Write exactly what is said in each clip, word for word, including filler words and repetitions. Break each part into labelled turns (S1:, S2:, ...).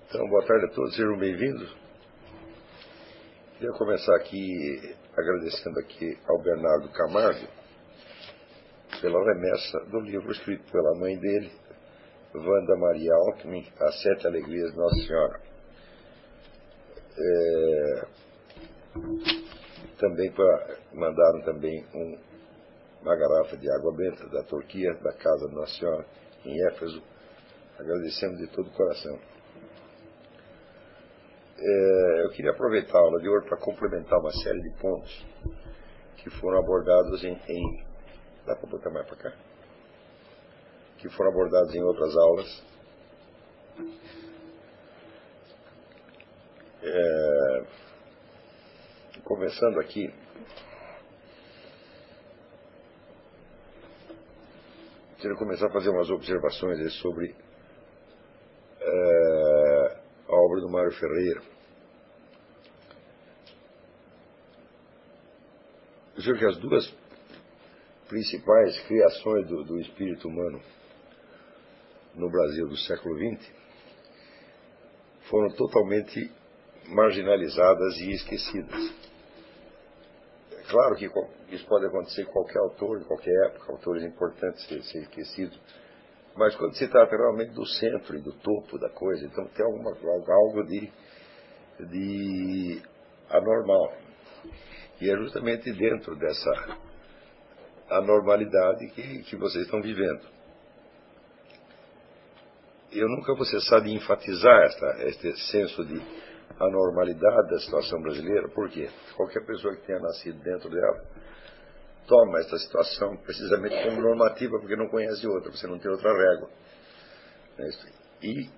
S1: Então, boa tarde a todos, sejam bem-vindos. Queria começar aqui agradecendo aqui ao Bernardo Camargo pela remessa do livro escrito pela mãe dele, Wanda Maria Alckmin, As Sete Alegrias de Nossa Senhora. É, também pra, mandaram também um, uma garrafa de água benta da Turquia, da Casa de Nossa Senhora, em Éfeso. Agradecemos de todo o coração. É, eu queria aproveitar a aula de hoje para complementar uma série de pontos que foram abordados em... em dá para botar mais para cá? Que foram abordados em outras aulas. É, começando aqui, queria começar a fazer umas observações sobre é, a obra do Mário Ferreira. Eu sei que as duas principais criações do, do espírito humano no Brasil do século vinte foram totalmente marginalizadas e esquecidas. É claro que isso pode acontecer com qualquer autor, em qualquer época, autores importantes ser, ser esquecidos, mas quando se trata realmente do centro e do topo da coisa, então tem alguma, algo de, de anormal. E é justamente dentro dessa anormalidade que, que vocês estão vivendo. Eu nunca vou cessar de enfatizar esta, este senso de anormalidade da situação brasileira, porque qualquer pessoa que tenha nascido dentro dela toma esta situação precisamente como normativa, porque não conhece outra, você não tem outra régua. E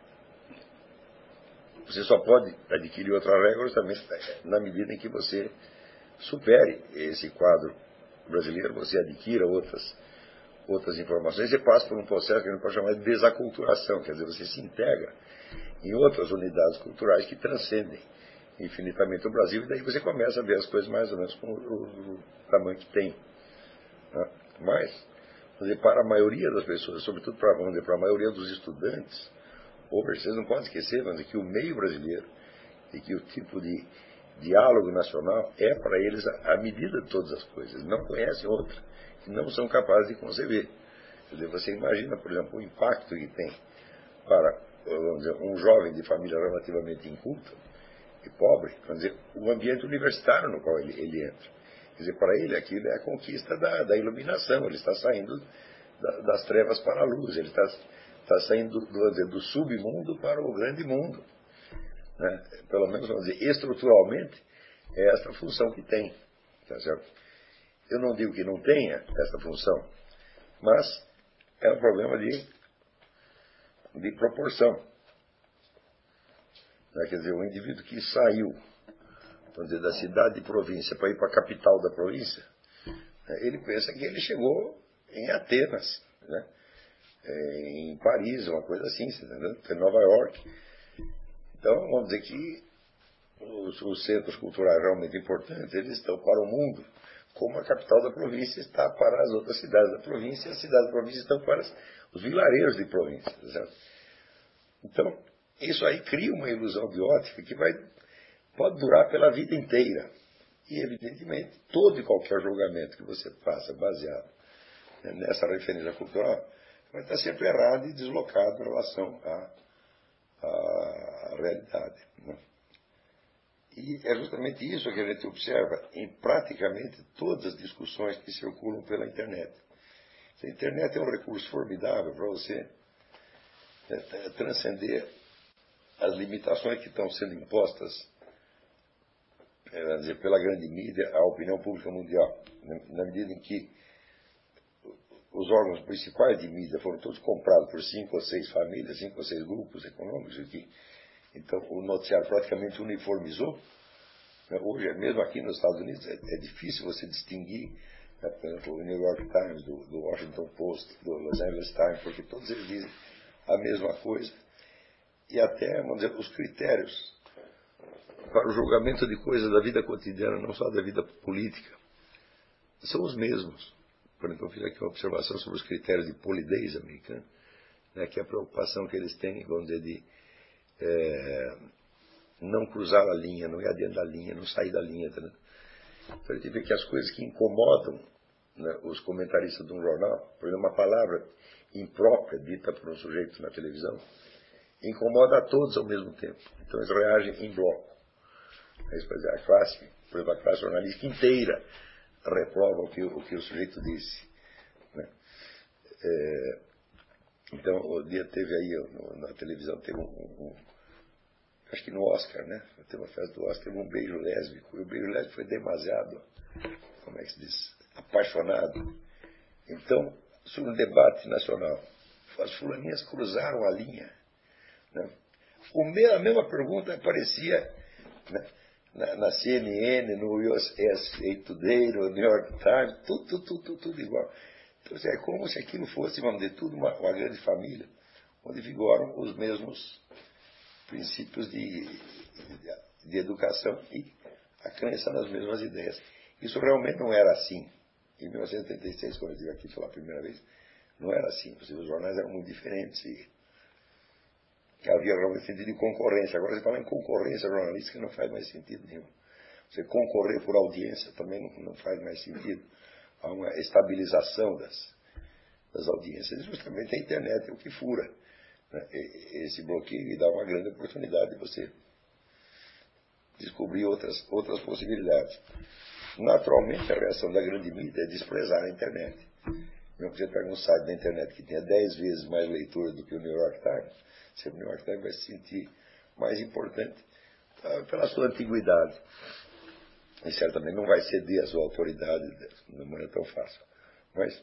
S1: você só pode adquirir outra régua justamente na medida em que você supere esse quadro brasileiro, você adquira outras, outras informações e passa por um processo que a gente pode chamar de desaculturação, quer dizer, você se integra em outras unidades culturais que transcendem infinitamente o Brasil, e daí você começa a ver as coisas mais ou menos com o, o tamanho que tem. Né? Mas, dizer, para a maioria das pessoas, sobretudo para, vamos dizer, para a maioria dos estudantes, ou vocês não podem esquecer, vamos dizer, que o meio brasileiro e que o tipo de diálogo nacional é para eles a, a medida de todas as coisas. Não conhecem outra, que não são capazes de conceber. Quer dizer, você imagina, por exemplo, o impacto que tem para, vamos dizer, um jovem de família relativamente inculta e pobre, vamos dizer, o ambiente universitário no qual ele, ele entra. Quer dizer, para ele aquilo é a conquista da, da iluminação, ele está saindo da, das trevas para a luz, ele está, está saindo do, vamos dizer, do submundo para o grande mundo. Né? Pelo menos, vamos dizer, estruturalmente, é esta função que tem. Tá certo? Eu não digo que não tenha esta função, mas é um problema de, de proporção. Né? Quer dizer, o indivíduo que saiu, vamos dizer, da cidade de província para ir para a capital da província, né? Ele pensa que ele chegou em Atenas, né? Em Paris, uma coisa assim, em Nova York. Então, vamos dizer que os, os centros culturais realmente importantes, eles estão para o mundo, como a capital da província está para as outras cidades da província, e as cidades da província estão para os vilarejos de província. Certo? Então, isso aí cria uma ilusão de ótica que vai, pode durar pela vida inteira. E, evidentemente, todo e qualquer julgamento que você faça baseado, né, nessa referência cultural vai estar sempre errado e deslocado em relação a a realidade. Né? E é justamente isso que a gente observa em praticamente todas as discussões que circulam pela internet. A internet é um recurso formidável para você é, transcender as limitações que estão sendo impostas é, dizer, pela grande mídia à opinião pública mundial, na, na medida em que os órgãos principais de mídia foram todos comprados por cinco ou seis famílias, cinco ou seis grupos econômicos, aqui. Então o noticiário praticamente uniformizou. Hoje, mesmo aqui nos Estados Unidos, é, é difícil você distinguir, né, por exemplo, o New York Times, do, do Washington Post, do Los Angeles Times, porque todos eles dizem a mesma coisa. E até, vamos dizer, os critérios para o julgamento de coisas da vida cotidiana, não só da vida política, são os mesmos. Por exemplo, eu fiz aqui uma observação sobre os critérios de polidez americana, né, que é a preocupação que eles têm, vamos dizer, de é, não cruzar a linha, não ir adiante da linha, não sair da linha. Tá, né? Então a gente vê que as coisas que incomodam, né, os comentaristas de um jornal, por exemplo, uma palavra imprópria dita por um sujeito na televisão, incomoda a todos ao mesmo tempo. Então eles reagem em bloco. É isso, a classe, por exemplo, a classe jornalística inteira reprova o que o, que o sujeito disse. Né? É, então, o dia teve aí, no, na televisão, teve um, um, um, acho que no Oscar, né? Teve uma festa do Oscar, teve um beijo lésbico, e o beijo lésbico foi demasiado, como é que se diz, apaixonado. Então, sobre um debate nacional, as fulaninhas cruzaram a linha. Né? O me, a mesma pergunta aparecia, né, na, na C N N, no U S A Today, no New York Times, tudo, tudo, tudo, tudo igual. Então, é como se aquilo fosse, vamos dizer, tudo uma, uma grande família, onde vigoram os mesmos princípios de, de, de educação e a crença nas mesmas ideias. Isso realmente não era assim. Em mil novecentos e oitenta e seis, quando eu estive aqui pela primeira vez, não era assim. Os jornais eram muito diferentes e havia realmente sentido de concorrência. Agora, você fala em concorrência jornalística, não faz mais sentido nenhum. Você concorrer por audiência também não, não faz mais sentido. Há uma estabilização das, das audiências. E justamente a internet é o que fura, né, esse bloqueio e dá uma grande oportunidade de você descobrir outras, outras possibilidades. Naturalmente, a reação da grande mídia é desprezar a internet. Mesmo que você pegue um site da internet que tenha dez vezes mais leitura do que o New York Times, se o New York Times vai se sentir mais importante uh, pela sua antiguidade. E certamente não vai ceder a sua autoridade de maneira tão fácil. Mas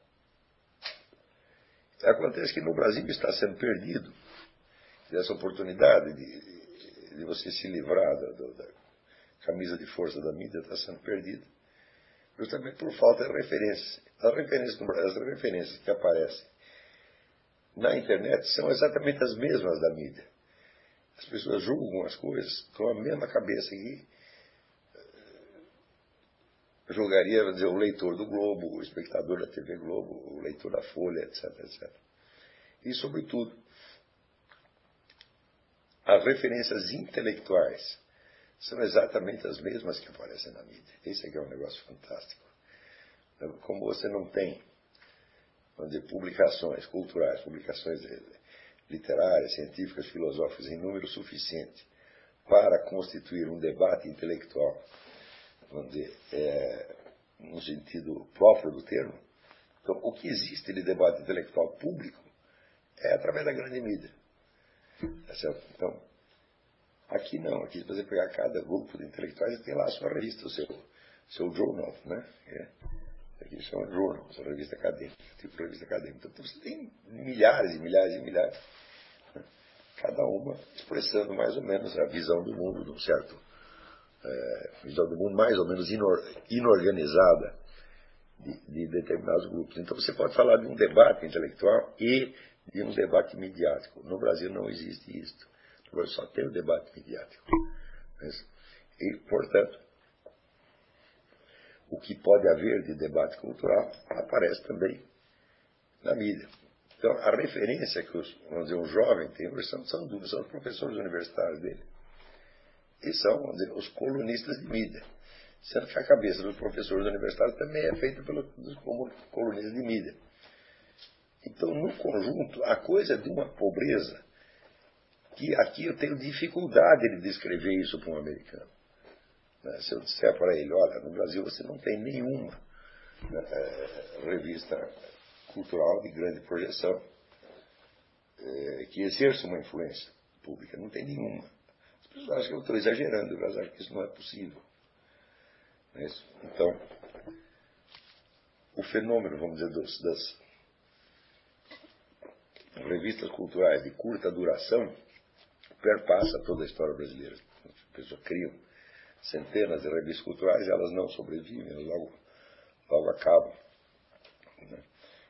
S1: acontece que no Brasil está sendo perdido essa oportunidade de, de você se livrar da, da, da camisa de força da mídia, está sendo perdida justamente por falta de referências. As referências, as referências que aparecem na internet são exatamente as mesmas da mídia. As pessoas julgam as coisas com a mesma cabeça que julgaria, vamos dizer, o leitor do Globo, o espectador da T V Globo, o leitor da Folha, etc, etcétera. E, sobretudo, as referências intelectuais são exatamente as mesmas que aparecem na mídia. Esse aqui é um negócio fantástico. Como você não tem, vamos dizer, publicações culturais, publicações literárias, científicas, filosóficas em número suficiente para constituir um debate intelectual, vamos dizer, é, no sentido próprio do termo. Então, o que existe de debate intelectual público é através da grande mídia. Tá certo? Então, aqui não. Aqui, se você pegar cada grupo de intelectuais, tem lá a sua revista, o seu, seu journal, né? É. Aqui chama journal, a sua revista acadêmica, tipo de revista acadêmica. Então, você tem milhares e milhares e milhares, né? Cada uma expressando mais ou menos a visão do mundo, de um certo É, visão do mundo mais ou menos inor, inorganizada de, de determinados grupos. Então você pode falar de um debate intelectual e de um debate midiático. No Brasil não existe isso. No Brasil só tem o debate midiático. E, portanto, o que pode haver de debate cultural aparece também na mídia. Então, a referência que os, vamos dizer, um jovem tem são, são, são os professores universitários dele. E são, vamos dizer, os colunistas de mídia. Sendo que a cabeça dos professores universitários também é feita pelos colunistas de mídia. Então, no conjunto, a coisa é de uma pobreza que aqui eu tenho dificuldade de descrever isso para um americano. Se eu disser para ele, olha, no Brasil você não tem nenhuma é, revista cultural de grande projeção é, que exerça uma influência pública. Não tem nenhuma. As pessoas acham que eu estou exagerando, elas acham que isso não é possível. Não é isso? Então, o fenômeno, vamos dizer, dos, das revistas culturais de curta duração perpassa toda a história brasileira. As pessoas criam centenas de revistas culturais e elas não sobrevivem, elas logo, logo acabam. Né?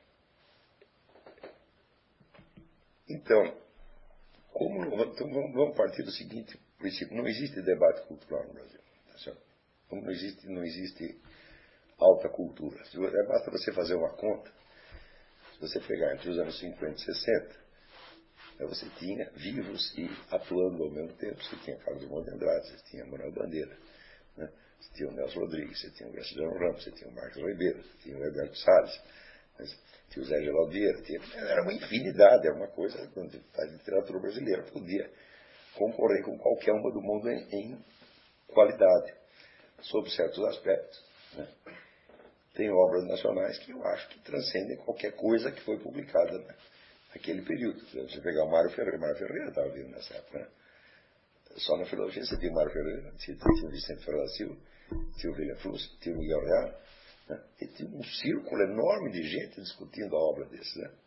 S1: Então, como, então, vamos partir do seguinte princípio: não existe debate cultural no Brasil. Tá, não existe, não existe alta cultura. Se você, basta você fazer uma conta. Se você pegar entre os anos cinquenta e sessenta, Você tinha vivos e atuando ao mesmo tempo. Você tinha Carlos Drummond de Andrade, você tinha Manuel Bandeira, né? Você tinha o Nelson Rodrigues, você tinha o Graciliano Ramos, você tinha o Marcos Ribeiro, você tinha o Alberto Salles, né? Tinha o Zé Geraldo Vieira, tinha... era uma infinidade, era uma coisa, quando a literatura brasileira podia concorrer com qualquer uma do mundo em, em qualidade, sob certos aspectos, né? Tem obras nacionais que eu acho que transcendem qualquer coisa que foi publicada, né, naquele período. Se você pegar o Mário Ferreira, Mário Ferreira estava vindo nessa época, né? Só na filosofia você tinha o Mário Ferreira, tinha, tinha o Vicente Ferreira da Silva, tinha o William Flussi, tinha o Miguel Real, né? E tinha um círculo enorme de gente discutindo a obra desse, né?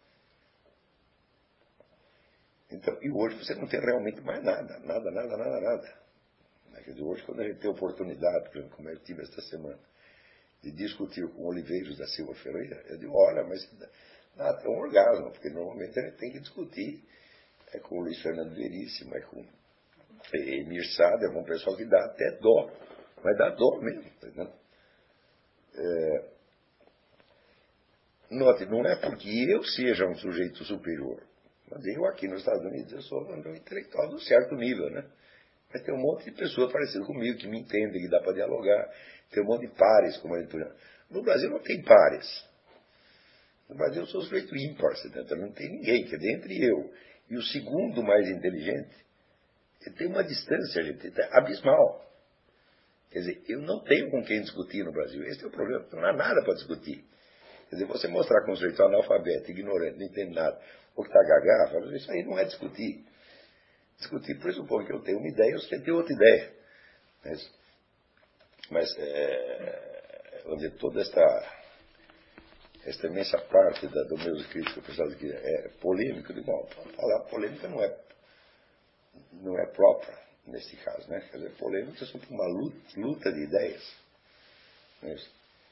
S1: Então, e hoje você não tem realmente mais nada, nada, nada, nada, nada. Quer dizer, hoje, quando a gente tem oportunidade, por exemplo, como eu tive esta semana, de discutir com Oliveiros da Silva Ferreira, eu digo, olha, mas nada, é um orgasmo, porque normalmente a gente tem que discutir é, com o Luiz Fernando Veríssimo, é com Emir Sader, é um pessoal que dá até dó, mas dá dó mesmo, entendeu? É, note, não é porque eu seja um sujeito superior, mas eu aqui nos Estados Unidos, eu sou um intelectual de um certo nível, né? Mas tem um monte de pessoas parecidas comigo, que me entendem, que dá para dialogar. Tem um monte de pares, como a gente... No Brasil não tem pares. No Brasil eu sou sujeito ímpar, então não tem ninguém, que é entre eu e o segundo mais inteligente, tem uma distância, gente, abismal. Quer dizer, eu não tenho com quem discutir no Brasil. Esse é o problema, não há nada para discutir. Quer dizer, você mostrar com um sujeito analfabeto, ignorante, não entende nada, ou que está gagá, isso aí não é discutir. Discutir pressupõe que eu tenho uma ideia e você tem outra ideia. Mas, mas é, onde toda esta, esta imensa parte da, do meu escrito que o pessoal diz que é polêmico, de bom, falar polêmica não é, não é própria neste caso, né? Quer dizer, polêmica é sempre uma luta, luta de ideias. Mas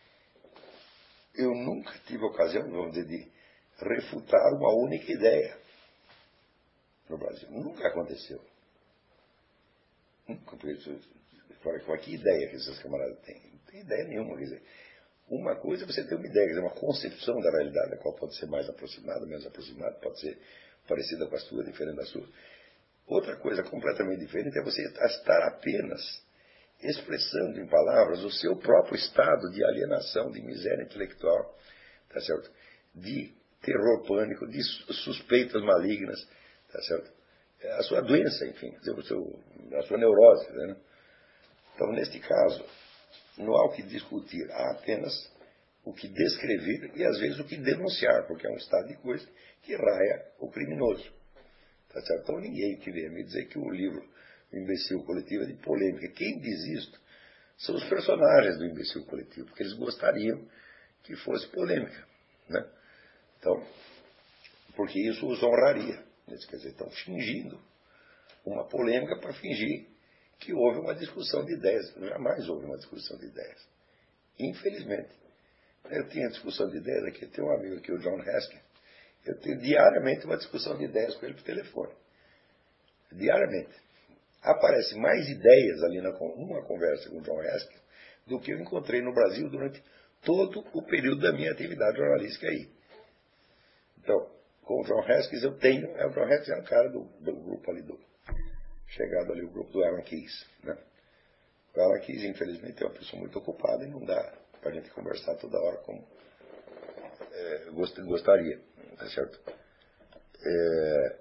S1: eu nunca tive ocasião, vamos dizer, de refutar uma única ideia no Brasil. Nunca aconteceu. Nunca. Qual que ideia que esses camaradas têm? Não tem ideia nenhuma. Quer dizer, uma coisa é você ter uma ideia, quer dizer, uma concepção da realidade, a qual pode ser mais aproximada, menos aproximada, pode ser parecida com a sua, diferente da sua. Outra coisa completamente diferente é você estar apenas expressando em palavras o seu próprio estado de alienação, de miséria intelectual, tá certo? De terror pânico, de suspeitas malignas, tá certo? A sua doença, enfim, o seu, a sua neurose, né? Então, neste caso, não há o que discutir, há apenas o que descrever e, às vezes, o que denunciar, porque é um estado de coisa que raia o criminoso. Tá certo? Então, ninguém que venha me dizer que o livro O Imbecil Coletivo é de polêmica. Quem diz isto são os personagens do Imbecil Coletivo, porque eles gostariam que fosse polêmica, né? Então, porque isso os honraria. Quer dizer, estão fingindo uma polêmica para fingir que houve uma discussão de ideias. Jamais houve uma discussão de ideias. Infelizmente. Eu tinha discussão de ideias aqui, eu tenho um amigo aqui, o John Haskin. Eu tenho diariamente uma discussão de ideias com ele por telefone. Diariamente. Aparecem mais ideias ali na uma conversa com o John Haskin do que eu encontrei no Brasil durante todo o período da minha atividade jornalística aí. Então, com o John Haskins eu tenho, é, o John Haskins é um cara do, do grupo ali, do, chegado ali, o grupo do Alan Keyes, né? O Alan Keyes, infelizmente, é uma pessoa muito ocupada e não dá para a gente conversar toda hora como é, gost, gostaria, tá certo? É,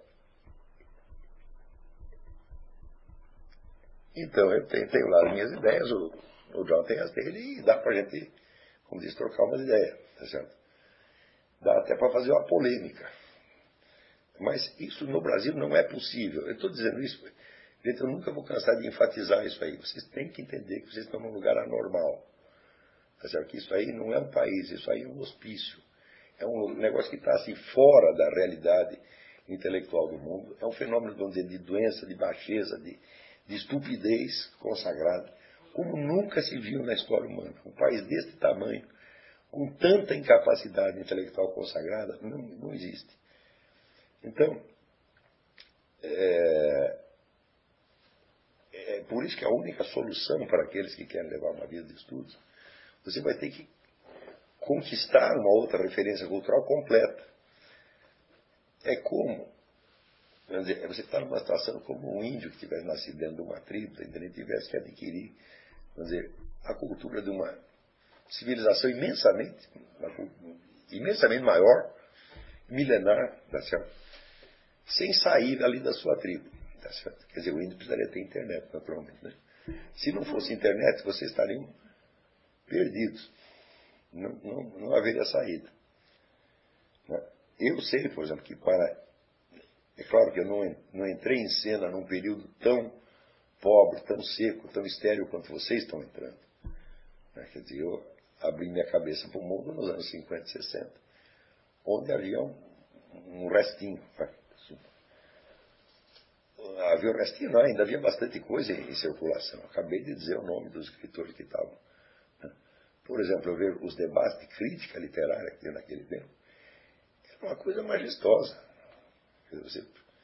S1: então, eu tenho, tenho lá as minhas ideias, o, o John tem as dele e dá para a gente, como diz, trocar umas ideias, tá certo? Dá até para fazer uma polêmica. Mas isso no Brasil não é possível. Eu estou dizendo isso, gente, eu nunca vou cansar de enfatizar isso aí. Vocês têm que entender que vocês estão num lugar anormal. Tá certo? Que isso aí não é um país, isso aí é um hospício. É um negócio que está assim fora da realidade intelectual do mundo. É um fenômeno, vamos dizer, de doença, de baixeza, de, de estupidez consagrada, como nunca se viu na história humana. Um país desse tamanho, com tanta incapacidade intelectual consagrada, não, não existe. Então, é, é por isso que a única solução para aqueles que querem levar uma vida de estudos, você vai ter que conquistar uma outra referência cultural completa. É como Quer dizer, você está numa situação como um índio que tivesse nascido dentro de uma tribo, entendeu? Tivesse que adquirir, vamos dizer, a cultura de uma civilização imensamente, imensamente maior, milenar, tá certo? Sem sair ali da sua tribo, tá certo? Quer dizer, o índio precisaria ter internet, naturalmente, né? Se não fosse internet, vocês estariam perdidos. Não, não, não haveria saída. Eu sei, por exemplo, que para... É claro que eu não, não entrei em cena num período tão pobre, tão seco, tão estéril quanto vocês estão entrando. Quer dizer, eu abri minha cabeça para o mundo nos anos cinquenta, sessenta, onde havia um, um restinho. Havia um restinho, não, ainda havia bastante coisa em, em circulação. Acabei de dizer o nome dos escritores que estavam. Por exemplo, eu vejo os debates de crítica literária que tem naquele tempo. Era uma coisa majestosa. Você,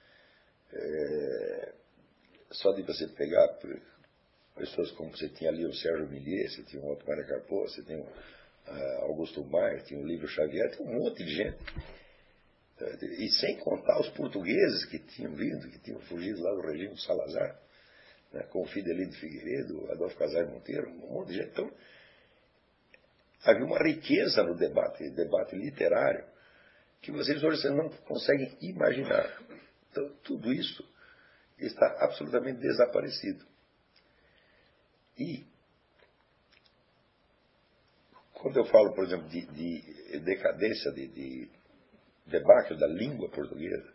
S1: é, só de você pegar pessoas como você tinha ali o Sérgio Millier, você tinha o Otto Maria Carpo, você tinha o uh, Augusto Maier, tinha o Livro Xavier, tinha um monte de gente. E sem contar os portugueses que tinham vindo, que tinham fugido lá do regime do Salazar, né, com o Fidelino de Figueiredo, Adolfo Casares Monteiro, um monte de gente. Então, havia uma riqueza no debate, debate literário, que vocês hoje não conseguem imaginar. Então, tudo isso está absolutamente desaparecido. E, quando eu falo, por exemplo, de, de decadência, de, de debacle da língua portuguesa,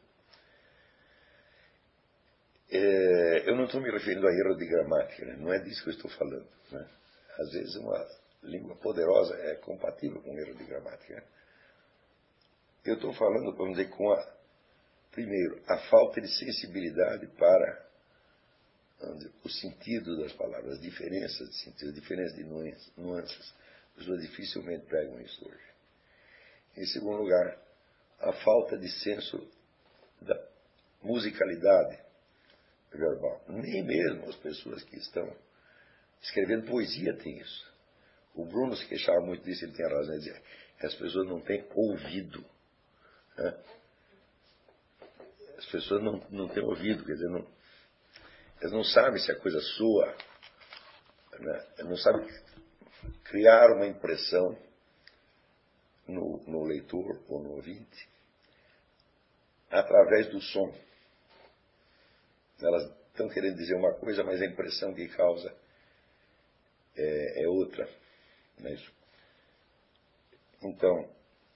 S1: é, eu não estou me referindo a erro de gramática, né? Não é disso que eu estou falando. Né? Às vezes, uma língua poderosa é compatível com erro de gramática. Né? Eu estou falando, vamos dizer, com a, primeiro, a falta de sensibilidade para, vamos dizer, o sentido das palavras, as diferenças de sentido, as diferenças de nuances. As pessoas dificilmente pegam isso hoje. Em segundo lugar, a falta de senso da musicalidade verbal. Nem mesmo as pessoas que estão escrevendo poesia têm isso. O Bruno se queixava muito disso, ele tem razão, ele dizia que as pessoas não têm ouvido. As pessoas não, não têm ouvido, quer dizer, não, elas não sabem se a coisa soa, né? Elas não sabem criar uma impressão no, no leitor ou no ouvinte através do som. Elas estão querendo dizer uma coisa, mas a impressão que causa é, é outra. Não é isso? Então,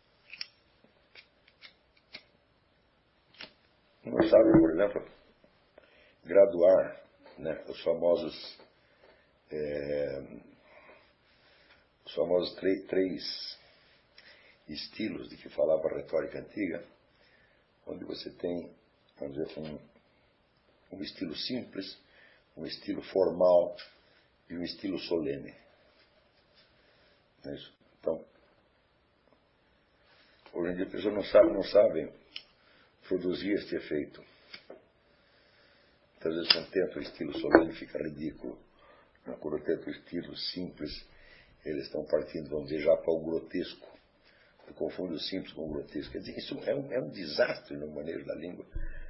S1: não sabem, por exemplo, graduar, né, os famosos é, os famosos três, três estilos de que falava a retórica antiga, onde você tem, vamos dizer, um, um estilo simples, um estilo formal e um estilo solene. Não é isso? Então, hoje em dia as pessoas não sabem, não sabem produzir este efeito. Às vezes, quando tenta o estilo solene, fica ridículo. Quando tenta o estilo simples, eles estão partindo, vamos dizer, já para o grotesco. Eu confundo o simples com o grotesco. Quer dizer, isso é um, é um desastre no manejo da língua.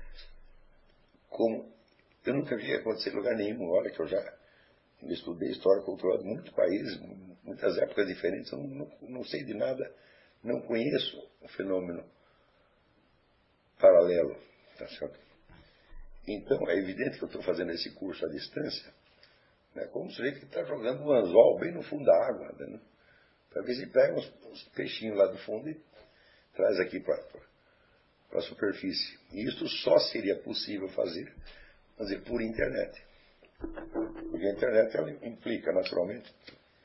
S1: Como eu nunca vi acontecer em lugar nenhum. Olha que eu já estudei história cultural de muitos países, muitas épocas diferentes. Eu não, não, não sei de nada, não conheço o fenômeno paralelo. Tá certo? Então, é evidente que eu estou fazendo esse curso à distância, né, como um sujeito que está jogando um anzol bem no fundo da água, né, para ver se pega uns, uns peixinhos lá do fundo e traz aqui para a superfície. E isso só seria possível fazer, fazer por internet. Porque a internet ela implica, naturalmente,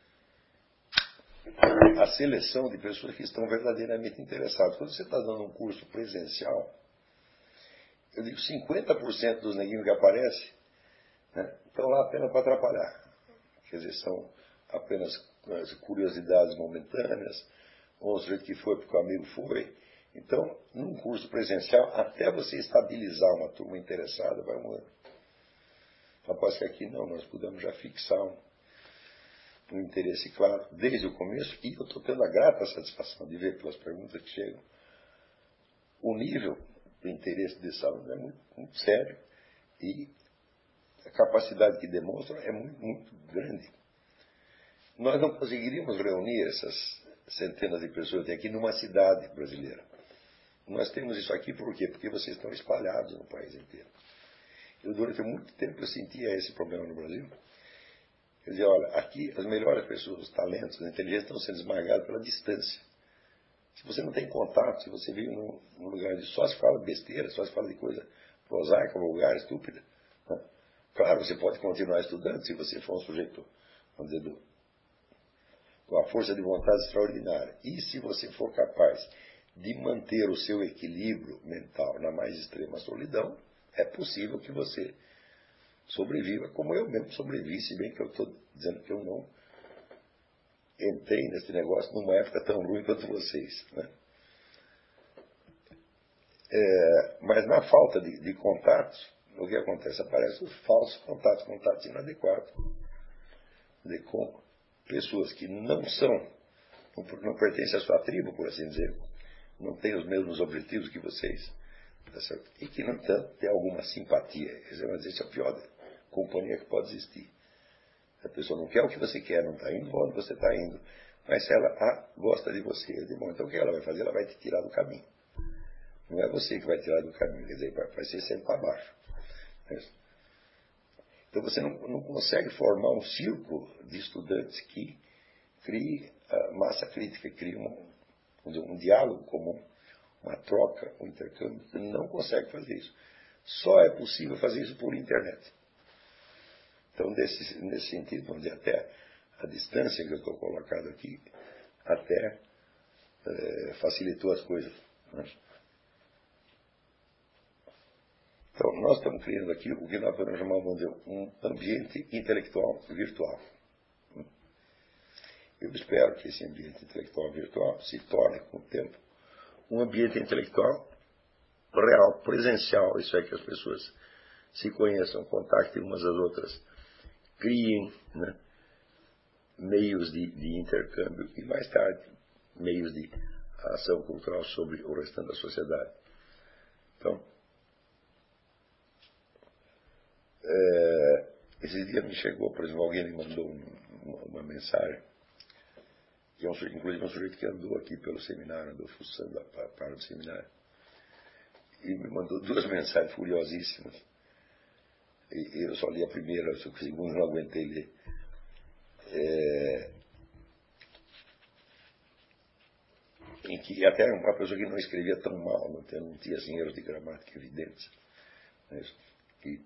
S1: a seleção de pessoas que estão verdadeiramente interessadas. Quando você está dando um curso presencial, eu digo cinquenta por cento dos neguinhos que aparecem, né, estão lá apenas para atrapalhar. Quer dizer, são apenas curiosidades momentâneas, ou um sujeito que foi porque o amigo foi. Então, num curso presencial, até você estabilizar uma turma interessada, vai um ano. Rapaz, que aqui não, nós podemos já fixar um, um interesse claro desde o começo, e eu estou tendo a grata satisfação de ver pelas perguntas que chegam o nível o interesse desse aluno é muito, muito sério e a capacidade que demonstram é muito, muito grande. Nós não conseguiríamos reunir essas centenas de pessoas que tem aqui numa cidade brasileira. Nós temos isso aqui por quê? Porque vocês estão espalhados no país inteiro. Eu, durante muito tempo, eu sentia esse problema no Brasil. Quer dizer, olha, aqui as melhores pessoas, os talentos, a inteligência estão sendo esmagados pela distância. Se você não tem contato, se você vive num, num lugar de só se fala besteira, só se fala de coisa prosaica, vulgar, estúpida, né? Claro, você pode continuar estudando se você for um sujeito, vamos dizer, do, com a força de vontade extraordinária. E se você for capaz de manter o seu equilíbrio mental na mais extrema solidão, é possível que você sobreviva, como eu mesmo sobrevivi, se bem que eu estou dizendo que eu não entrei nesse negócio numa época tão ruim quanto vocês, né? É, mas na falta de, de contatos, o que acontece? Aparecem os falsos contatos, contatos inadequados, de, com pessoas que não são, não, não pertencem à sua tribo, por assim dizer, não têm os mesmos objetivos que vocês, tá certo? E que, no entanto, tem alguma simpatia. Esse é a pior companhia que pode existir. A pessoa não quer o que você quer, não está indo onde você está indo, mas se ela ah, gosta de você, de bom, então o que ela vai fazer? Ela vai te tirar do caminho. Não é você que vai tirar do caminho, quer dizer, vai ser sempre para baixo. Então você não, não consegue formar um círculo de estudantes que crie a massa crítica, crie um, um diálogo comum, uma troca, um intercâmbio. Você não consegue fazer isso. Só é possível fazer isso por internet. Então, nesse, nesse sentido, vamos dizer, até a distância que eu estou colocado aqui, até é, facilitou as coisas, né? Então, nós estamos criando aqui o que nós podemos chamar, vamos dizer, um ambiente intelectual virtual. Eu espero que esse ambiente intelectual virtual se torne, com o tempo, um ambiente intelectual real, presencial. Isso é, que as pessoas se conheçam, contactem umas às outras, criem, né, meios de, de intercâmbio e, mais tarde, meios de ação cultural sobre o restante da sociedade. Então, é, esse dia me chegou, por exemplo, alguém me mandou um, uma, uma mensagem, que é um, inclusive um sujeito que andou aqui pelo seminário, andou fuçando a parte do seminário, e me mandou duas mensagens furiosíssimas. E eu só li a primeira, a segunda não aguentei ler. É, em que até uma pessoa que não escrevia tão mal, não tinha, não tinha assim, erros de gramática evidentes. Né? E,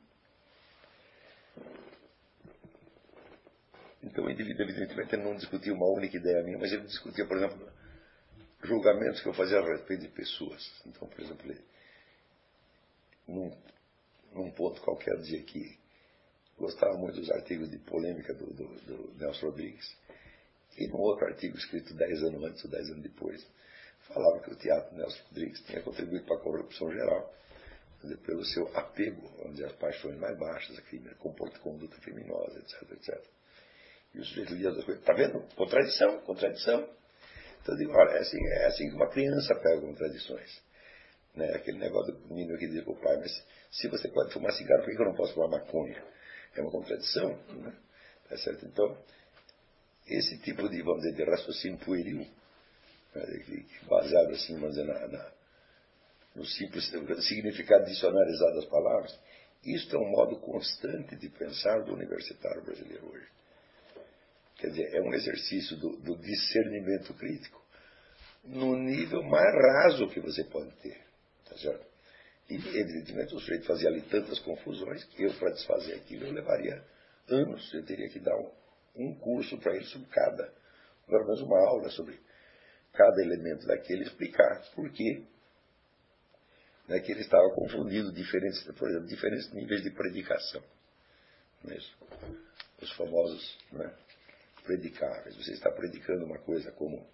S1: então o indivíduo, evidentemente, não discutia uma única ideia minha, mas ele discutia, por exemplo, julgamentos que eu fazia a respeito de pessoas. Então, por exemplo, ele, num, num ponto qualquer, dizia que gostava muito dos artigos de polêmica do, do, do Nelson Rodrigues, e num outro artigo escrito dez anos antes ou dez anos depois, falava que o teatro do Nelson Rodrigues tinha contribuído para a corrupção geral, pelo seu apego, vamos dizer, às paixões mais baixas, a crime, a conduta criminosa, etc, etcétera. E o sujeito lia as coisas, está vendo? Contradição, contradição. Então eu digo, olha, é assim, é assim que uma criança pega contradições. Né? Aquele negócio do menino que dizia para o pai, mas se você pode fumar cigarro, por que eu não posso fumar maconha? É uma contradição, né? Tá certo? Então, esse tipo de, vamos dizer, de raciocínio pueril, né, baseado assim, vamos dizer, na, na, no simples significado dicionarizado das palavras, isto é um modo constante de pensar do universitário brasileiro hoje. Quer dizer, é um exercício do, do discernimento crítico no nível mais raso que você pode ter. Tá certo? E, evidentemente, o sujeito fazia ali tantas confusões que eu, para desfazer aquilo, eu levaria anos. Eu teria que dar um, um curso para ele sobre cada, pelo menos uma aula sobre cada elemento daquele, explicar por quê, né, que ele estava confundindo diferentes, por exemplo, diferentes níveis de predicação. Não é isso? Os famosos, né, predicáveis. Você está predicando uma coisa como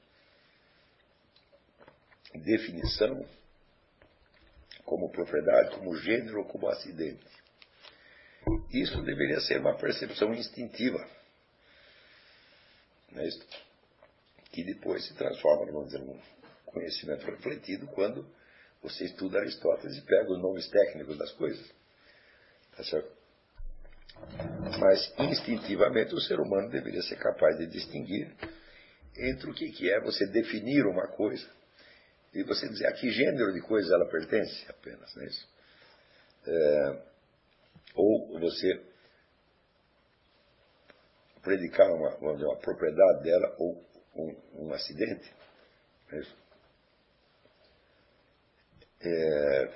S1: definição, como propriedade, como gênero, como acidente. Isso deveria ser uma percepção instintiva, não é isso? Que depois se transforma, vamos dizer, num conhecimento refletido quando Você estuda Aristóteles e pega os nomes técnicos das coisas. Tá certo? Mas, instintivamente, o ser humano deveria ser capaz de distinguir entre o que, que é você definir uma coisa e você dizer a que gênero de coisa ela pertence apenas, não é isso? É, ou você predicar uma, uma, uma propriedade dela ou um, um acidente, não é isso? É,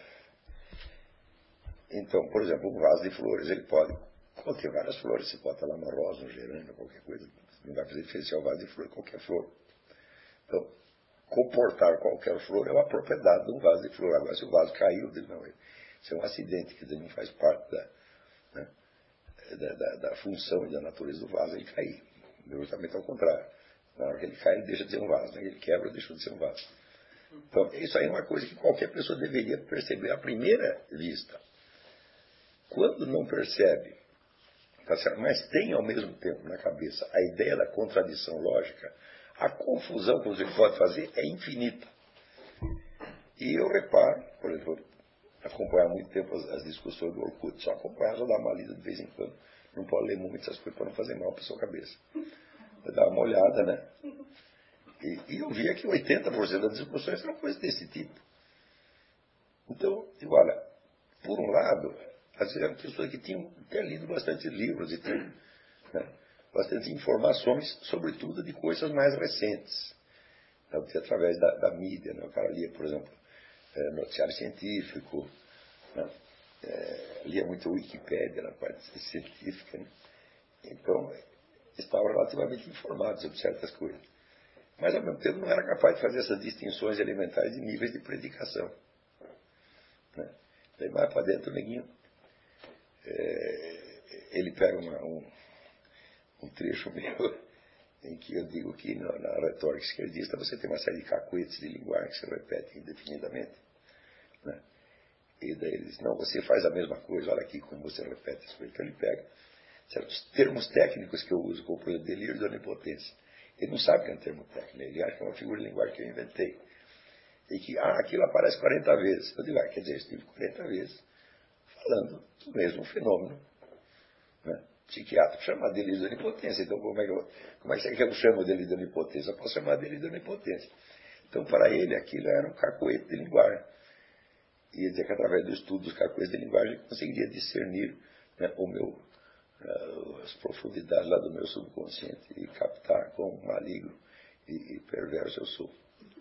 S1: então, por exemplo, um vaso de flores, ele pode conter várias flores, você pode estar lá uma rosa, um gerânio, qualquer coisa, não vai fazer diferenciar o vaso de flor, qualquer flor. Então, comportar qualquer flor é uma propriedade de um vaso de flor. Agora, se o vaso caiu, não, isso é um acidente, que não faz parte da, né, da, da, da função e da natureza do vaso, ele cair. Justamente ao contrário. Na hora que ele cai, ele deixa de ser um vaso. Né? Ele quebra, deixa de ser um vaso. Então, isso aí é uma coisa que qualquer pessoa deveria perceber à primeira vista. Quando não percebe, tá certo? Mas tem ao mesmo tempo na cabeça a ideia da contradição lógica, a confusão que você pode fazer é infinita. E eu reparo, por exemplo, acompanhar muito tempo as, as discussões do Orkut, só acompanhar, só dar uma lida de vez em quando. Não pode ler muito essas coisas para não fazer mal para a sua cabeça. Dar uma olhada, né? E, e eu via que oitenta por cento das discussões eram coisas desse tipo. Então, digo, olha, por um lado, às vezes eram pessoas que tinham até lido bastante livros e tinham, né, bastante informações, sobretudo de coisas mais recentes. Então, através da, da mídia, né? O cara lia, por exemplo, é, noticiário científico, né? É, lia muito Wikipédia na parte científica, né? Então, estavam relativamente informados sobre certas coisas. Mas, ao mesmo tempo, não era capaz de fazer essas distinções elementares de níveis de predicação. Né? Daí mais para dentro, o neguinho, é, ele pega uma, um, um trecho meu, em que eu digo que na, na retórica esquerdista você tem uma série de cacuetes de linguagem que se repetem indefinidamente. Né? E daí ele diz, não, você faz a mesma coisa, olha aqui como você repete as coisas. Então ele pega certos termos técnicos que eu uso, como por exemplo, delírio de onipotência. Ele não sabe que é um termo técnico, ele acha que é uma figura de linguagem que eu inventei. E que, ah, aquilo aparece quarenta vezes. Eu digo, ah, quer dizer, eu estive quarenta vezes falando do mesmo fenômeno. Né? Psiquiatra chama delírio de onipotência. Então, como é que eu, como é que eu chamo delírio de onipotência? Eu posso chamar delírio de onipotência. Então, para ele, aquilo era um cacoete de linguagem. E dizer que através do estudo dos cacoetes de linguagem, eu conseguiria discernir, né, o meu, uh, as profundidades lá do meu subconsciente e captar quão maligno e, e perverso eu sou.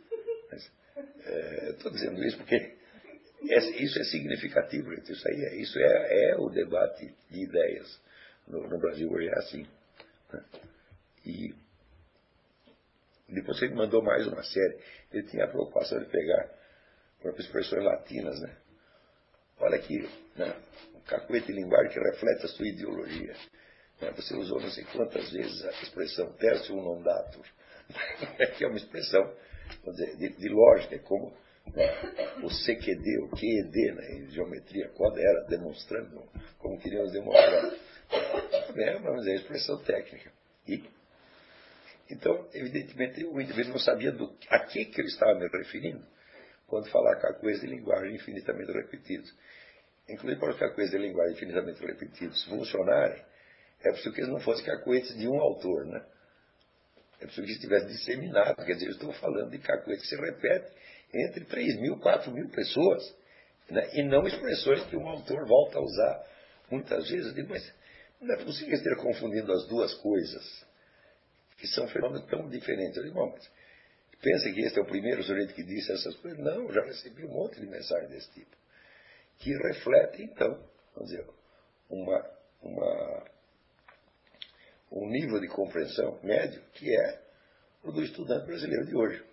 S1: Estou é, dizendo isso porque é, isso é significativo, gente. Isso, aí é, isso é, é o debate de ideias. No, no Brasil hoje é assim. Né? E depois ele mandou mais uma série. Ele tinha a preocupação de pegar, por exemplo, expressões latinas. Né? Olha aqui, né? Um cacuete de linguagem que reflete a sua ideologia. Né? Você usou não sei quantas vezes a expressão tertium non datur, que é uma expressão, vamos dizer, de, de lógica, como, né, o C Q D, o Q E D, né, em geometria quadrada, demonstrando como queríamos demonstrar. É, vamos dizer, expressão técnica. E, então, evidentemente, o indivíduo não sabia do, a que, que eu estava me referindo quando falar cacuetes de linguagem infinitamente repetidos. Inclusive, para os cacuetes de linguagem infinitamente repetidos funcionarem, é preciso que eles não fossem cacuetes de um autor, né? É preciso que estivesse disseminado. Quer dizer, eu estou falando de cacuete que se repete entre três mil, quatro mil pessoas, né? E não expressões que um autor volta a usar muitas vezes. Eu digo, mas não é possível esteja confundindo as duas coisas, que são fenômenos tão diferentes. Eu digo, bom, mas pensa que este é o primeiro sujeito que disse essas coisas? Não, eu já recebi um monte de mensagens desse tipo, que refletem, então, vamos dizer, uma, uma, um nível de compreensão médio que é o do estudante brasileiro de hoje.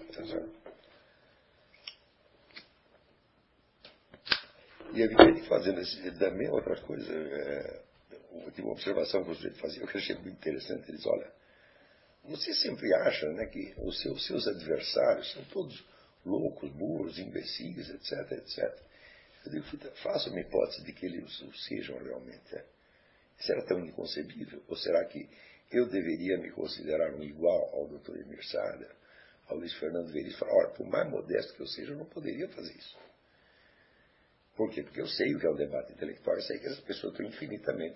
S1: E é evidente que fazendo esse, também outras coisas, é, uma observação que o sujeito fazia, que eu achei muito interessante, ele diz, olha, você sempre acha, né, que os seus, seus adversários são todos loucos, burros, imbecis, etc, etcétera. Eu digo, faça uma hipótese de que eles o sejam realmente. É. Será tão inconcebível? Ou será que eu deveria me considerar um igual ao doutor Emir Sader, ao Luiz Fernando Veríssimo e falar, olha, por mais modesto que eu seja, eu não poderia fazer isso. Por quê? Porque eu sei o que é o debate intelectual, eu sei que essas pessoas estão infinitamente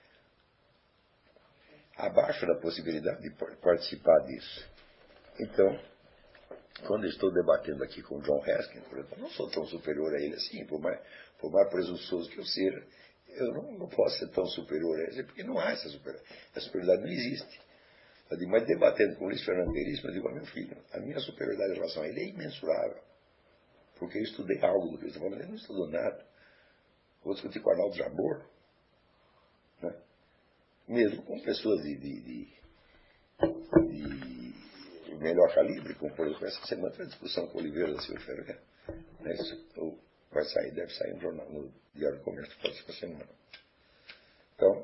S1: abaixo da possibilidade de participar disso. Então, quando eu estou debatendo aqui com o John Haskin, por exemplo, eu não sou tão superior a ele assim, por mais, por mais presunçoso que eu seja, eu não, não posso ser tão superior a ele, porque não há essa superioridade. Essa superioridade não existe. Eu digo, mas debatendo com o Luiz Fernando Veríssimo, eu digo, meu filho, a minha superioridade em relação a ele é imensurável. Porque eu estudei algo do que ele está falando, ele não estudou nada. Vou discutir com o Arnaldo Jabor, né? Mesmo com pessoas de, de, de, de melhor calibre, como por exemplo essa semana foi a discussão com o Oliveira da Silva Ferreira. Né? Isso vai sair, deve sair no jornal, no Diário do Comércio da próxima semana. Então,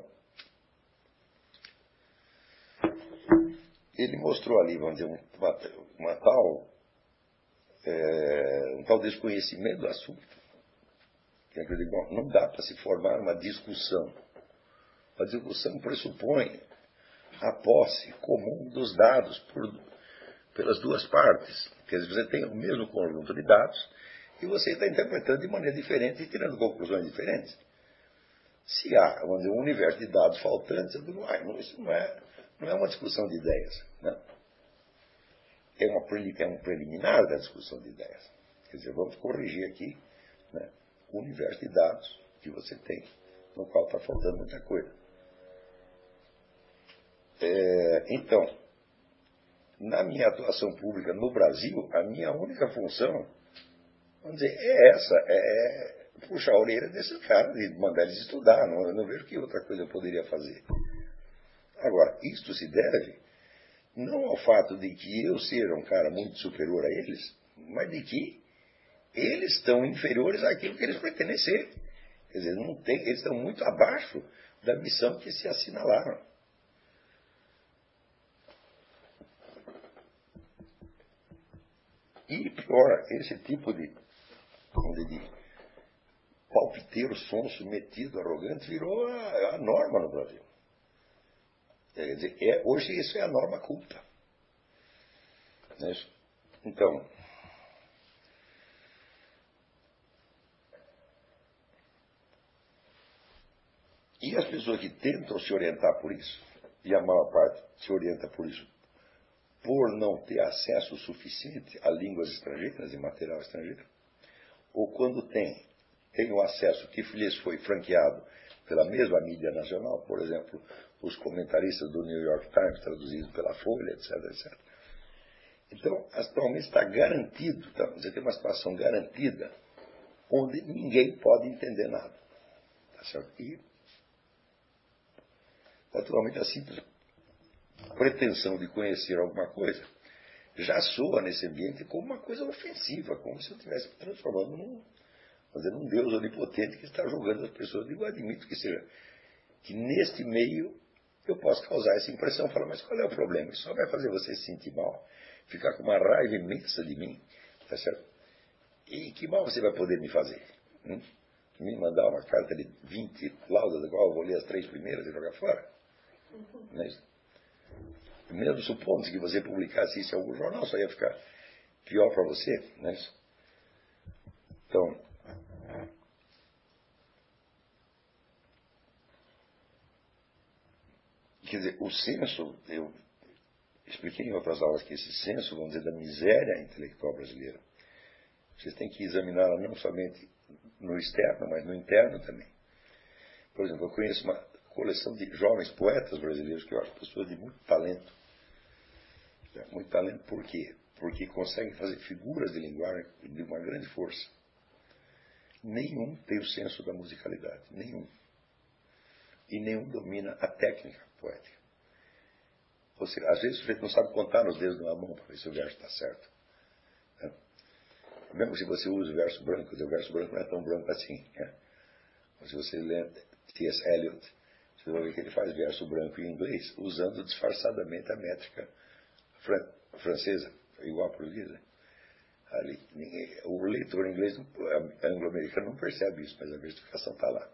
S1: ele mostrou ali, vamos dizer, uma, uma tal, é, um tal desconhecimento do assunto. Que eu digo, bom, não dá para se formar uma discussão. A discussão pressupõe a posse comum dos dados por, pelas duas partes. Quer dizer, você tem o mesmo conjunto de dados e você está interpretando de maneira diferente e tirando conclusões diferentes. Se há, vamos dizer, um universo de dados faltantes, eu digo, ah, não, isso não é, não é uma discussão de ideias. Né? É, uma, é um preliminar da discussão de ideias. Quer dizer, vamos corrigir aqui, né, o universo de dados que você tem, no qual está faltando muita coisa. É, então, na minha atuação pública no Brasil, a minha única função, vamos dizer, é essa, é puxar a orelha desses caras e mandar eles estudar. Não, eu não vejo que outra coisa eu poderia fazer. Agora, isto se deve não ao fato de que eu seja um cara muito superior a eles, mas de que eles estão inferiores àquilo que eles pretendem ser. Quer dizer, não tem, eles estão muito abaixo da missão que se assinalaram. E pior, esse tipo de, de palpiteiro sonso, metido, arrogante, virou a, a norma no Brasil. Quer dizer, é, hoje isso é a norma culta. Não é isso? Então, e as pessoas que tentam se orientar por isso, e a maior parte se orienta por isso, por não ter acesso suficiente a línguas estrangeiras e material estrangeiro, ou quando tem, tem o acesso que lhes foi franqueado pela mesma mídia nacional, por exemplo, os comentaristas do New York Times, traduzidos pela Folha, etc, etcétera. Então, atualmente está garantido, tá? Você tem uma situação garantida, onde ninguém pode entender nada. Tá certo? E, naturalmente, a simples pretensão de conhecer alguma coisa já soa nesse ambiente como uma coisa ofensiva, como se eu estivesse me transformando num, dizer, num Deus onipotente que está julgando as pessoas. Eu admito que seja, que neste meio eu posso causar essa impressão, falar, mas qual é o problema? Isso só vai fazer você se sentir mal, ficar com uma raiva imensa de mim, tá certo? E que mal você vai poder me fazer? Hum? Me mandar uma carta de vinte laudas, da qual eu vou ler as três primeiras e jogar fora? Não é isso? Mesmo supondo que você publicasse isso em algum jornal, só ia ficar pior para você, não é isso? Então, quer dizer, o senso, eu expliquei em outras aulas que esse senso, vamos dizer, da miséria intelectual brasileira, vocês têm que examiná-la não somente no externo, mas no interno também. Por exemplo, eu conheço uma coleção de jovens poetas brasileiros que eu acho pessoas de muito talento. Muito talento por quê? Porque conseguem fazer figuras de linguagem de uma grande força. Nenhum tem o senso da musicalidade, nenhum. E nenhum domina a técnica poética. Ou seja, às vezes o sujeito não sabe contar nos dedos de uma mão para ver se o verso está certo. Né? Mesmo se você usa o verso branco, o verso branco não é tão branco assim. Né? Mas se você lê T S Eliot, você vai ver que ele faz verso branco em inglês, usando disfarçadamente a métrica fran francesa, igual a portuguesa. Ali, ninguém, o leitor inglês, anglo-americano, não percebe isso, mas a versificação está lá.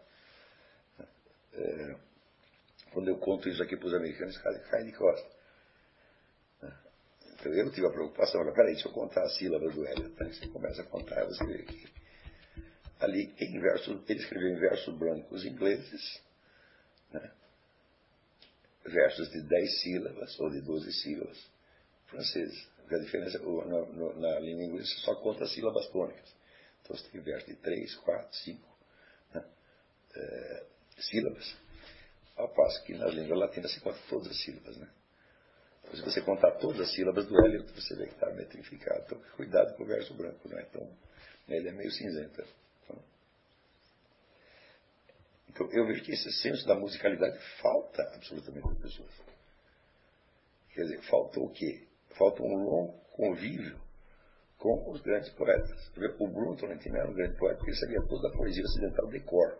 S1: É, quando eu conto isso aqui para os americanos, eles caem de costa. Então, eu tive a preocupação, olha, peraí, deixa eu contar as sílabas do Eliot. Né? Você começa a contar, você vê que ali, em verso, ele escreveu em verso branco os ingleses, né? Versos de dez sílabas, ou de doze sílabas, franceses. A diferença, na, na, na língua inglesa, você só conta as sílabas tônicas. Então, você tem verso de três, quatro, cinco né? é, sílabas. Ao passo que nas línguas latinas se conta todas as sílabas, né? Então, se você contar todas as sílabas do Eliot, você vê que está metrificado. Então, cuidado com o verso branco, não é? Então, ele é meio cinzento. Então, então, eu vejo que esse senso da musicalidade falta absolutamente às pessoas. Quer dizer, falta o quê? Falta um longo convívio com os grandes poetas. O Bruno Tolentino era um grande poeta porque ele sabia toda a poesia ocidental de cor.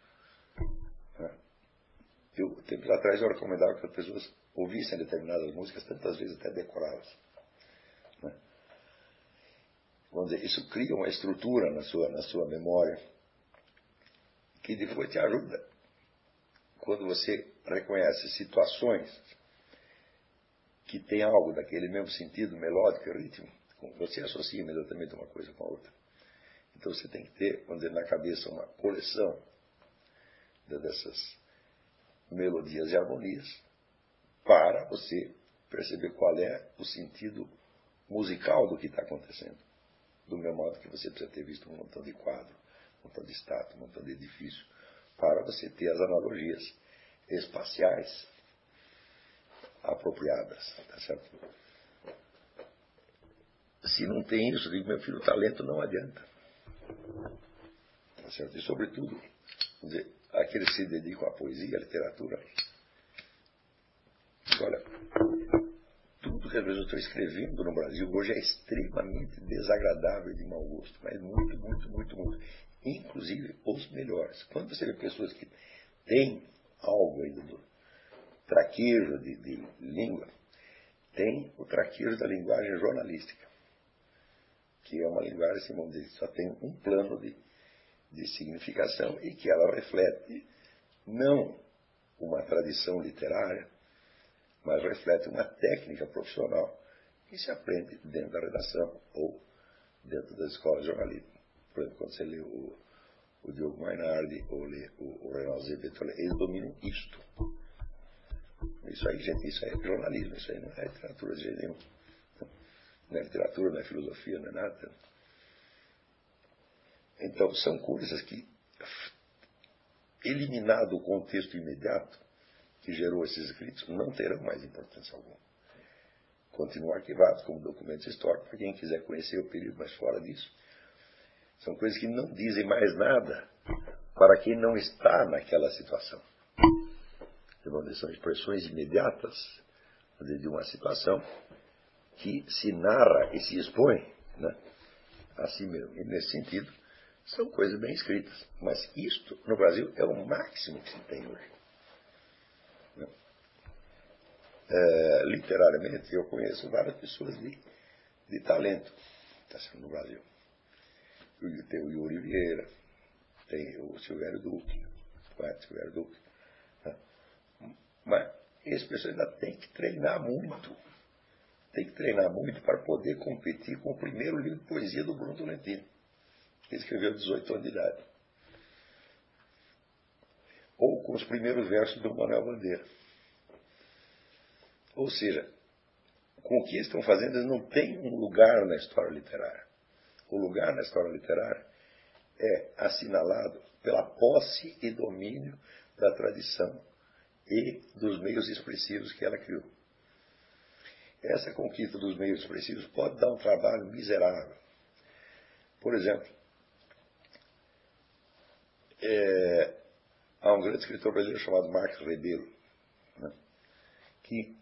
S1: Eu, tempos atrás, eu recomendava que as pessoas ouvissem determinadas músicas tantas vezes até decorá-las. Né? Vamos dizer, isso cria uma estrutura na sua, na sua memória que depois te ajuda. Quando você reconhece situações que tem algo daquele mesmo sentido melódico e ritmo, você associa imediatamente uma coisa com a outra. Então você tem que ter, vamos dizer, na cabeça uma coleção dessas melodias e harmonias para você perceber qual é o sentido musical do que está acontecendo. Do mesmo modo que você precisa ter visto um montão de quadro, um montão de estátua, um montão de edifício, para você ter as analogias espaciais apropriadas. Tá certo? Se não tem isso, digo, meu filho, o talento não adianta. Tá certo? E sobretudo, vamos dizer, aqueles que se dedicam à poesia, à literatura. Olha, tudo que as pessoas estão escrevendo no Brasil hoje é extremamente desagradável de mau gosto, mas muito, muito, muito, muito. Inclusive os melhores. Quando você vê pessoas que têm algo ainda do traquejo de, de língua, tem o traquejo da linguagem jornalística, que é uma linguagem, assim, vamos dizer, só tem um plano de, de significação e que ela reflete não uma tradição literária, mas reflete uma técnica profissional que se aprende dentro da redação ou dentro das escolas de jornalismo. Por exemplo, quando você lê o, o Diogo Mainardi ou lê o, o Reinaldo Zebetto, eles dominam isto. Isso aí, gente, isso aí é jornalismo, isso aí não é literatura de jeito nenhum. Não é literatura, não é filosofia, não é nada. Então, são coisas que, eliminado o contexto imediato que gerou esses escritos, não terão mais importância alguma. Continuam arquivados como documentos históricos para quem quiser conhecer o período, mas fora disso, são coisas que não dizem mais nada para quem não está naquela situação. São expressões imediatas de uma situação que se narra e se expõe, né, assim mesmo. E nesse sentido, são coisas bem escritas. Mas isto, no Brasil, é o máximo que se tem hoje. Né? É, literariamente, eu conheço várias pessoas de, de talento tá sendo no Brasil. Tem o Yuri Vieira, tem o Silvério Duque, o poeta Silvério Duque. Né? Mas esse pessoal ainda tem que treinar muito. Tem que treinar muito para poder competir com o primeiro livro de poesia do Bruno Tolentino, que ele escreveu aos dezoito anos de idade. Ou com os primeiros versos do Manuel Bandeira. Ou seja, com o que eles estão fazendo, eles não têm um lugar na história literária. O lugar na história literária é assinalado pela posse e domínio da tradição e dos meios expressivos que ela criou. Essa conquista dos meios expressivos pode dar um trabalho miserável. Por exemplo, é, há um grande escritor brasileiro chamado Marcos Rebelo, né, que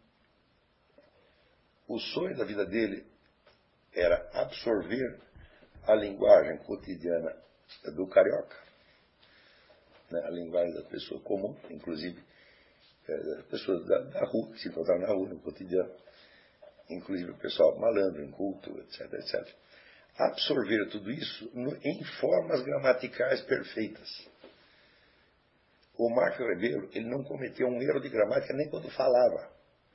S1: o sonho da vida dele era absorver a linguagem cotidiana do carioca, né, a linguagem da pessoa comum, inclusive é, das pessoas da, da rua, que se encontravam na rua, no cotidiano, inclusive o pessoal malandro, inculto, etc, etcétera. Absorver tudo isso no, em formas gramaticais perfeitas. O Marco Rebelo, ele não cometeu um erro de gramática nem quando falava.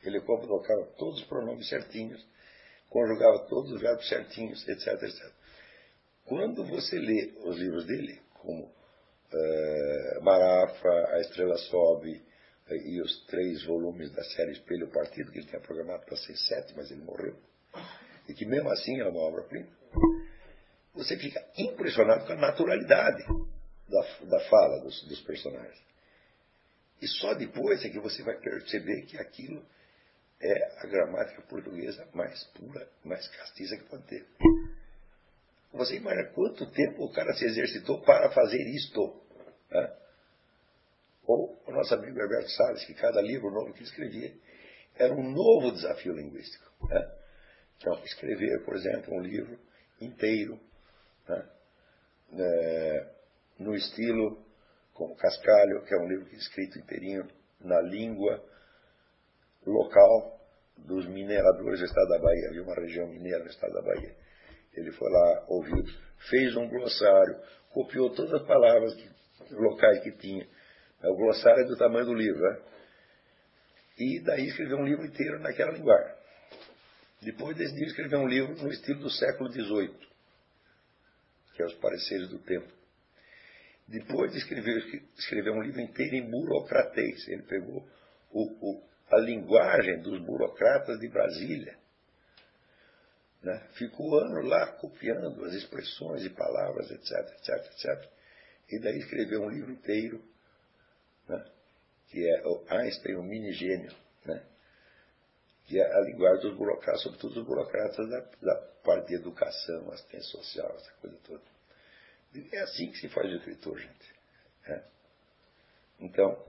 S1: Ele colocava todos os pronomes certinhos, conjugava todos os verbos certinhos, etc, etcétera. Quando você lê os livros dele, como uh, Marafa, A Estrela Sobe, uh, e os três volumes da série Espelho Partido, que ele tinha programado para ser sete, mas ele morreu, e que mesmo assim é uma obra-prima, você fica impressionado com a naturalidade da, da fala dos, dos personagens. E só depois é que você vai perceber que aquilo é a gramática portuguesa mais pura, mais castiça que pode ter. Você imagina quanto tempo o cara se exercitou para fazer isto. Né? Ou o nosso amigo Herberto Salles, que cada livro novo que escrevia era um novo desafio linguístico. Né? Então, escrever, por exemplo, um livro inteiro, né? é, no estilo como Cascalho, que é um livro escrito inteirinho na língua local dos mineradores do estado da Bahia. Havia uma região mineira no estado da Bahia. Ele foi lá, ouviu, fez um glossário, copiou todas as palavras que, locais que tinha. O glossário é do tamanho do livro. Né? E daí escreveu um livro inteiro naquela linguagem. Depois desse livro escreveu um livro no estilo do século dezoito, que é Os Pareceres do Tempo. Depois escreveu, escreveu um livro inteiro em burocratês. Ele pegou o, o, a linguagem dos burocratas de Brasília. Né? Ficou anos lá copiando as expressões e palavras, etc, etc, etcétera. E daí escreveu um livro inteiro, né? Que é o Einstein, o Mini Gênio, né? Que é a linguagem dos burocratas, sobretudo os burocratas da, da parte de educação, assistência social, essa coisa toda. É assim que se faz o escritor, gente. Né? Então,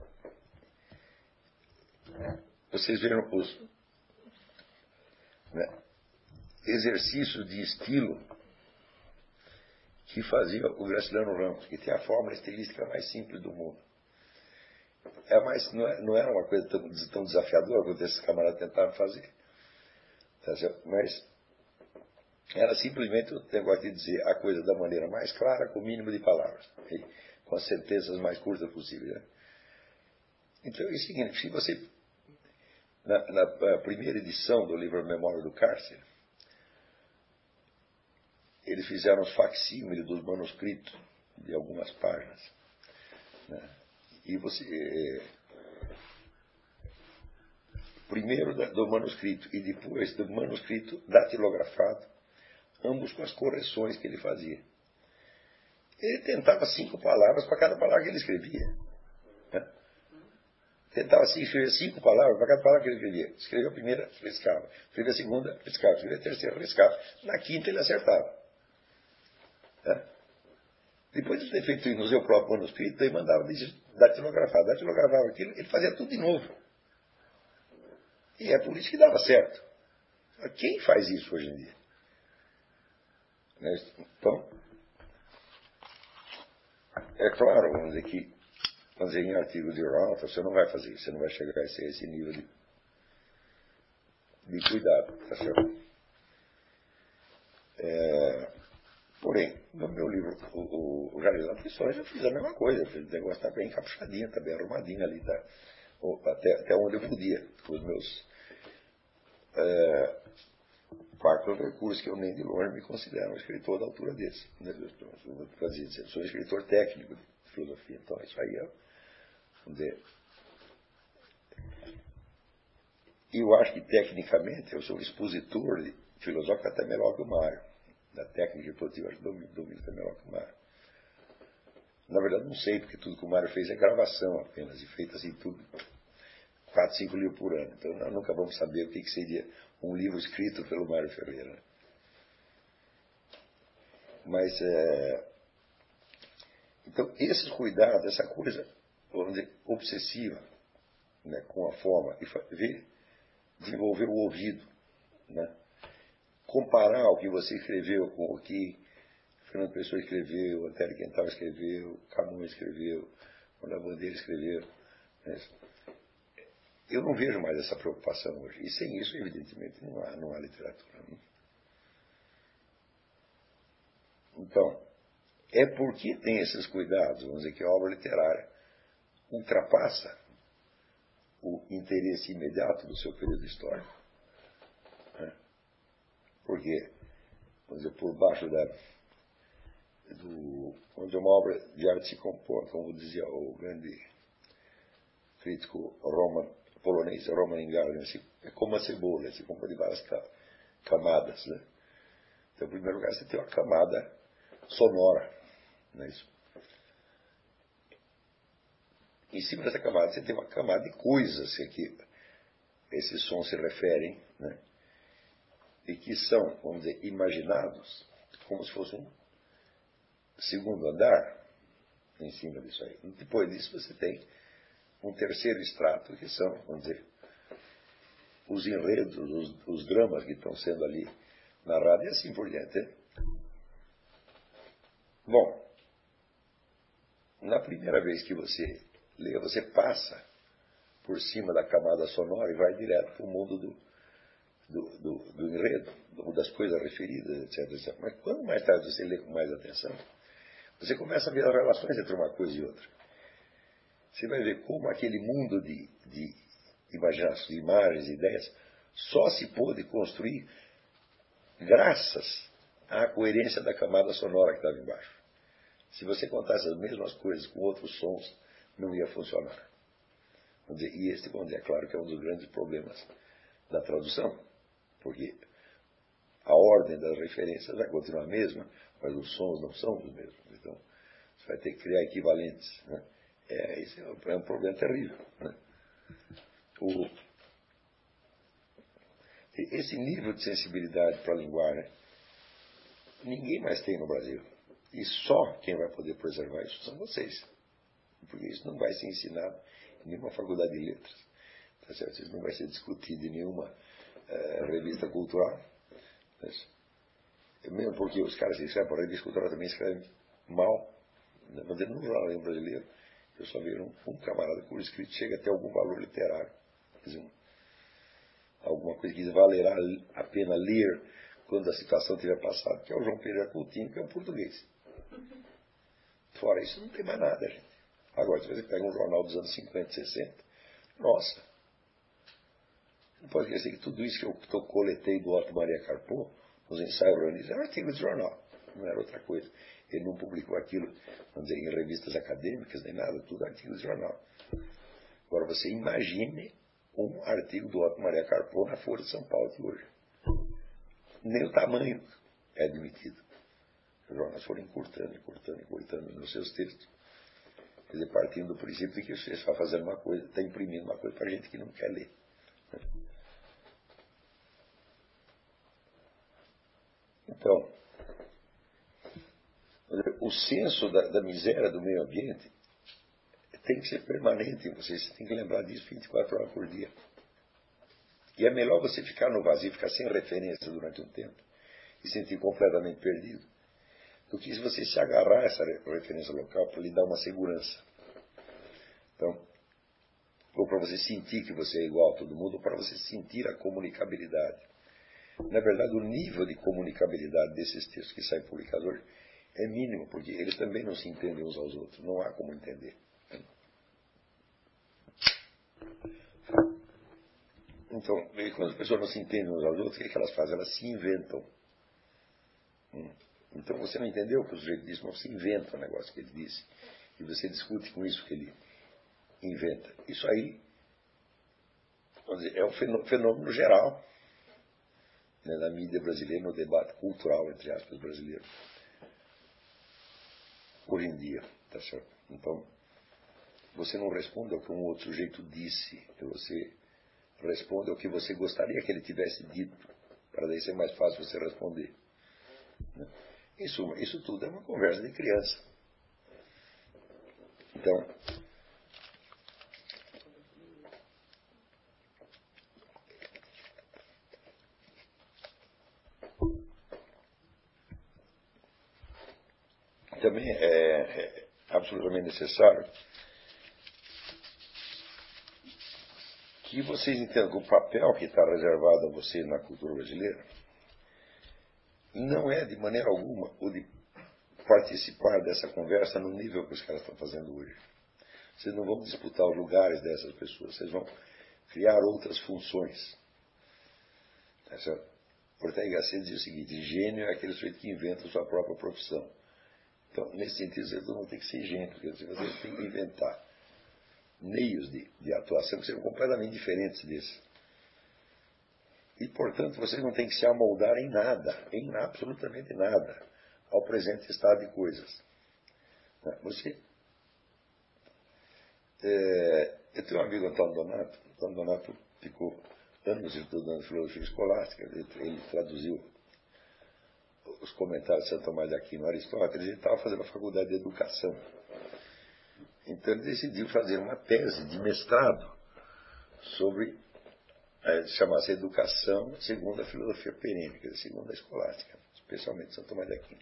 S1: vocês viram os, né, exercícios de estilo que fazia o Graciliano Ramos, que tem a fórmula estilística mais simples do mundo. É mais, não, é, não era uma coisa tão, tão desafiadora quanto esses camaradas tentavam fazer. Tá certo? Mas era simplesmente o negócio de dizer a coisa da maneira mais clara, com o mínimo de palavras, e com as sentenças mais curtas possíveis. Né? Então é o seguinte, se você, na, na primeira edição do livro Memória do Cárcere, eles fizeram os facsímiles dos manuscritos de algumas páginas. Né? E você, é, primeiro do manuscrito e depois do manuscrito datilografado, ambos com as correções que ele fazia. Ele tentava cinco palavras para cada palavra que ele escrevia. Né? Tentava assim, escrever cinco palavras para cada palavra que ele escrevia. Escreveu a primeira, riscava. Escreveu a segunda, riscava. Escreveu a terceira, riscava. Na quinta ele acertava. Né? Depois de ter feito no seu próprio manuscrito, ele mandava datilografar. Datilografava aquilo, ele fazia tudo de novo. E é por isso que dava certo. Quem faz isso hoje em dia? Então, é claro, vamos dizer que, vamos dizer, em artigo de jornal, você não vai fazer isso, você não vai chegar a esse, a esse nível de, de cuidado, tá certo? É, porém, no meu livro, o, o, o Jardim das Aflições, eu fiz a mesma coisa, eu fiz o negócio tá bem encapuchadinho, tá bem arrumadinho ali, tá? Até, até onde eu podia, com os meus é, factos recursos, que eu nem de longe me considero um escritor da altura desse. Eu dizer, sou escritor técnico de filosofia, então isso aí é, vamos dizer, eu acho que tecnicamente eu sou um expositor de filosófico até melhor que o Mário. Da técnica produtiva, acho que domino, domino até melhor que o Mário. Na verdade não sei, porque tudo que o Mário fez é gravação apenas, e feito assim tudo, quatro, cinco livros por ano. Então nós nunca vamos saber o que, que seria um livro escrito pelo Mário Ferreira. Mas, é, então, esses cuidados, essa coisa, vamos dizer, obsessiva, né, com a forma, e ver, desenvolver o ouvido, né, comparar o que você escreveu com o que Fernando Pessoa escreveu, Antélio Quental escreveu, Camões escreveu, Manuel Bandeira escreveu. Né. Eu não vejo mais essa preocupação hoje. E sem isso, evidentemente, não há, não há literatura. Né? Então, é porque tem esses cuidados, vamos dizer, que a obra literária ultrapassa o, interesse imediato do seu período histórico. Né? Porque, vamos dizer, por baixo da, do, onde uma obra de arte se compõe, como dizia o grande crítico Roman, polonês, Roman Ingarden, é como a cebola, se compõe de várias camadas. Né? Então, em primeiro lugar, você tem uma camada sonora. Não é isso? Em cima dessa camada, você tem uma camada de coisas a que esses sons se referem, né? E que são, vamos dizer, imaginados como se fosse um segundo andar em cima disso aí. Depois disso, você tem um terceiro extrato, que são, vamos dizer, os enredos, os, os dramas que estão sendo ali narrados e assim por diante. Né? Bom, na primeira vez que você lê, você passa por cima da camada sonora e vai direto para o mundo do, do, do, do enredo, do, das coisas referidas, etc, etcétera. Mas quando mais tarde você lê com mais atenção, você começa a ver as relações entre uma coisa e outra. Você vai ver como aquele mundo de, de imaginações, de imagens, ideias, só se pôde construir graças à coerência da camada sonora que estava embaixo. Se você contasse as mesmas coisas com outros sons, não ia funcionar. Vamos dizer, e este, vamos dizer, é claro que é um dos grandes problemas da tradução, porque a ordem das referências vai continuar a mesma, mas os sons não são os mesmos. Então, você vai ter que criar equivalentes. Né? É, esse é um problema terrível. Né? O, esse nível de sensibilidade para a linguagem, ninguém mais tem no Brasil. E só quem vai poder preservar isso são vocês. Porque isso não vai ser ensinado em nenhuma faculdade de letras. Tá certo? Isso não vai ser discutido em nenhuma uh, revista cultural. Mas, mesmo porque os caras que escrevem para a revista cultural também escrevem mal. Mas no jornalismo brasileiro, eu só vi um, um camarada cujo escrito chega até algum valor literário. Quer dizer, um, alguma coisa que valerá a pena ler quando a situação tiver passado, que é o João Pereira Coutinho, que é um português. Fora isso, não tem mais nada, gente. Agora, se você pega um jornal dos anos cinquenta, sessenta, nossa, não pode esquecer que tudo isso que eu, que eu coletei do Otto Maria Carpo, nos ensaios reunidos, era artigo de jornal, não era outra coisa. Ele não publicou aquilo, vamos dizer, em revistas acadêmicas, nem nada, tudo artigo de jornal. Agora, você imagine um artigo do Otto Maria Carpo na Folha de São Paulo de hoje. Nem o tamanho é admitido. Os jornais foram encurtando, encurtando, encurtando nos seus textos. Quer dizer, partindo do princípio de que você está fazendo uma coisa, está imprimindo uma coisa para gente que não quer ler. Então, o senso da, da miséria do meio ambiente tem que ser permanente em você. Você tem que lembrar disso vinte e quatro horas por dia. E é melhor você ficar no vazio, ficar sem referência durante um tempo e sentir completamente perdido, do que se você se agarrar a essa referência local para lhe dar uma segurança. Então, ou para você sentir que você é igual a todo mundo, ou para você sentir a comunicabilidade. Na verdade, o nível de comunicabilidade desses textos que saem publicados hoje é mínimo, porque eles também não se entendem uns aos outros. Não há como entender. Então, quando as pessoas não se entendem uns aos outros, o que, é que elas fazem? Elas se inventam. Então, você não entendeu o que o sujeito disse, mas você inventa o negócio que ele disse. E você discute com isso que ele inventa. Isso aí, vamos dizer, é um fenômeno geral, né, na mídia brasileira, no debate cultural, entre aspas, brasileiro. Hoje em dia, tá certo? Então, você não responde ao que um outro sujeito disse, você responde ao que você gostaria que ele tivesse dito, para daí ser mais fácil você responder. Né? Em suma, isso tudo é uma conversa de criança. Então, também é, é absolutamente necessário que vocês entendam que o papel que está reservado a você na cultura brasileira não é, de maneira alguma, o de participar dessa conversa no nível que os caras estão fazendo hoje. Vocês não vão disputar os lugares dessas pessoas, vocês vão criar outras funções. Tá certo? Ortega y Gasset diz o seguinte: gênio é aquele sujeito que inventa a sua própria profissão. Então, nesse sentido, você não tem que ser gênio, quer dizer, você tem que inventar meios de, de atuação que sejam completamente diferentes desse. E, portanto, vocês não têm que se amoldar em nada, em absolutamente nada, ao presente estado de coisas. Você... É, eu tenho um amigo, Antônio Donato. Antônio Donato ficou anos estudando filosofia escolástica. Ele, ele traduziu os comentários de Santo Tomás de Aquino, Aristóteles. Ele estava fazendo a faculdade de educação. Então ele decidiu fazer uma tese de mestrado sobre, é, chama-se Educação segundo a filosofia perênica, segundo a escolástica, especialmente Santo Tomás de Aquino.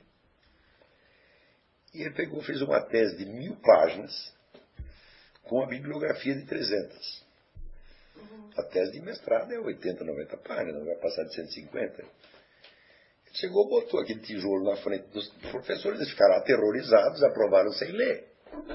S1: E ele pegou, fez uma tese de mil páginas com a bibliografia de trezentas. A tese de mestrado é oitenta, noventa páginas, não vai passar de cento e cinquenta. Ele chegou, botou aquele tijolo na frente dos professores, eles ficaram aterrorizados, aprovaram sem ler.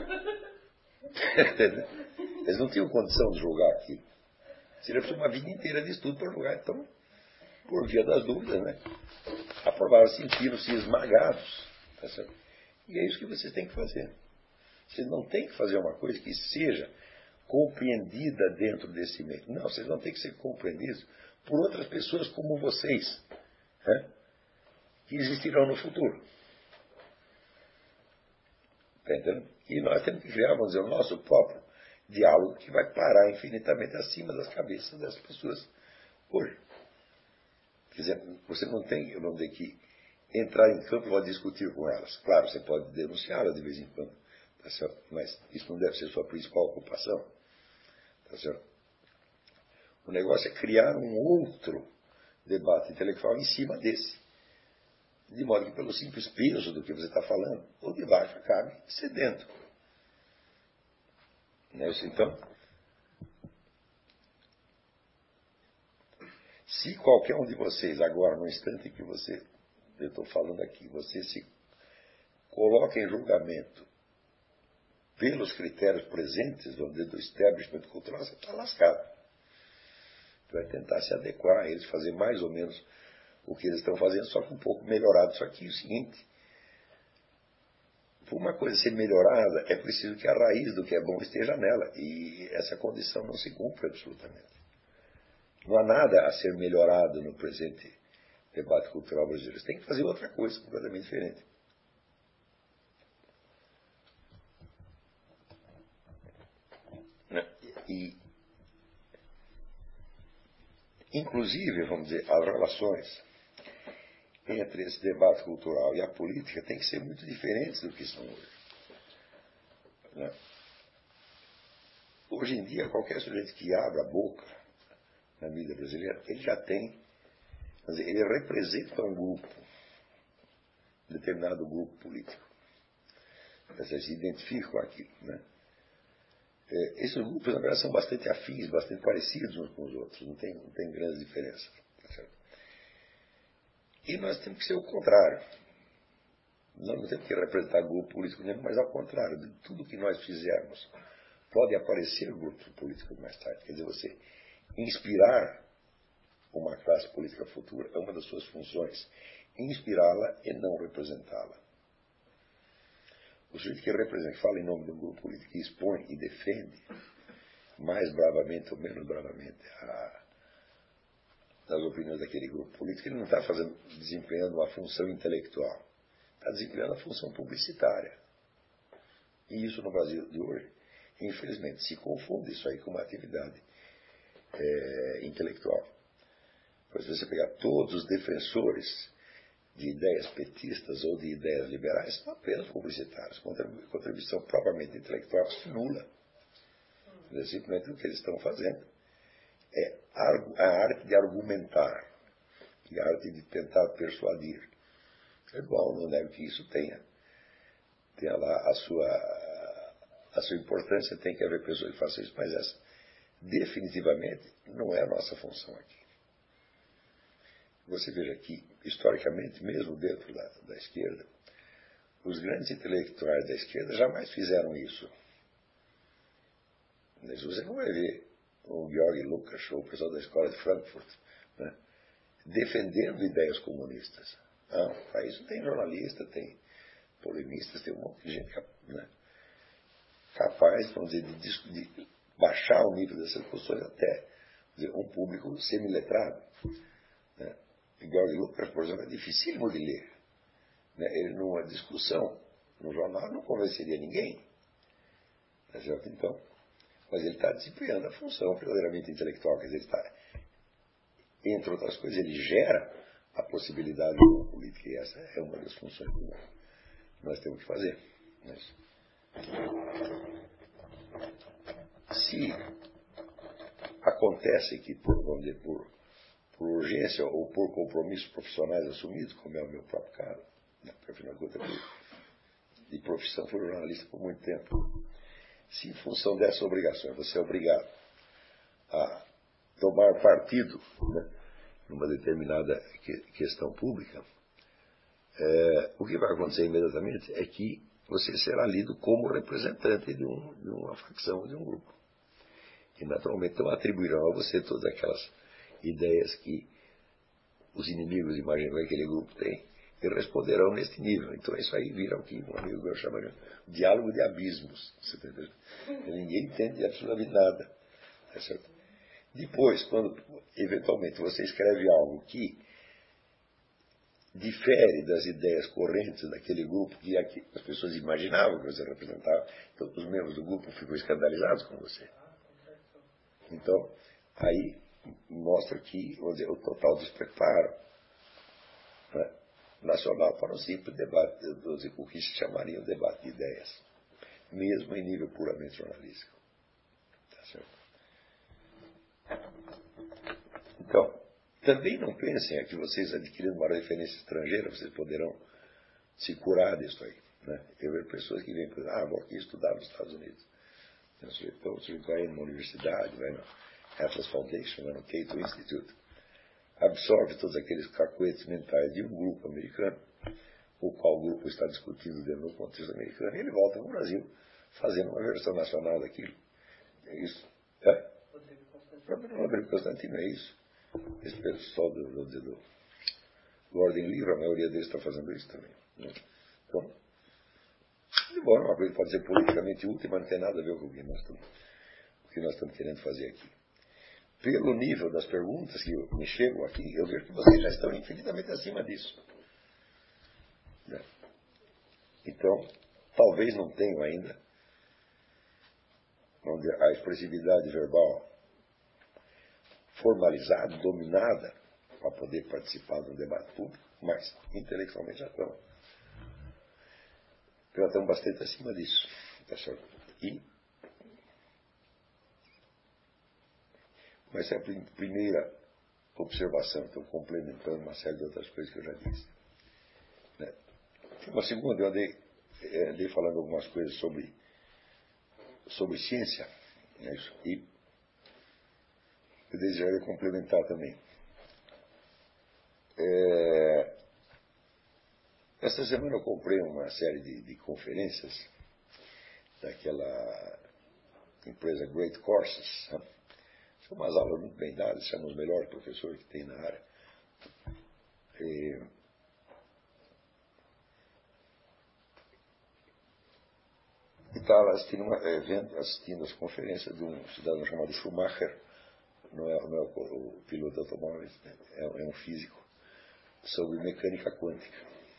S1: Eles não tinham condição de julgar aquilo. Seria preciso uma vida inteira de estudo para julgar. Então, por via das dúvidas, né? Aprovaram, sentiram-se esmagados. Tá certo? E é isso que vocês têm que fazer. Vocês não têm que fazer uma coisa que seja compreendida dentro desse meio. Não, vocês vão ter que ser compreendidos por outras pessoas como vocês, né? Que existirão no futuro. Está entendendo? E nós temos que criar, vamos dizer, o nosso próprio diálogo que vai parar infinitamente acima das cabeças das pessoas hoje. Quer dizer, você não tem, vamos dizer, que entrar em campo para discutir com elas. Claro, você pode denunciá-las de vez em quando, tá certo? Mas isso não deve ser sua principal ocupação. Tá certo? O negócio é criar um outro debate intelectual em cima desse. De modo que, pelo simples peso do que você está falando, o de baixo acabe cedendo. Então, se qualquer um de vocês, agora, no instante em que você, eu estou falando aqui, você se coloca em julgamento pelos critérios presentes do establishment cultural, você está lascado. Vai tentar se adequar a eles, fazer mais ou menos o que eles estão fazendo, só que um pouco melhorado. Só que é o seguinte, para uma coisa ser melhorada, é preciso que a raiz do que é bom esteja nela. E essa condição não se cumpre absolutamente. Não há nada a ser melhorado no presente debate cultural brasileiro. Você tem que fazer outra coisa completamente diferente. E, inclusive, vamos dizer, as relações entre esse debate cultural e a política têm que ser muito diferentes do que são hoje. Né? Hoje em dia, qualquer sujeito que abra a boca na mídia brasileira, ele já tem, quer dizer, ele representa um grupo, um determinado grupo político. Você se identifica com aquilo. Né? É, esses grupos, na verdade, são bastante afins, bastante parecidos uns com os outros, não tem, não tem grandes diferenças. Tá certo? E nós temos que ser o contrário. Nós não temos que representar grupo político nenhum, mas ao contrário, de tudo que nós fizermos, pode aparecer grupos políticos mais tarde. Quer dizer, você inspirar uma classe política futura é uma das suas funções. Inspirá-la e não representá-la. O sujeito que representa, que fala em nome de um grupo político, que expõe e defende, mais bravamente ou menos bravamente, a das opiniões daquele grupo político, ele não está fazendo, desempenhando uma função intelectual, está desempenhando a função publicitária. E isso no Brasil de hoje, infelizmente, se confunde isso aí com uma atividade é, intelectual. Pois se você pegar todos os defensores de ideias petistas ou de ideias liberais, são apenas publicitários, contribuição propriamente intelectual nula. É simplesmente o que eles estão fazendo é a arte de argumentar, e a arte de tentar persuadir. É bom, não nego que isso tenha, tenha lá a sua, a sua importância, tem que haver pessoas que façam isso, mas essa definitivamente não é a nossa função aqui. Você veja que, historicamente, mesmo dentro da, da esquerda, os grandes intelectuais da esquerda jamais fizeram isso. Mas você não vai ver o Georg Lukács, o pessoal da escola de Frankfurt, né, defendendo ideias comunistas. Não, para isso tem jornalista, tem polemistas, tem um monte de gente, né, capaz, vamos dizer, de, de baixar o nível dessas discussões até dizer, um público semiletrado. Né. Georg Lukács, por exemplo, é dificílimo de ler. Né. Ele, numa discussão no jornal, não convenceria ninguém. Tá certo? Então, mas ele está desempenhando a função verdadeiramente intelectual. Quer dizer, ele está, entre outras coisas, ele gera a possibilidade de uma política. E essa é uma das funções que nós temos que fazer. Mas, se acontece que, por, vamos dizer, por, por urgência ou por compromissos profissionais assumidos, como é o meu próprio caso, né, porque afinal de contas, de profissão, fui jornalista por muito tempo. Se em função dessa obrigação você é obrigado a tomar partido, né, numa determinada que, questão pública, é, o que vai acontecer imediatamente é que você será lido como representante de, um, de uma facção, de um grupo. E naturalmente então atribuirão a você todas aquelas ideias que os inimigos imaginam que aquele grupo tem e responderão neste nível. Então isso aí vira o que um amigo meu chama de diálogo de abismos. Você tá entendendo? Ninguém entende absolutamente nada. Tá certo? Depois, quando eventualmente você escreve algo que difere das ideias correntes daquele grupo que as pessoas imaginavam que você representava, então os membros do grupo ficam escandalizados com você. Então, aí mostra que, vamos dizer, o total despreparo, né, nacional para um simples debate, o que se chamaria o debate de ideias, mesmo em nível puramente jornalístico. Tá certo? Então, também não pensem que vocês, adquirindo uma referência estrangeira, vocês poderão se curar disso aí. Né? Eu vejo pessoas que vêm para ah, vou aqui estudar nos Estados Unidos. Então, você vai numa universidade, vai no Atlas Foundation, vai no Cato Institute, absorve todos aqueles cacuetes mentais de um grupo americano, o qual o grupo está discutindo dentro do contexto americano, e ele volta no Brasil, fazendo uma versão nacional daquilo. É isso. É? O Rodrigo Constantino é isso. Esse pessoal do, do, do, do Ordem Livre, a maioria deles está fazendo isso também. Né? Então, de bom, uma coisa pode ser politicamente útil, mas não tem nada a ver com o que nós estamos, o que nós estamos querendo fazer aqui. Pelo nível das perguntas que me chegam aqui, eu vejo que vocês já estão infinitamente acima disso. Né? Então, talvez não tenham ainda a expressividade verbal formalizada, dominada, para poder participar do debate público, mas intelectualmente já estão, já estão bastante acima disso. Tá certo? E, mas é a primeira observação, estou complementando uma série de outras coisas que eu já disse. Né? Uma segunda, eu andei, andei falando algumas coisas sobre, sobre ciência, né? E eu desejaria complementar também. É, esta semana eu comprei uma série de, de conferências daquela empresa Great Courses. Né? São umas aulas muito bem dadas, são os melhores professores que tem na área. E, e estava assistindo, uma, é, vendo, assistindo as conferências de um cidadão chamado Schumacher. Não é, não é o, o piloto de automóveis, né? é, é um físico, sobre mecânica quântica.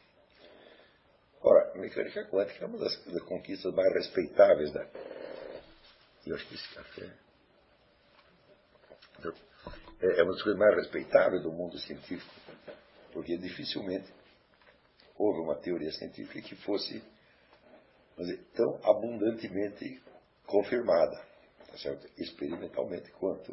S1: Ora, mecânica quântica é uma das, das conquistas mais respeitáveis da. Eu acho que esse café é, é uma das coisas mais respeitáveis do mundo científico, porque dificilmente houve uma teoria científica que fosse, vamos dizer, tão abundantemente confirmada, tá certo? Experimentalmente, quanto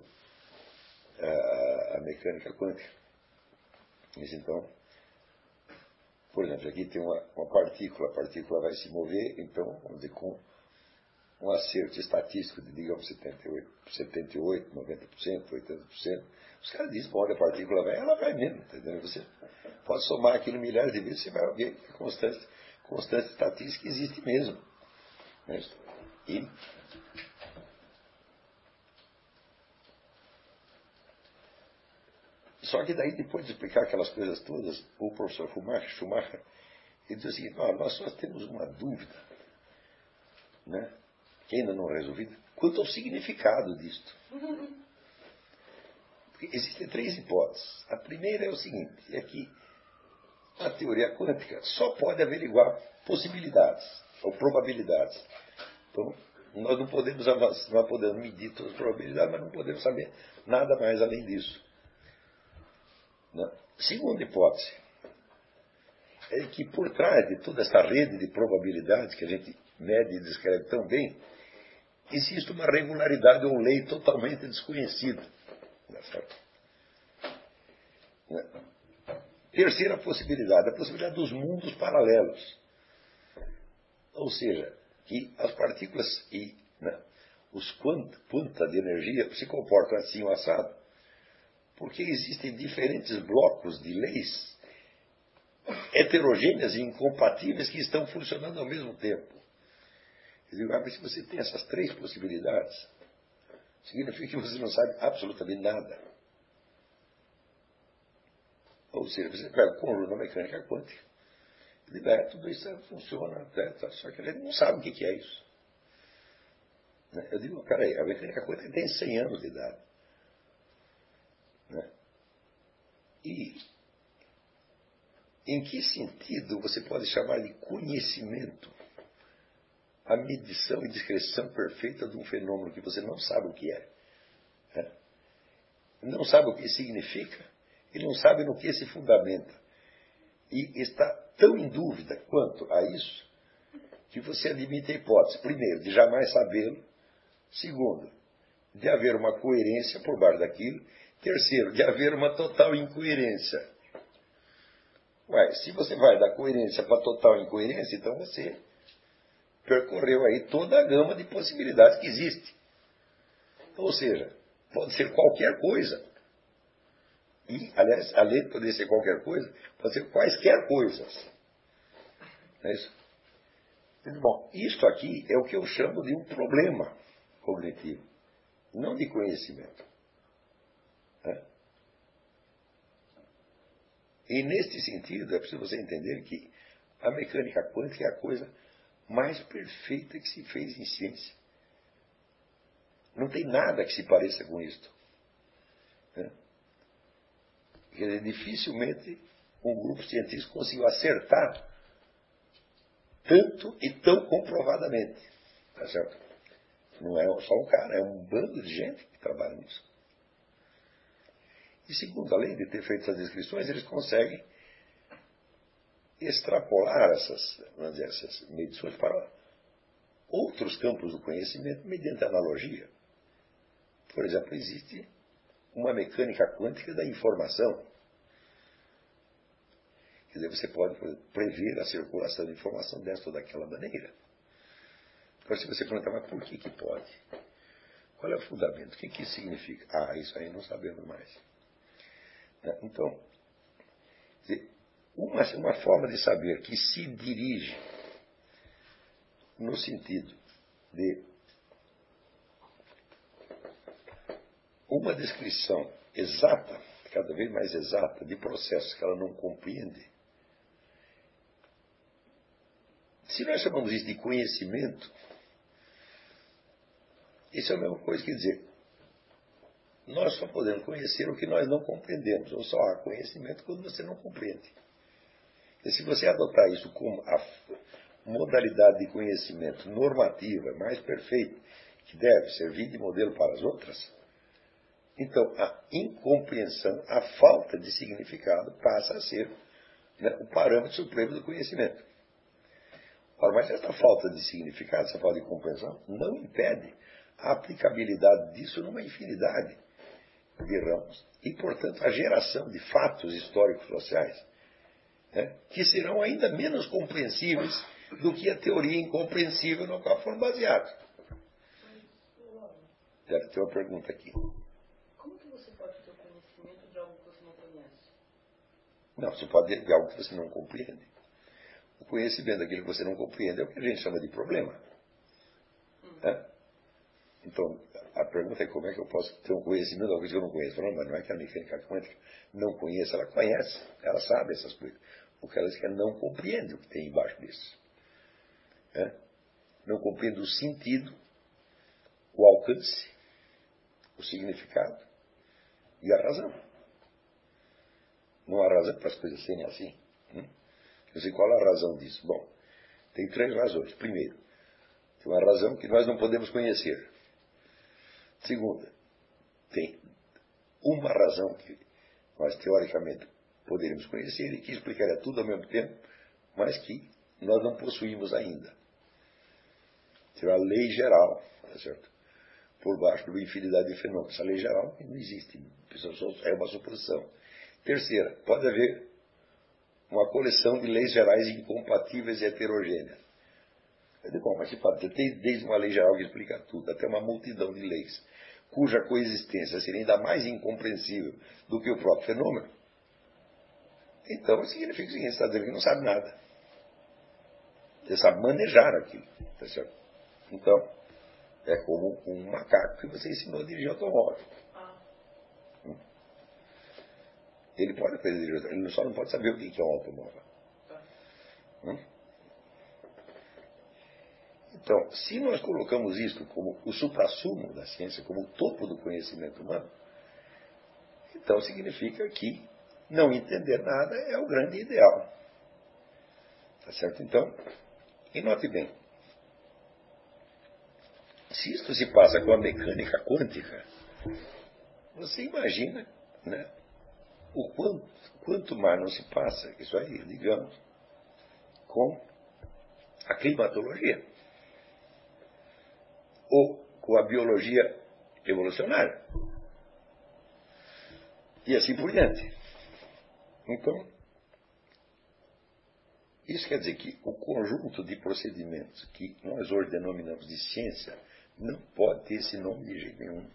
S1: a mecânica quântica. Mas então, por exemplo, aqui tem uma, uma partícula, a partícula vai se mover, então, vamos dizer, com um acerto estatístico de, digamos, setenta e oito, setenta e oito, noventa por cento, oitenta por cento. Os caras dizem, para onde a partícula vai, ela vai mesmo, entendeu? Você pode somar aquilo milhares de vezes, você vai ver que a constante, constante estatística existe mesmo. Né? E Só que daí, depois de explicar aquelas coisas todas, o professor Schumacher, Schumacher ele diz o seguinte: olha, nós só temos uma dúvida, né, que ainda não é resolvida, quanto ao significado disto. Porque existem três hipóteses. A primeira é o seguinte, é que a teoria quântica só pode averiguar possibilidades, ou probabilidades. Então, nós não podemos avançar, nós podemos medir todas as probabilidades, mas não podemos saber nada mais além disso. Né? Segunda hipótese é que por trás de toda essa rede de probabilidades que a gente mede e descreve tão bem, existe uma regularidade ou lei totalmente desconhecida. Terceira possibilidade, a possibilidade dos mundos paralelos. Ou seja, que as partículas e, né, os quanta, quanta de energia se comportam assim ou assado, porque existem diferentes blocos de leis heterogêneas e incompatíveis que estão funcionando ao mesmo tempo. Eu digo, ah, mas se você tem essas três possibilidades, significa que você não sabe absolutamente nada. Ou seja, você pega o conjunto da mecânica quântica, ele diz, é, tudo isso funciona, é, só que ele não sabe o que é isso. Eu digo, peraí, a mecânica quântica tem cem anos de idade. Né? E em que sentido você pode chamar de conhecimento a medição e descrição perfeita de um fenômeno que você não sabe o que é? Né? Não sabe o que significa, e não sabe no que se fundamenta. E está tão em dúvida quanto a isso, que você admite a hipótese, primeiro, de jamais sabê-lo, segundo, de haver uma coerência por baixo daquilo, terceiro, de haver uma total incoerência. Ué, se você vai da coerência para total incoerência, então você percorreu aí toda a gama de possibilidades que existe. Ou seja, pode ser qualquer coisa. E, aliás, além de poder ser qualquer coisa, pode ser quaisquer coisas. Não é isso? Bom, isto aqui é o que eu chamo de um problema cognitivo, não de conhecimento. Né? E, neste sentido, é preciso você entender que a mecânica quântica é a coisa mais perfeita que se fez em ciência. Não tem nada que se pareça com isto. Né? Quer dizer, dificilmente um grupo científico conseguiu acertar tanto e tão comprovadamente. Tá certo? Não é só um cara, é um bando de gente que trabalha nisso. E segundo, além de ter feito essas descrições, eles conseguem extrapolar essas, vamos dizer, essas medições para outros campos do conhecimento mediante analogia. Por exemplo, existe uma mecânica quântica da informação. Quer dizer, você pode prever a circulação de informação desta ou daquela maneira. Agora, se você perguntar, mas por que que pode? Qual é o fundamento? O que que isso significa? Ah, isso aí não sabemos mais. Então, quer dizer, uma, uma forma de saber que se dirige no sentido de uma descrição exata, cada vez mais exata, de processos que ela não compreende. Se nós chamamos isso de conhecimento, isso é a mesma coisa que dizer, nós só podemos conhecer o que nós não compreendemos, ou só há conhecimento quando você não compreende. E se você adotar isso como a modalidade de conhecimento normativa mais perfeita, que deve servir de modelo para as outras, então a incompreensão, a falta de significado passa a ser, né, o parâmetro supremo do conhecimento. Ora, mas essa falta de significado, essa falta de compreensão, não impede a aplicabilidade disso numa infinidade de ramos. E, portanto, a geração de fatos históricos sociais, né, que serão ainda menos compreensíveis do que a teoria incompreensível no qual foram baseados. Deve ter uma pergunta aqui.
S2: Como que você pode ter o conhecimento de algo que você não conhece?
S1: Não, você pode ter de algo que você não compreende. O conhecimento daquilo que você não compreende é o que a gente chama de problema. Hum. Né? Então, a pergunta é como é que eu posso ter um conhecimento de uma coisa que eu não conheço. Não, mas não é que a mecânica quântica não conheça, ela conhece, ela sabe essas coisas. O que ela diz que ela não compreende o que tem embaixo disso. É? Não compreende o sentido, o alcance, o significado e a razão. Não há razão para as coisas serem assim. Hum? Eu sei qual é a razão disso. Bom, tem três razões. Primeiro, tem uma razão que nós não podemos conhecer. Segunda, tem uma razão que nós teoricamente poderíamos conhecer e que explicaria tudo ao mesmo tempo, mas que nós não possuímos ainda. Será a lei geral, tá certo? Por baixo de uma infinidade de fenômenos. Essa lei geral não existe, é uma suposição. Terceira, pode haver uma coleção de leis gerais incompatíveis e heterogêneas. Eu digo, bom, mas se pode ter desde uma lei geral que explica tudo, até uma multidão de leis, cuja coexistência seria ainda mais incompreensível do que o próprio fenômeno, então significa o seguinte, você está dizendo que não sabe nada. Você sabe manejar aquilo, tá certo? Então, é como um macaco que você ensinou a dirigir automóvel. Hum? Ele pode aprender a dirigir automóvel, ele só não pode saber o que é um automóvel. Hum? Então, se nós colocamos isto como o suprassumo da ciência, como o topo do conhecimento humano, então significa que não entender nada é o grande ideal. Tá certo? Então, e note bem, se isto se passa com a mecânica quântica, você imagina, né, o quanto, quanto mais não se passa, isso aí, digamos, com a climatologia, ou com a biologia evolucionária, e assim por diante. Então, isso quer dizer que o conjunto de procedimentos que nós hoje denominamos de ciência não pode ter esse nome de jeito nenhum.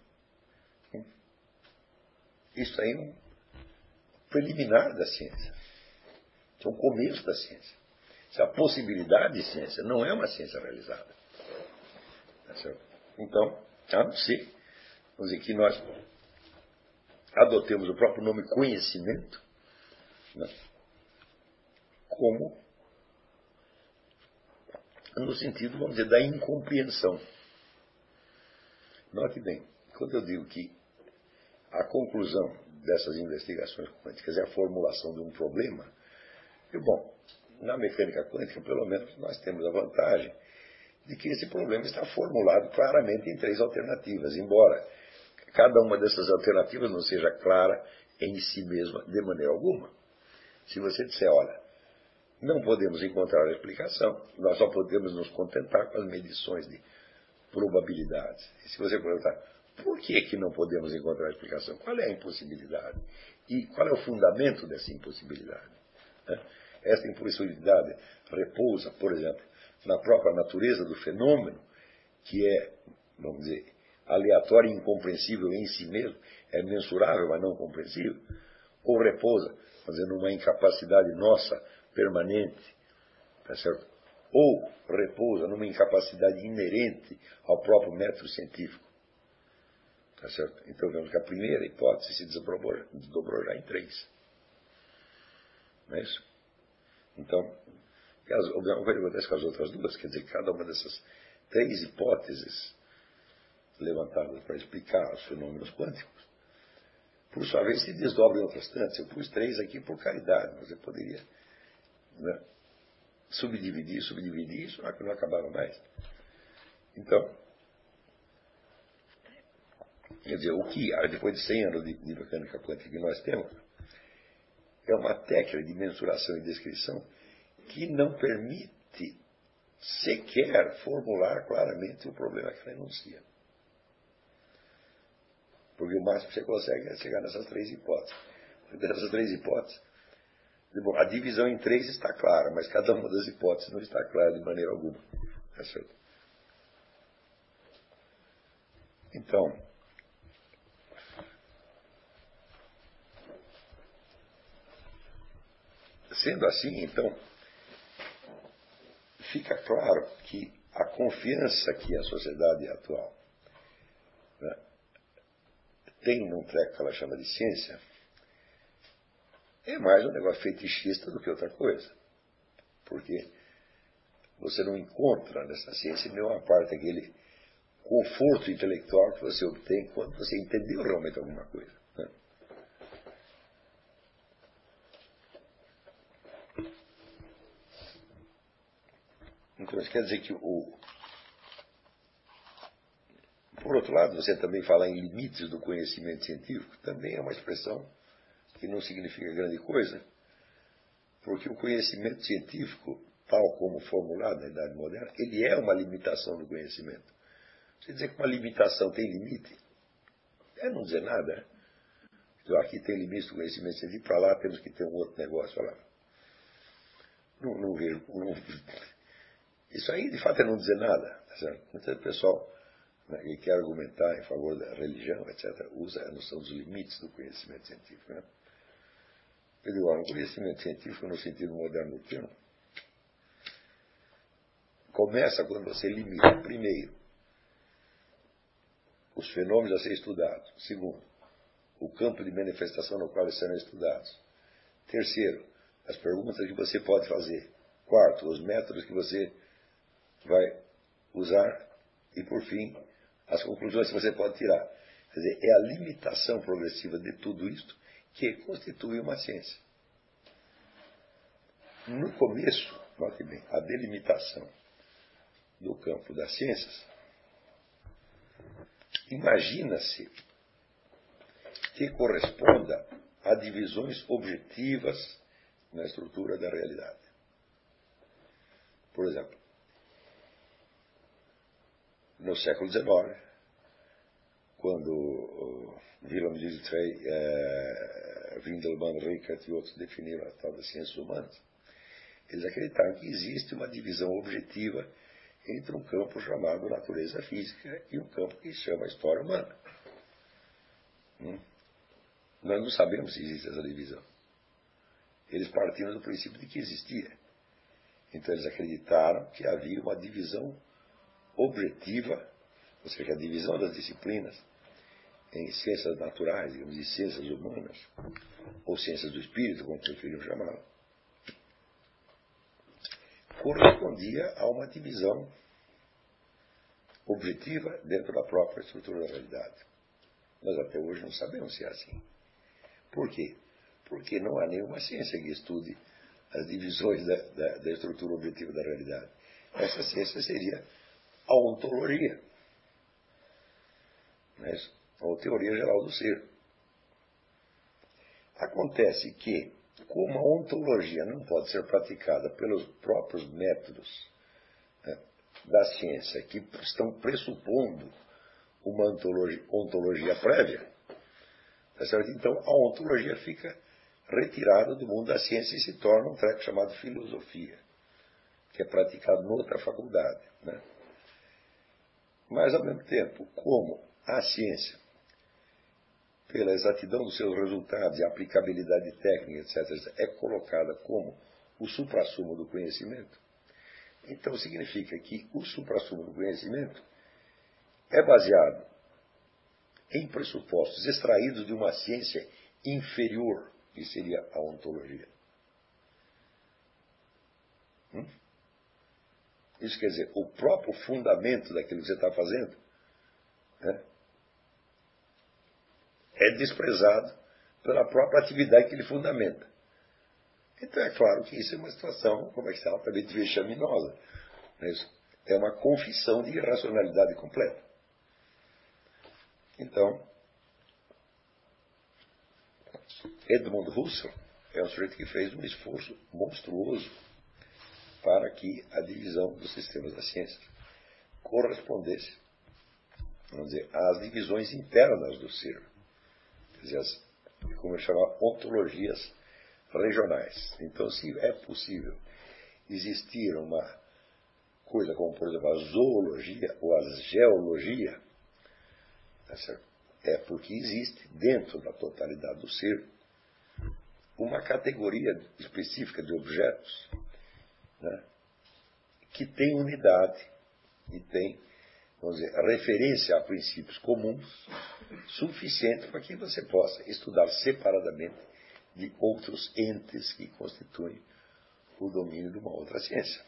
S1: Isso aí é um preliminar da ciência. Isso é o começo da ciência. Isso é a possibilidade de ciência, não é uma ciência realizada. Tá certo? Então, a não ser, vamos dizer que nós adotemos o próprio nome conhecimento, né, como no sentido, vamos dizer, da incompreensão. Note bem, quando eu digo que a conclusão dessas investigações quânticas é a formulação de um problema, eu, bom, na mecânica quântica, pelo menos, nós temos a vantagem de que esse problema está formulado claramente em três alternativas, embora cada uma dessas alternativas não seja clara em si mesma de maneira alguma. Se você disser, olha, não podemos encontrar a explicação, nós só podemos nos contentar com as medições de probabilidades. E se você perguntar, por que, que não podemos encontrar a explicação? Qual é a impossibilidade? E qual é o fundamento dessa impossibilidade? Essa impossibilidade repousa, por exemplo, na própria natureza do fenômeno, que é, vamos dizer, aleatório e incompreensível em si mesmo, é mensurável, mas não compreensível, ou repousa, vamos dizer, numa incapacidade nossa permanente, tá certo? Ou repousa numa incapacidade inerente ao próprio método científico. Tá certo? Então vemos que a primeira hipótese se desdobrou, desdobrou já em três. Não é isso? Então, o que acontece com as outras duas, quer dizer, cada uma dessas três hipóteses levantadas para explicar os fenômenos quânticos, por sua vez se desdobram em outras tantas. Eu pus três aqui por caridade, mas eu poderia, né, subdividir, subdividir, isso não acabava mais. Então, quer dizer, o que há, depois de cem anos de, de mecânica quântica que nós temos, é uma técnica de mensuração e descrição que não permite sequer formular claramente o problema que ela enuncia. Porque o máximo que você consegue é chegar nessas três hipóteses. Dessas três hipóteses, bom, a divisão em três está clara, mas cada uma das hipóteses não está clara de maneira alguma. Tá certo? Então, sendo assim, então, fica claro que a confiança que a sociedade atual, né, tem num treco que ela chama de ciência é mais um negócio fetichista do que outra coisa. Porque você não encontra nessa ciência nenhuma parte daquele conforto intelectual que você obtém quando você entendeu realmente alguma coisa. Né? Então, isso quer dizer que, o... por outro lado, você também fala em limites do conhecimento científico, também é uma expressão que não significa grande coisa, porque o conhecimento científico, tal como formulado na Idade Moderna, ele é uma limitação do conhecimento. Você dizer que uma limitação tem limite, é não dizer nada. Né? Então, aqui tem limite do conhecimento científico, para lá temos que ter um outro negócio. Lá. Não, não vejo. Não... Isso aí, de fato, é não dizer nada. Tá certo? Então, o pessoal, né, que quer argumentar em favor da religião, etcétera, usa a noção dos limites do conhecimento científico. Né? Eu digo, o conhecimento científico, no sentido moderno do termo, começa quando você limita, primeiro, os fenômenos a ser estudados. Segundo, o campo de manifestação no qual eles serão estudados. Terceiro, as perguntas que você pode fazer. Quarto, os métodos que você vai usar. E, por fim, as conclusões que você pode tirar. Quer dizer, é a limitação progressiva de tudo isto que constitui uma ciência. No começo, note bem, a delimitação do campo das ciências, imagina-se que corresponda a divisões objetivas na estrutura da realidade. Por exemplo, no século dezenove, quando Willem Dilthey, eh, Windelmann, Rickert e outros definiram a tal das ciências humanas, eles acreditaram que existe uma divisão objetiva entre um campo chamado natureza física e um campo que se chama história humana. Hum? Nós não sabemos se existe essa divisão. Eles partiram do princípio de que existia. Então eles acreditaram que havia uma divisão objetiva, ou seja, a divisão das disciplinas em ciências naturais, digamos, e ciências humanas, ou ciências do espírito, como preferiam chamá-la, correspondia a uma divisão objetiva dentro da própria estrutura da realidade. Nós até hoje não sabemos se é assim. Por quê? Porque não há nenhuma ciência que estude as divisões da, da, da estrutura objetiva da realidade. Essa ciência seria a ontologia, não é isso? Ou teoria geral do ser. Acontece que, como a ontologia não pode ser praticada pelos próprios métodos, né, da ciência, que estão pressupondo uma ontologia, ontologia prévia, tá certo? Então a ontologia fica retirada do mundo da ciência e se torna um treco chamado filosofia, que é praticado noutra faculdade. Né? Mas, ao mesmo tempo, como a ciência, pela exatidão dos seus resultados e aplicabilidade técnica, etcétera, é colocada como o suprassumo do conhecimento, então significa que o suprassumo do conhecimento é baseado em pressupostos extraídos de uma ciência inferior, que seria a ontologia. Hum? Isso quer dizer, o próprio fundamento daquilo que você está fazendo, né, é desprezado pela própria atividade que ele fundamenta. Então é claro que isso é uma situação, como é que se chama, altamente vexaminosa. É uma confissão de irracionalidade completa. Então, Edmund Husserl é um sujeito que fez um esforço monstruoso para que a divisão dos sistemas da ciência correspondesse, vamos dizer, às divisões internas do ser. Quer dizer, as, como eu chamava, ontologias regionais. Então, se é possível existir uma coisa como, por exemplo, a zoologia ou a geologia, tá certo? É porque existe, dentro da totalidade do ser, uma categoria específica de objetos, né, que tem unidade e tem vamos dizer, referência a princípios comuns, suficiente para que você possa estudar separadamente de outros entes que constituem o domínio de uma outra ciência.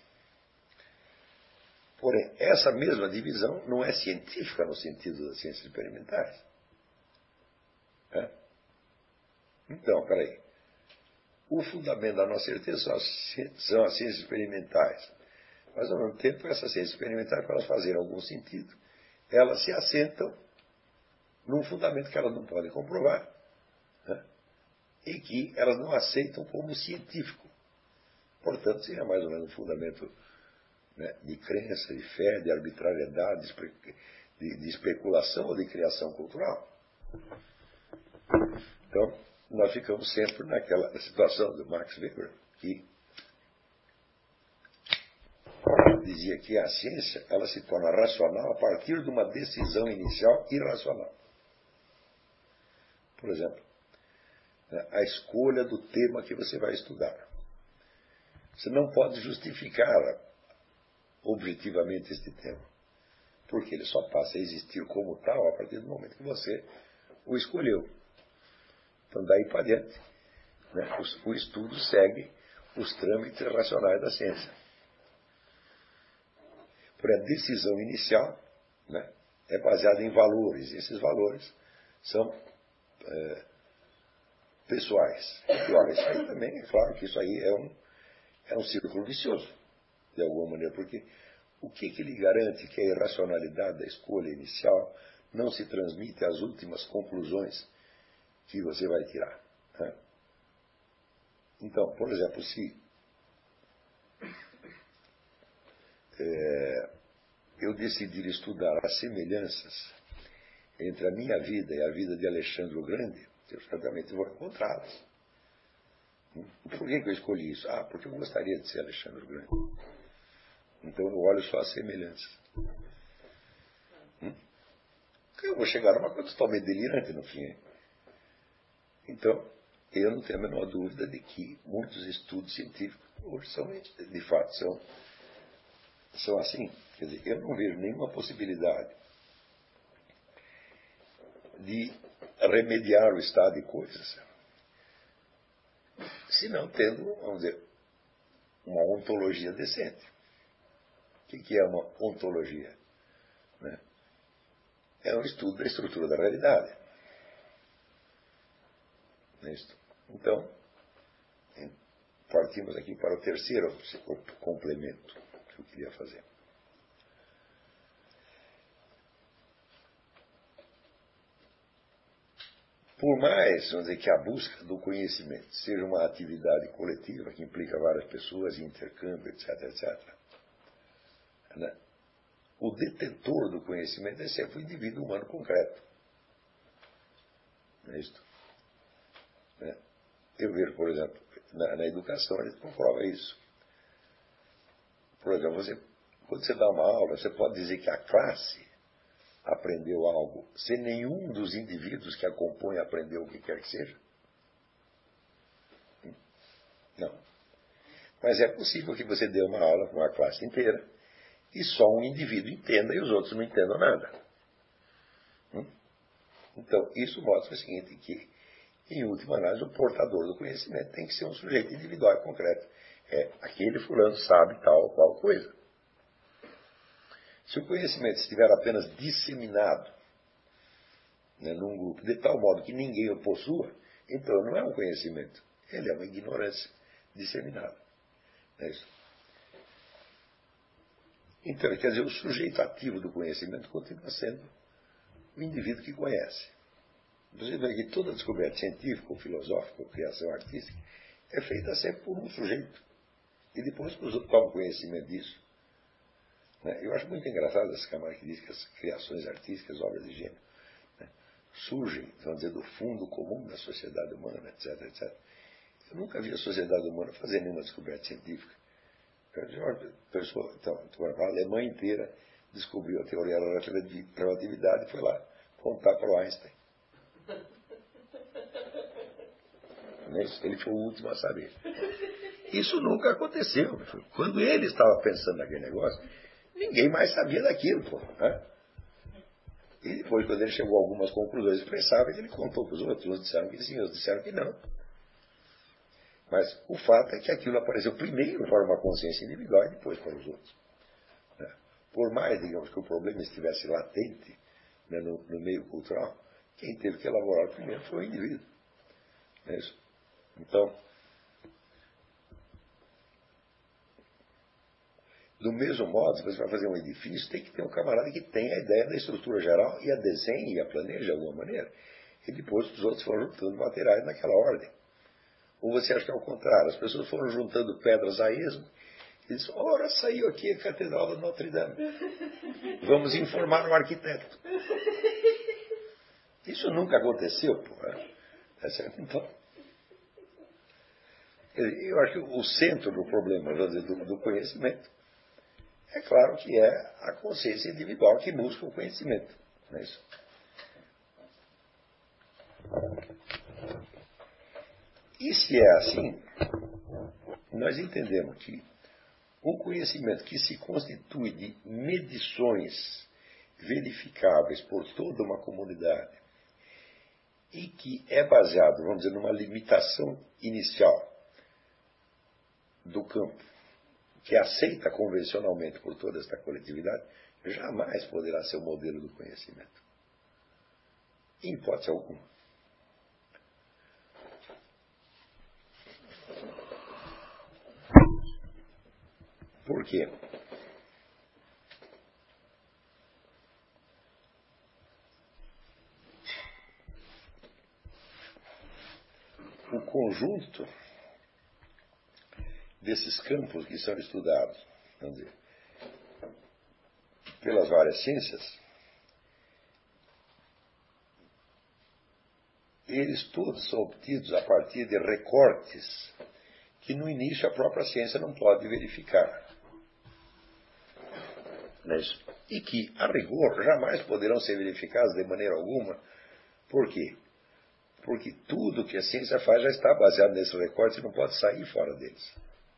S1: Porém, essa mesma divisão não é científica no sentido das ciências experimentais. É? Então, peraí. O fundamento da nossa certeza são as, são as ciências experimentais. Mas, ao mesmo tempo, essas ciências experimentais, para elas fazerem algum sentido, elas se assentam num fundamento que elas não podem comprovar, né? E que elas não aceitam como científico. Portanto, seria mais ou menos um fundamento, né, de crença, de fé, de arbitrariedade, de, de especulação ou de criação cultural. Então, nós ficamos sempre naquela situação do Max Weber, que dizia que a ciência ela se torna racional a partir de uma decisão inicial irracional. Por exemplo, a escolha do tema que você vai estudar. Você não pode justificar objetivamente este tema, porque ele só passa a existir como tal a partir do momento que você o escolheu. Então, daí para diante, né, o, o estudo segue os trâmites racionais da ciência. Porém, a decisão inicial, né, é baseada em valores, e esses valores são é, pessoais. Claro, isso aí também, é claro que isso aí é um, é um círculo vicioso, de alguma maneira, porque o que, que lhe garante que a irracionalidade da escolha inicial não se transmite às últimas conclusões que você vai tirar? Né? Então, por exemplo, se é, eu decidir estudar as semelhanças entre a minha vida e a vida de Alexandre o Grande, eu certamente vou encontrá-las. Por que, que eu escolhi isso? Ah, porque eu gostaria de ser Alexandre o Grande. Então eu olho só as semelhanças. Hum? Eu vou chegar a uma coisa totalmente delirante no fim. Hein? Então, eu não tenho a menor dúvida de que muitos estudos científicos hoje são, de fato, são, são assim. Quer dizer, eu não vejo nenhuma possibilidade de remediar o estado de coisas, se não tendo, vamos dizer, uma ontologia decente. O que, que é uma ontologia? Né? É um estudo da estrutura da realidade. Então, partimos aqui para o terceiro complemento que eu queria fazer. Por mais, vamos dizer, que a busca do conhecimento seja uma atividade coletiva que implica várias pessoas, intercâmbio, etc, etcétera, né? O detentor do conhecimento é sempre o indivíduo humano concreto. Não é isto? Né? Eu vejo, por exemplo, na, na educação a gente comprova isso. Por exemplo, você, quando você dá uma aula, você pode dizer que a classe aprendeu algo sem nenhum dos indivíduos que a compõem aprendeu o que quer que seja? Não. Mas é possível que você dê uma aula com a classe inteira e só um indivíduo entenda e os outros não entendam nada. Então, isso mostra o seguinte, que, em última análise, o portador do conhecimento tem que ser um sujeito individual e concreto. É, aquele fulano sabe tal ou qual coisa. Se o conhecimento estiver apenas disseminado, né, num grupo, de tal modo que ninguém o possua, então não é um conhecimento, ele é uma ignorância disseminada. É isso. Então, quer dizer, o sujeito ativo do conhecimento continua sendo o indivíduo que conhece. Você vê que toda descoberta científica, ou filosófica, ou criação artística, é feita sempre por um sujeito. E depois que os outros tomam conhecimento disso. Eu acho muito engraçado essa camada que diz que as criações artísticas, obras de gênio, né, surgem, vamos dizer, do fundo comum da sociedade humana, etc, etcétera. Eu nunca vi a sociedade humana fazer nenhuma descoberta científica. Pessoa, então, a Alemanha inteira descobriu a teoria da relatividade e foi lá contar para o Einstein. Ele foi o último a saber. Isso nunca aconteceu. Quando ele estava pensando naquele negócio, ninguém mais sabia daquilo. Pô, né? E depois, quando ele chegou a algumas conclusões expressáveis, ele contou para os outros. Uns disseram que sim, outros disseram que não. Mas o fato é que aquilo apareceu primeiro para uma consciência individual e depois para os outros. Por mais, digamos, que o problema estivesse latente, né, no, no meio cultural, quem teve que elaborar primeiro foi o indivíduo. Não é isso? Então, do mesmo modo, se você vai fazer um edifício, tem que ter um camarada que tenha a ideia da estrutura geral e a desenhe e a planeje de alguma maneira. E depois os outros foram juntando materiais naquela ordem. Ou você acha que é o contrário? As pessoas foram juntando pedras a esmo e dizem, ora, saiu aqui a Catedral de Notre Dame. Vamos informar o arquiteto. Isso nunca aconteceu, pô. É certo? Então, eu acho que o centro do problema, vamos dizer, do, do conhecimento, é claro que é a consciência individual que busca o conhecimento. Não é isso? E se é assim, nós entendemos que um conhecimento que se constitui de medições verificáveis por toda uma comunidade e que é baseado, vamos dizer, numa limitação inicial do campo, que é aceita convencionalmente por toda esta coletividade, jamais poderá ser o modelo do conhecimento. Em hipótese alguma. Por quê? O conjunto desses campos que são estudados, vamos dizer, pelas várias ciências, eles todos são obtidos a partir de recortes que no início a própria ciência não pode verificar. Não é isso? E que, a rigor, jamais poderão ser verificados de maneira alguma. Por quê? Porque tudo que a ciência faz já está baseado nesses recortes e não pode sair fora deles.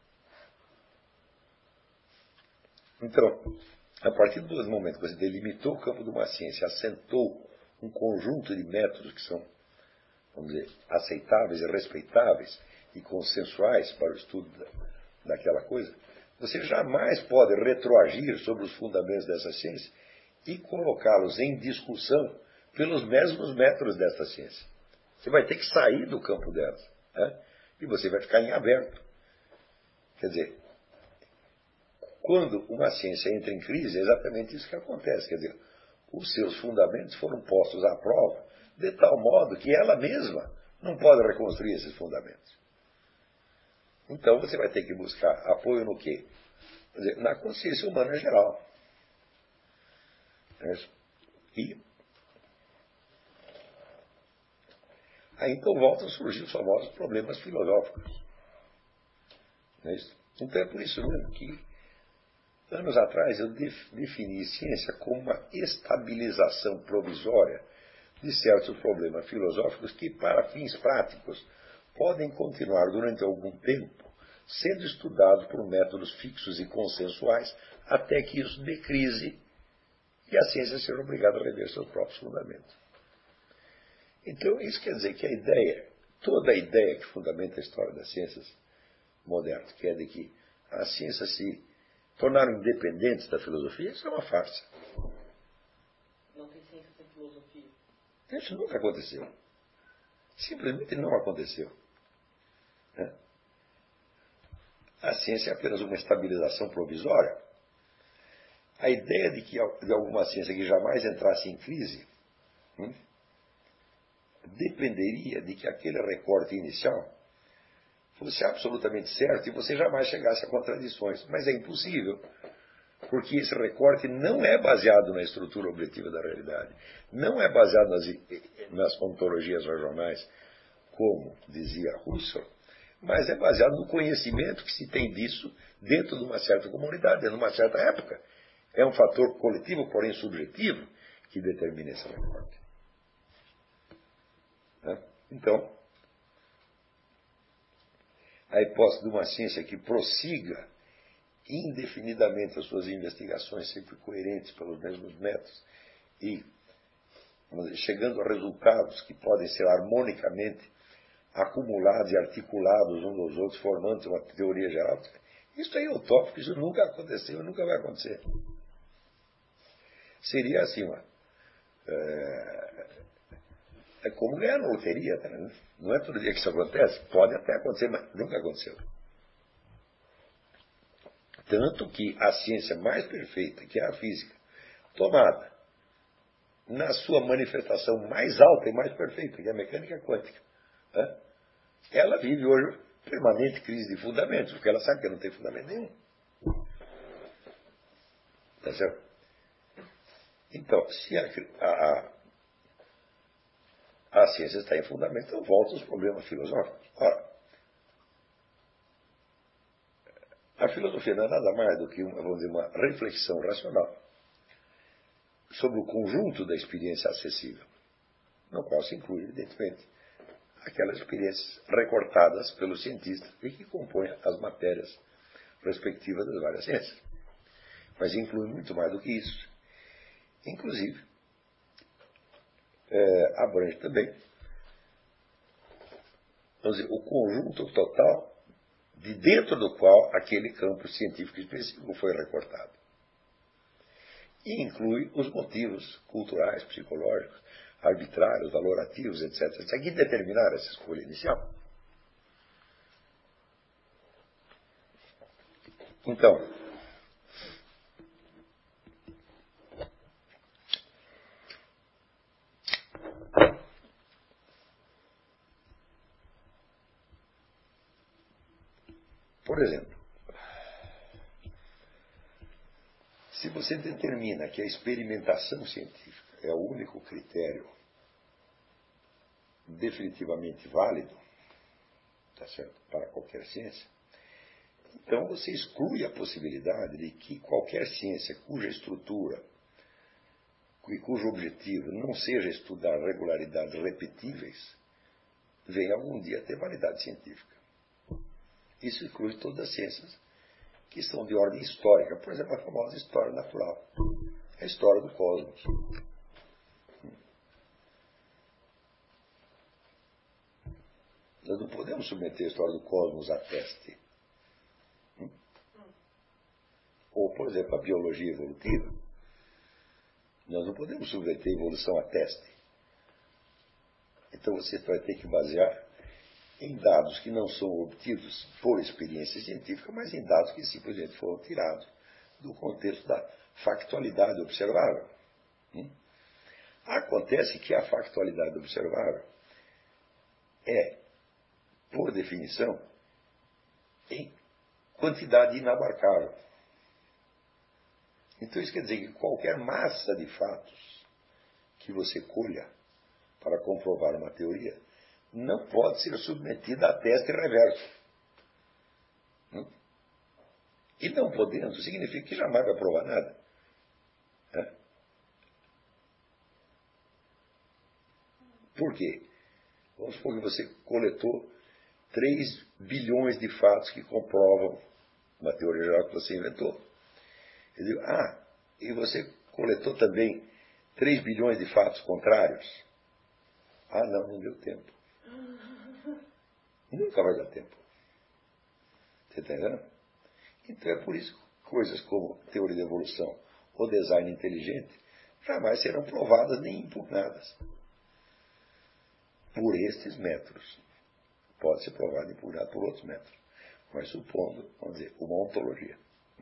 S1: Então, a partir do momento que você delimitou o campo de uma ciência, assentou um conjunto de métodos que são, vamos dizer, aceitáveis e respeitáveis e consensuais para o estudo da, daquela coisa, você jamais pode retroagir sobre os fundamentos dessa ciência e colocá-los em discussão pelos mesmos métodos dessa ciência. Você vai ter que sair do campo delas, né? E você vai ficar em aberto. Quer dizer, quando uma ciência entra em crise, é exatamente isso que acontece. Quer dizer, os seus fundamentos foram postos à prova de tal modo que ela mesma não pode reconstruir esses fundamentos. Então você vai ter que buscar apoio no quê? Quer dizer, na consciência humana geral. E aí então voltam a surgir os famosos problemas filosóficos. Não é isso? Então é por isso mesmo que, anos atrás, eu defini ciência como uma estabilização provisória de certos problemas filosóficos que, para fins práticos, podem continuar durante algum tempo sendo estudados por métodos fixos e consensuais até que isso dê crise e a ciência seja obrigada a rever seus próprios fundamentos. Então, isso quer dizer que a ideia, toda a ideia que fundamenta a história das ciências modernas, que é de que as ciências se tornaram independentes da filosofia, isso é uma farsa.
S2: Não tem ciência sem filosofia.
S1: Isso nunca aconteceu. Simplesmente não aconteceu. Né? A ciência é apenas uma estabilização provisória. A ideia de que de alguma ciência que jamais entrasse em crise hum, dependeria de que aquele recorte inicial fosse absolutamente certo e você jamais chegasse a contradições. Mas é impossível, porque esse recorte não é baseado na estrutura objetiva da realidade, não é baseado nas, nas ontologias regionais, como dizia Husserl, mas é baseado no conhecimento que se tem disso dentro de uma certa comunidade, dentro de uma certa época. É um fator coletivo, porém subjetivo, que determina esse recorte. Então, a hipótese de uma ciência que prossiga indefinidamente as suas investigações, sempre coerentes pelos mesmos métodos, e vamos dizer, chegando a resultados que podem ser harmonicamente acumulados e articulados uns aos outros, formando uma teoria geral. Isso é utópico, isso nunca aconteceu, nunca vai acontecer. Seria assim, ó, é, é como ganhar na loteria, né? Não é todo dia que isso acontece, pode até acontecer, mas nunca aconteceu. Tanto que a ciência mais perfeita, que é a física, tomada na sua manifestação mais alta e mais perfeita, que é a mecânica quântica, né? Ela vive hoje permanente crise de fundamentos, porque ela sabe que não tem fundamento nenhum. Tá certo? Então, se a, a, a ciência está em fundamento, então voltam os problemas filosóficos. Ora, a filosofia não é nada mais do que uma, vamos dizer, uma reflexão racional sobre o conjunto da experiência acessível, no qual se inclui, evidentemente, aquelas experiências recortadas pelos cientistas e que compõem as matérias respectivas das várias ciências. Mas inclui muito mais do que isso. Inclusive, é, abrange também, vamos dizer, o conjunto total de dentro do qual aquele campo científico específico foi recortado. E inclui os motivos culturais, psicológicos, arbitrários, valorativos, etcétera, etcétera, que determinaram essa escolha inicial. Então, por exemplo, se você determina que a experimentação científica é o único critério definitivamente válido, tá certo, para qualquer ciência, então você exclui a possibilidade de que qualquer ciência cuja estrutura e cujo objetivo não seja estudar regularidades repetíveis venha algum dia a ter validade científica. Isso inclui todas as ciências que são de ordem histórica, por exemplo, a famosa história natural, a história do cosmos. Nós não podemos submeter a história do cosmos a teste. Ou, por exemplo, a biologia evolutiva. Nós não podemos submeter a evolução a teste. Então você vai ter que basear em dados que não são obtidos por experiência científica, mas em dados que simplesmente foram tirados do contexto da factualidade observável. Acontece que a factualidade observável é, por definição, em quantidade inabarcável. Então isso quer dizer que qualquer massa de fatos que você colha para comprovar uma teoria não pode ser submetida a teste reverso. E não podendo, significa que jamais vai provar nada. Por quê? Vamos supor que você coletou três bilhões de fatos que comprovam uma teoria geral que você inventou. Eu digo, ah, e você coletou também três bilhões de fatos contrários? Ah, não, não deu tempo. Nunca vai dar tempo. Você está entendendo? Então é por isso que coisas como teoria da evolução ou design inteligente jamais serão provadas nem impugnadas por estes métodos. Pode ser provado e impugnado por outros métodos, mas supondo, vamos dizer, uma ontologia.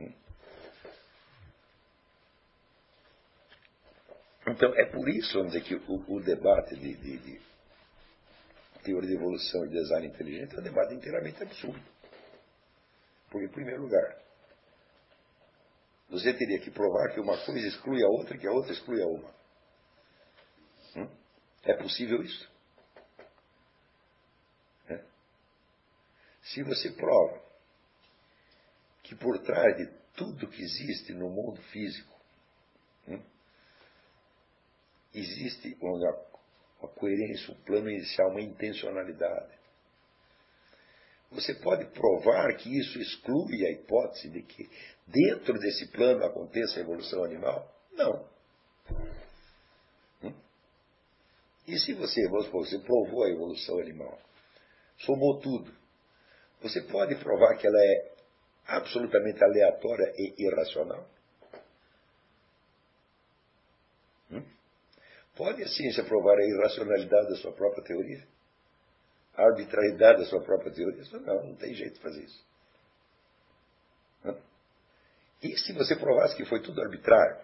S1: Então é por isso, vamos dizer, que o, o debate de, de, de teoria de evolução e design inteligente é um debate inteiramente absurdo. Porque, em primeiro lugar, você teria que provar que uma coisa exclui a outra e que a outra exclui a uma. Hum? É possível isso? É. Se você prova que por trás de tudo que existe no mundo físico hum, existe uma, uma coerência, um plano inicial, uma intencionalidade, você pode provar que isso exclui a hipótese de que dentro desse plano aconteça a evolução animal? Não. Hum? E se você, vamos supor, você provou a evolução animal, somou tudo, você pode provar que ela é absolutamente aleatória e irracional? Hum? Pode a ciência provar a irracionalidade da sua própria teoria? A arbitrariedade da sua própria teoria? Não, não tem jeito de fazer isso. Hum? E se você provasse que foi tudo arbitrário?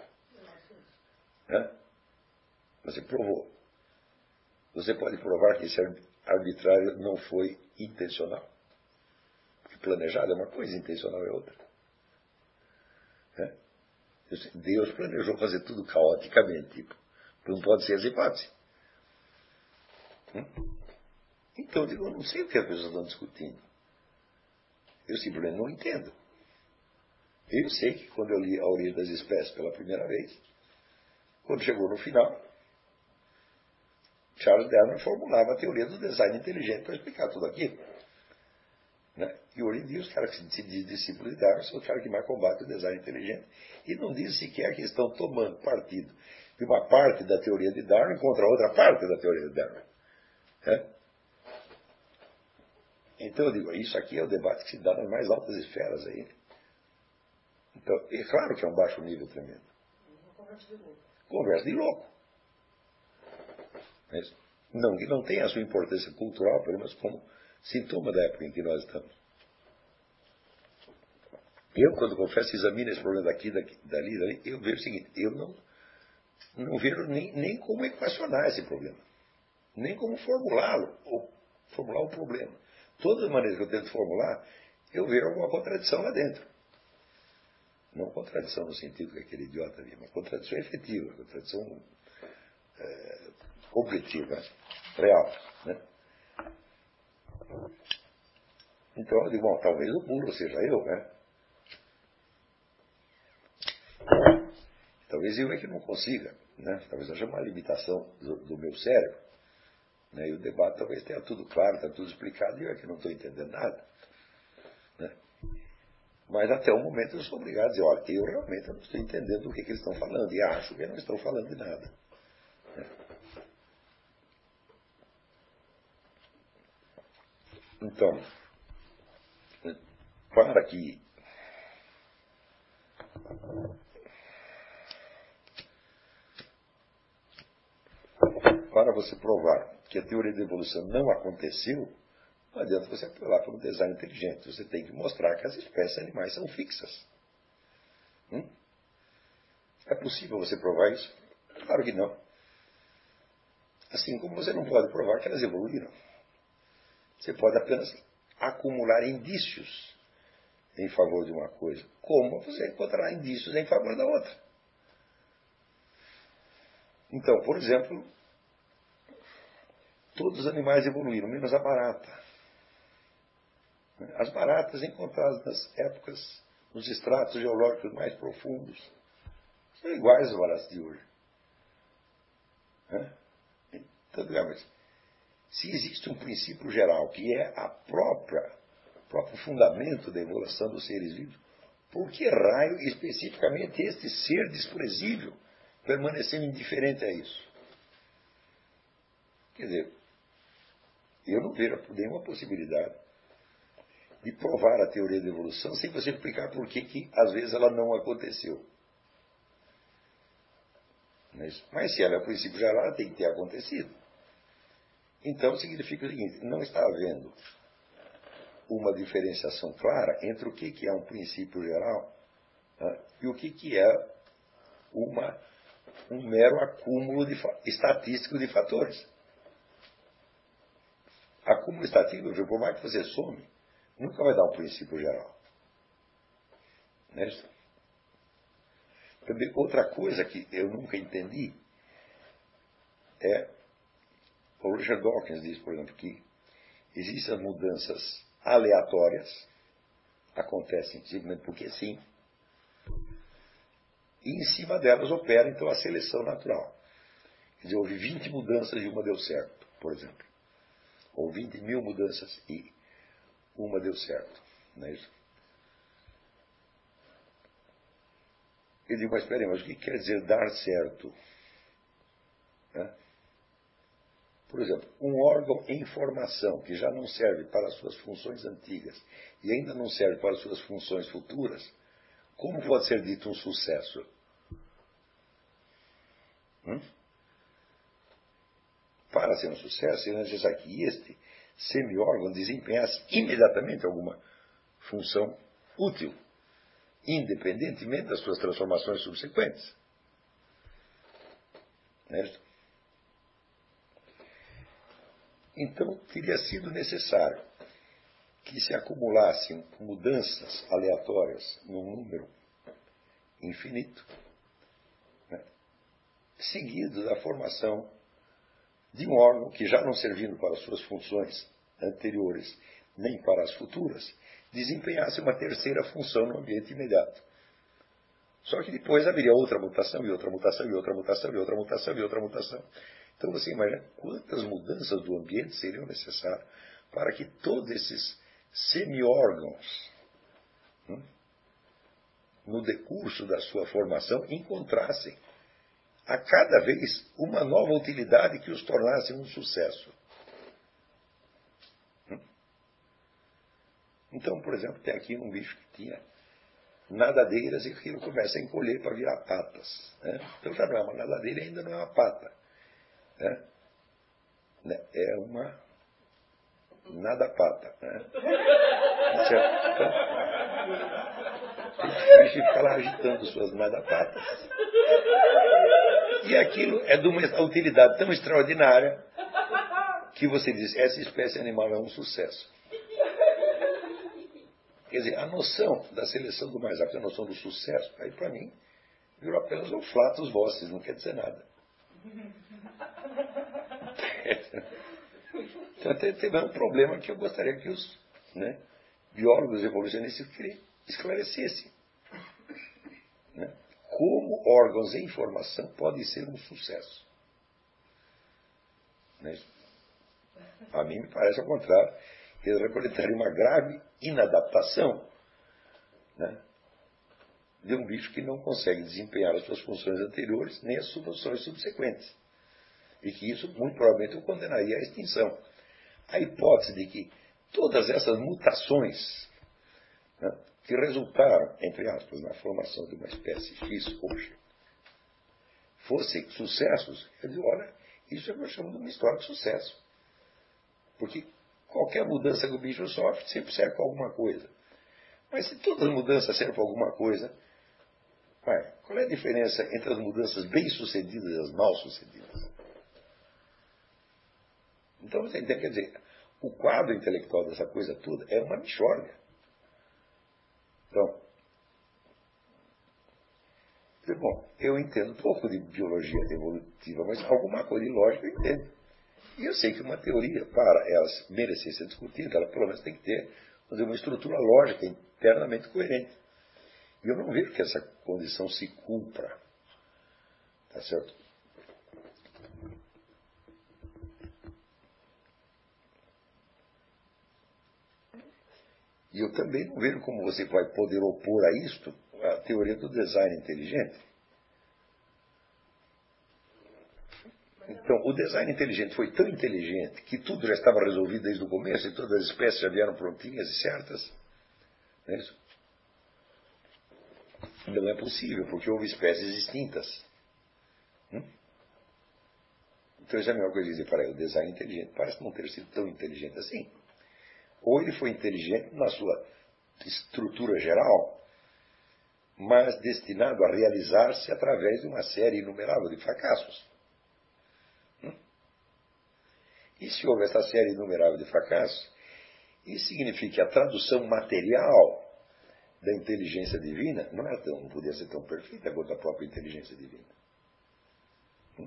S1: Hum? Você provou. Você pode provar que esse arbitrário não foi intencional? Porque planejado é uma coisa, intencional é outra. Hum? Deus planejou fazer tudo caoticamente, tipo. Não pode ser essa hipótese. Hum? Então, eu digo, eu não sei o que as pessoas estão discutindo. Eu simplesmente não entendo. Eu sei que quando eu li A Origem das Espécies pela primeira vez, quando chegou no final, Charles Darwin formulava a teoria do design inteligente para explicar tudo aquilo. Né? E hoje em dia os caras que se dizem discípulos de Darwin são os caras que mais combatem o design inteligente. E não dizem sequer que estão tomando partido de uma parte da teoria de Darwin contra outra parte da teoria de Darwin. Né? Então eu digo, isso aqui é o debate que se dá nas mais altas esferas aí. Então, é claro que é um baixo nível tremendo. Conversa de louco. Mas não que não tenha a sua importância cultural, pelo menos como sintoma da época em que nós estamos. Eu, quando confesso, examino esse problema daqui, daqui dali, dali, eu vejo o seguinte, eu não, não vejo nem, nem como equacionar esse problema. Nem como formulá-lo, ou formular o problema. Todas as maneiras que eu tento formular, eu vejo alguma contradição lá dentro. Não contradição no sentido que aquele idiota viu, mas contradição efetiva, contradição é, objetiva, real. Né? Então eu digo, bom, talvez o burro seja eu, né? Talvez eu é que não consiga, né? Talvez haja uma limitação do, do meu cérebro. Né? E o debate talvez tenha tudo claro, está tudo explicado, e eu é que não estou entendendo nada. Né? Mas até o momento eu sou obrigado a dizer, olha, eu realmente não estou entendendo o que, que eles estão falando, e acho que não estão falando de nada. Né? Então, para que para você provar que a teoria da evolução não aconteceu, não adianta você apelar para um design inteligente. Você tem que mostrar que as espécies animais são fixas. Hum? É possível você provar isso? Claro que não. Assim como você não pode provar que elas evoluíram. Você pode apenas acumular indícios em favor de uma coisa, como você encontrará indícios em favor da outra. Então, por exemplo, todos os animais evoluíram, menos a barata. As baratas encontradas nas épocas, nos estratos geológicos mais profundos, são iguais às baratas de hoje. Então, digamos, se existe um princípio geral que é a própria, o próprio fundamento da evolução dos seres vivos, por que raio especificamente este ser desprezível permaneceu indiferente a isso? Quer dizer, eu não vejo nenhuma possibilidade de provar a teoria da evolução sem você explicar por que, que às vezes ela não aconteceu. Mas, mas se ela é o princípio geral, ela tem que ter acontecido. Então significa o seguinte, não está havendo uma diferenciação clara entre o que, que é um princípio geral, né, e o que, que é uma, um mero acúmulo de, estatístico de fatores. Acúmulo estatístico, por mais que você some, nunca vai dar um princípio geral. Não é isso? Também, outra coisa que eu nunca entendi é, o Richard Dawkins diz, por exemplo, que existem mudanças aleatórias, acontecem simplesmente porque sim, e em cima delas opera então a seleção natural. Quer dizer, houve vinte mudanças e uma deu certo, por exemplo. Ou vinte mil mudanças e uma deu certo. Não é isso? Eu digo, mas espera aí, mas o que quer dizer dar certo? Né? Por exemplo, um órgão em formação que já não serve para as suas funções antigas e ainda não serve para as suas funções futuras, como pode ser dito um sucesso? Hum? Para ser um sucesso, é necessário que este semi-órgão desempenhasse imediatamente alguma função útil, independentemente das suas transformações subsequentes. Certo? Então, teria sido necessário que se acumulassem mudanças aleatórias num número infinito, né, seguido da formação de um órgão que, já não servindo para as suas funções anteriores nem para as futuras, desempenhasse uma terceira função no ambiente imediato. Só que depois haveria outra mutação, e outra mutação, e outra mutação, e outra mutação, e outra mutação. Então você imagina quantas mudanças do ambiente seriam necessárias para que todos esses semi-órgãos, hum, no decurso da sua formação, encontrassem a cada vez uma nova utilidade que os tornasse um sucesso. Hum? Então, por exemplo, tem aqui um bicho que tinha nadadeiras e aquilo começa a encolher para virar patas. Né? Então já não é uma nadadeira e ainda não é uma pata. Né? É uma nada-pata. Né? Certo? Então, o bicho fica lá agitando suas nada-patas. E aquilo é de uma utilidade tão extraordinária que você diz, essa espécie animal é um sucesso. Quer dizer, a noção da seleção do mais apto, a noção do sucesso, aí para mim, virou apenas um flatus vocis, não quer dizer nada. Então teve um problema que eu gostaria que os, né, biólogos evolucionistas esclarecessem. Né? Como órgãos em formação podem ser um sucesso. Né? A mim me parece ao contrário, que eles representariam uma grave inadaptação, né, de um bicho que não consegue desempenhar as suas funções anteriores nem as suas funções subsequentes. E que isso muito provavelmente o condenaria à extinção. A hipótese de que todas essas mutações, né, que resultaram, entre aspas, na formação de uma espécie X roxa, fossem sucessos, eu digo, olha, isso é o que eu chamo de uma história de sucesso. Porque qualquer mudança que o bicho sofre sempre serve para alguma coisa. Mas se todas as mudanças servem para alguma coisa, vai, qual é a diferença entre as mudanças bem-sucedidas e as mal-sucedidas? Então você entende, quer dizer, o quadro intelectual dessa coisa toda é uma mixórdia. Então, bom, eu entendo pouco de biologia evolutiva, mas alguma coisa de lógica eu entendo. E eu sei que uma teoria, para ela merecer ser discutida, ela pelo menos tem que ter uma estrutura lógica internamente coerente. E eu não vejo que essa condição se cumpra. Tá certo? E eu também não vejo como você vai poder opor a isto a teoria do design inteligente. Então, o design inteligente foi tão inteligente que tudo já estava resolvido desde o começo e todas as espécies já vieram prontinhas e certas. Não é isso? Não é possível, porque houve espécies extintas. Hum? Então, isso é a melhor coisa dizer para ele. O design inteligente parece não ter sido tão inteligente assim. Ou ele foi inteligente na sua estrutura geral, mas destinado a realizar-se através de uma série inumerável de fracassos. Hum? E se houve essa série inumerável de fracassos, isso significa que a tradução material da inteligência divina não, é tão, não podia ser tão perfeita quanto a própria inteligência divina. Hum?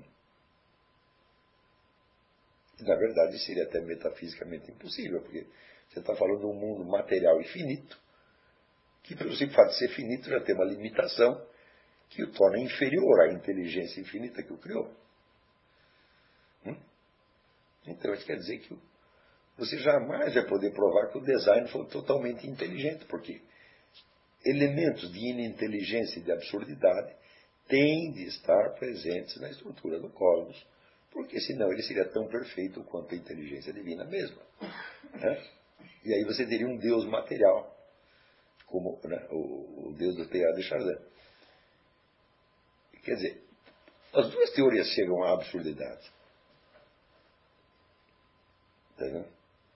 S1: E, na verdade, seria até metafisicamente impossível, porque você está falando de um mundo material e finito, que, pelo simples fato de ser finito, já tem uma limitação que o torna inferior à inteligência infinita que o criou. Hum? Então, isso quer dizer que você jamais vai poder provar que o design foi totalmente inteligente, porque elementos de ininteligência e de absurdidade têm de estar presentes na estrutura do cosmos, Porque senão ele seria tão perfeito quanto a inteligência divina mesma. Né? E aí você teria um Deus material, como, né, o, o Deus do Teilhard de Chardin. Quer dizer, as duas teorias chegam à absurdidade. Tá vendo?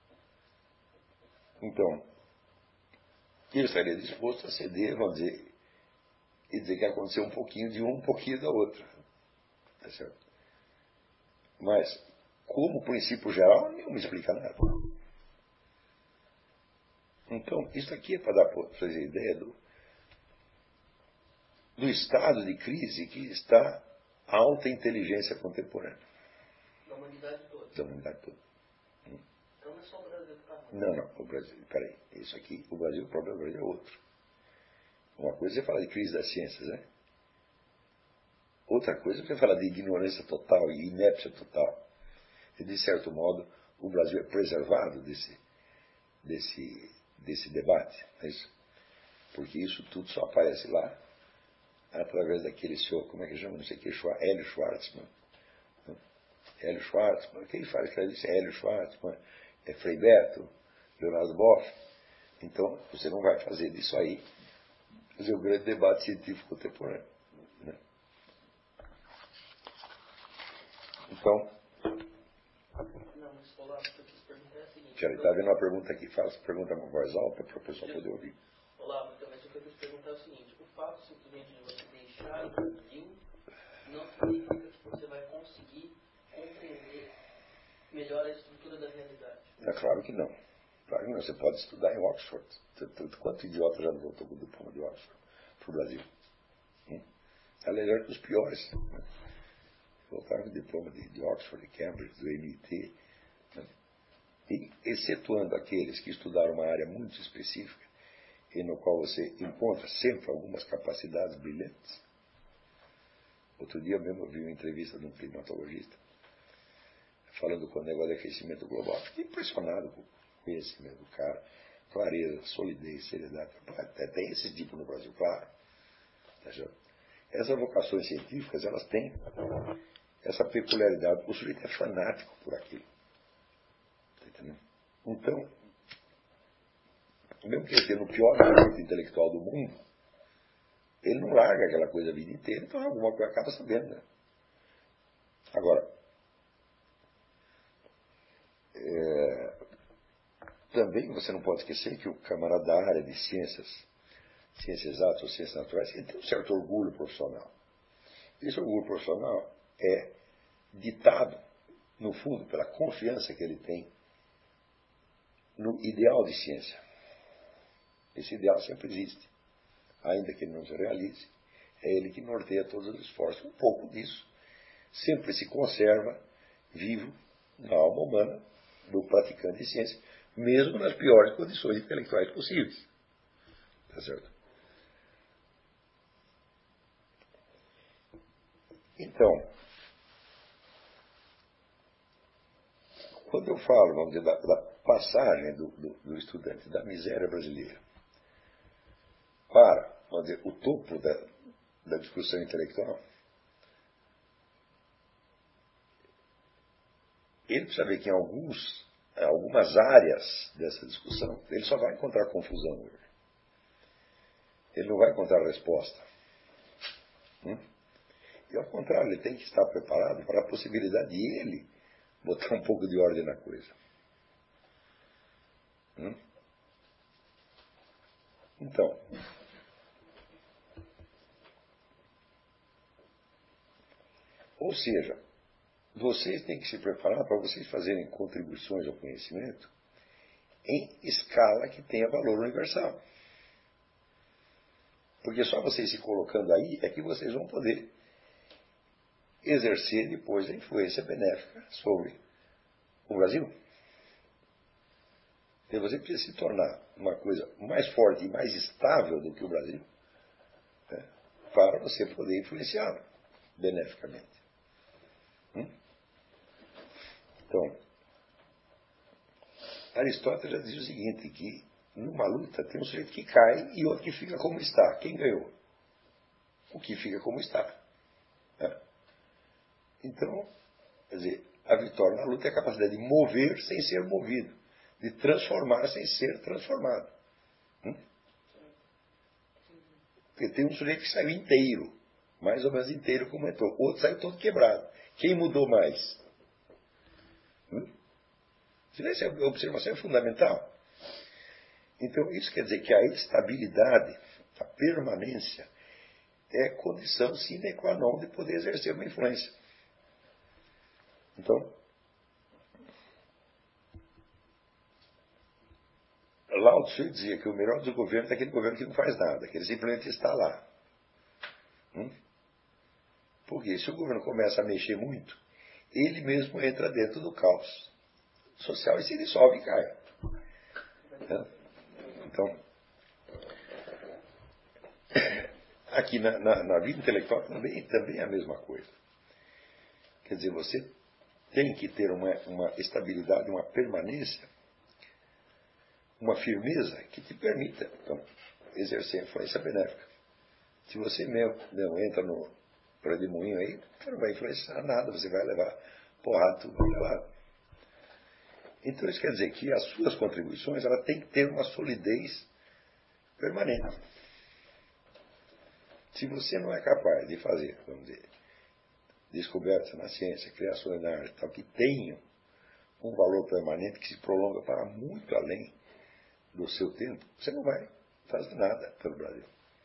S1: Então, eu estaria disposto a ceder, vamos dizer, e dizer que aconteceu um pouquinho de um, um pouquinho da outra. Tá certo? Mas, como princípio geral, não me explica nada. Então, isso aqui é para dar para vocês a ideia do, do estado de crise que está a alta inteligência contemporânea.
S2: Da humanidade toda.
S1: Da humanidade toda. Hum.
S2: Então não é só o Brasil que está ruim.
S1: Não, não, o Brasil, peraí, isso aqui, o Brasil, o problema do Brasil é outro. Uma coisa é falar de crise das ciências, né? Outra coisa é você falar de ignorância total e inépcia total. E, de certo modo, o Brasil é preservado desse, desse, desse debate. É isso? Porque isso tudo só aparece lá através daquele senhor, como é que chama? Não sei o que, Hélio Schwartzman. Hélio Schwartzman. Quem faz escreve isso? Hélio Schwartzman, é Frei Beto, Leonardo Boff. Então, você não vai fazer disso aí fazer o grande debate científico contemporâneo. Né? Então,
S2: Não, mas Olavo, o que eu quis perguntar é o seguinte.
S1: já está vendo uma pergunta aqui, faça pergunta com voz alta para o pessoal poder ouvir.
S2: Olavo, então, mas o que eu quis perguntar é o seguinte: o fato simplesmente de você deixar o Brasil não significa que você vai conseguir compreender melhor a estrutura da realidade.
S1: É claro que não. Claro que não. Você pode estudar em Oxford. Quanto idiota já não voltou com o diploma de Oxford para o Brasil? Hum? Aliás, que os piores. Né? Voltaram com o diploma de, de Oxford, de Cambridge, do M I T. Né? E, excetuando aqueles que estudaram uma área muito específica, e no qual você encontra sempre algumas capacidades brilhantes. Outro dia mesmo eu vi uma entrevista de um climatologista falando com o negócio de aquecimento global. Fiquei impressionado com o conhecimento do cara. Clareza, solidez, seriedade. Tem esse tipo no Brasil, claro. Essas vocações científicas, elas têm essa peculiaridade. O sujeito é fanático por aquilo. Tá entendendo? Então, mesmo que ele esteja no pior momento intelectual do mundo, ele não larga aquela coisa a vida inteira, então alguma coisa acaba sabendo. Né? Agora, é, também você não pode esquecer que o camarada da área de ciências, ciências exatas ou ciências naturais, ele tem um certo orgulho profissional. Esse orgulho profissional é ditado, no fundo, pela confiança que ele tem no ideal de ciência. Esse ideal sempre existe, ainda que ele não se realize. É ele que norteia todos os esforços. Um pouco disso sempre se conserva vivo na alma humana do praticante de ciência, mesmo nas piores condições intelectuais possíveis. Tá certo? Então, quando eu falo, vamos dizer, da, da passagem do, do, do estudante da miséria brasileira para, vamos dizer, o topo da, da discussão intelectual, ele precisa ver que em alguns, algumas áreas dessa discussão, ele só vai encontrar confusão hoje. Ele não vai encontrar resposta. Hum? E ao contrário, ele tem que estar preparado para a possibilidade de ele botar um pouco de ordem na coisa. Hum? Então, ou seja, vocês têm que se preparar para vocês fazerem contribuições ao conhecimento em escala que tenha valor universal. Porque só vocês se colocando aí é que vocês vão poder exercer depois a influência benéfica sobre o Brasil. E você precisa se tornar uma coisa mais forte e mais estável do que o Brasil, né, para você poder influenciá-lo beneficamente. Hum? Então, Aristóteles já dizia o seguinte, que numa luta tem um sujeito que cai e outro que fica como está. Quem ganhou? O que fica como está. Né? Então, Quer dizer, a vitória na luta é a capacidade de mover sem ser movido, de transformar sem ser transformado. Hum? Porque tem um sujeito que saiu inteiro, mais ou menos inteiro como entrou, o outro saiu todo quebrado. Quem mudou mais? Hum? Essa observação é fundamental. Então, isso quer dizer que a estabilidade, a permanência, é condição sine qua non de poder exercer uma influência. Então, Lao Tzu dizia que o melhor do governo é aquele governo que não faz nada, que ele simplesmente está lá. Hum? Porque se o governo começa a mexer muito, ele mesmo entra dentro do caos social e se dissolve e cai. Então, aqui na, na, na vida intelectual também, também é a mesma coisa. Quer dizer, você tem que ter uma, uma estabilidade, uma permanência, uma firmeza que te permita, então, exercer influência benéfica. Se você mesmo não entra no redemoinho aí, você não vai influenciar nada, você vai levar porrada tudo para lá. Então isso quer dizer que as suas contribuições ela tem que ter uma solidez permanente. Se você não é capaz de fazer, vamos dizer, descobertas na ciência, criações na arte, tal, que tenham um valor permanente que se prolonga para muito além do seu tempo, você não vai fazer nada pelo Brasil.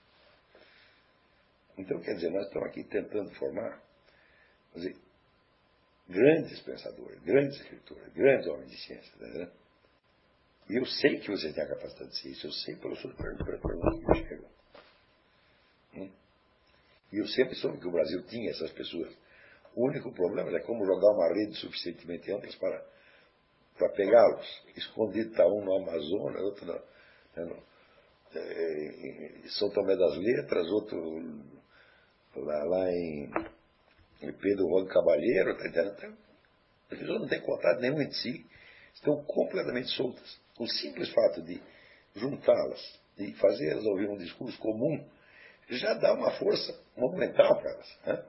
S1: Então, quer dizer, nós estamos aqui tentando formar, vamos dizer, grandes pensadores, grandes escritores, grandes homens de ciência. Né? E eu sei que você tem a capacidade de ser isso, eu sei pelo seu pergunta que me chegam. Hum? E eu sempre soube que o Brasil tinha essas pessoas. O único problema é como jogar uma rede suficientemente ampla para, para pegá-los. Escondido está um no Amazonas, outro no, né, no, é, em São Tomé das Letras, outro lá, lá em, em Pedro Juan Cavalheiro. Tá entendendo? As pessoas não têm contato nenhum entre si, estão completamente soltas. O simples fato de juntá-las, de fazê-las ouvir um discurso comum, já dá uma força monumental para elas. Né?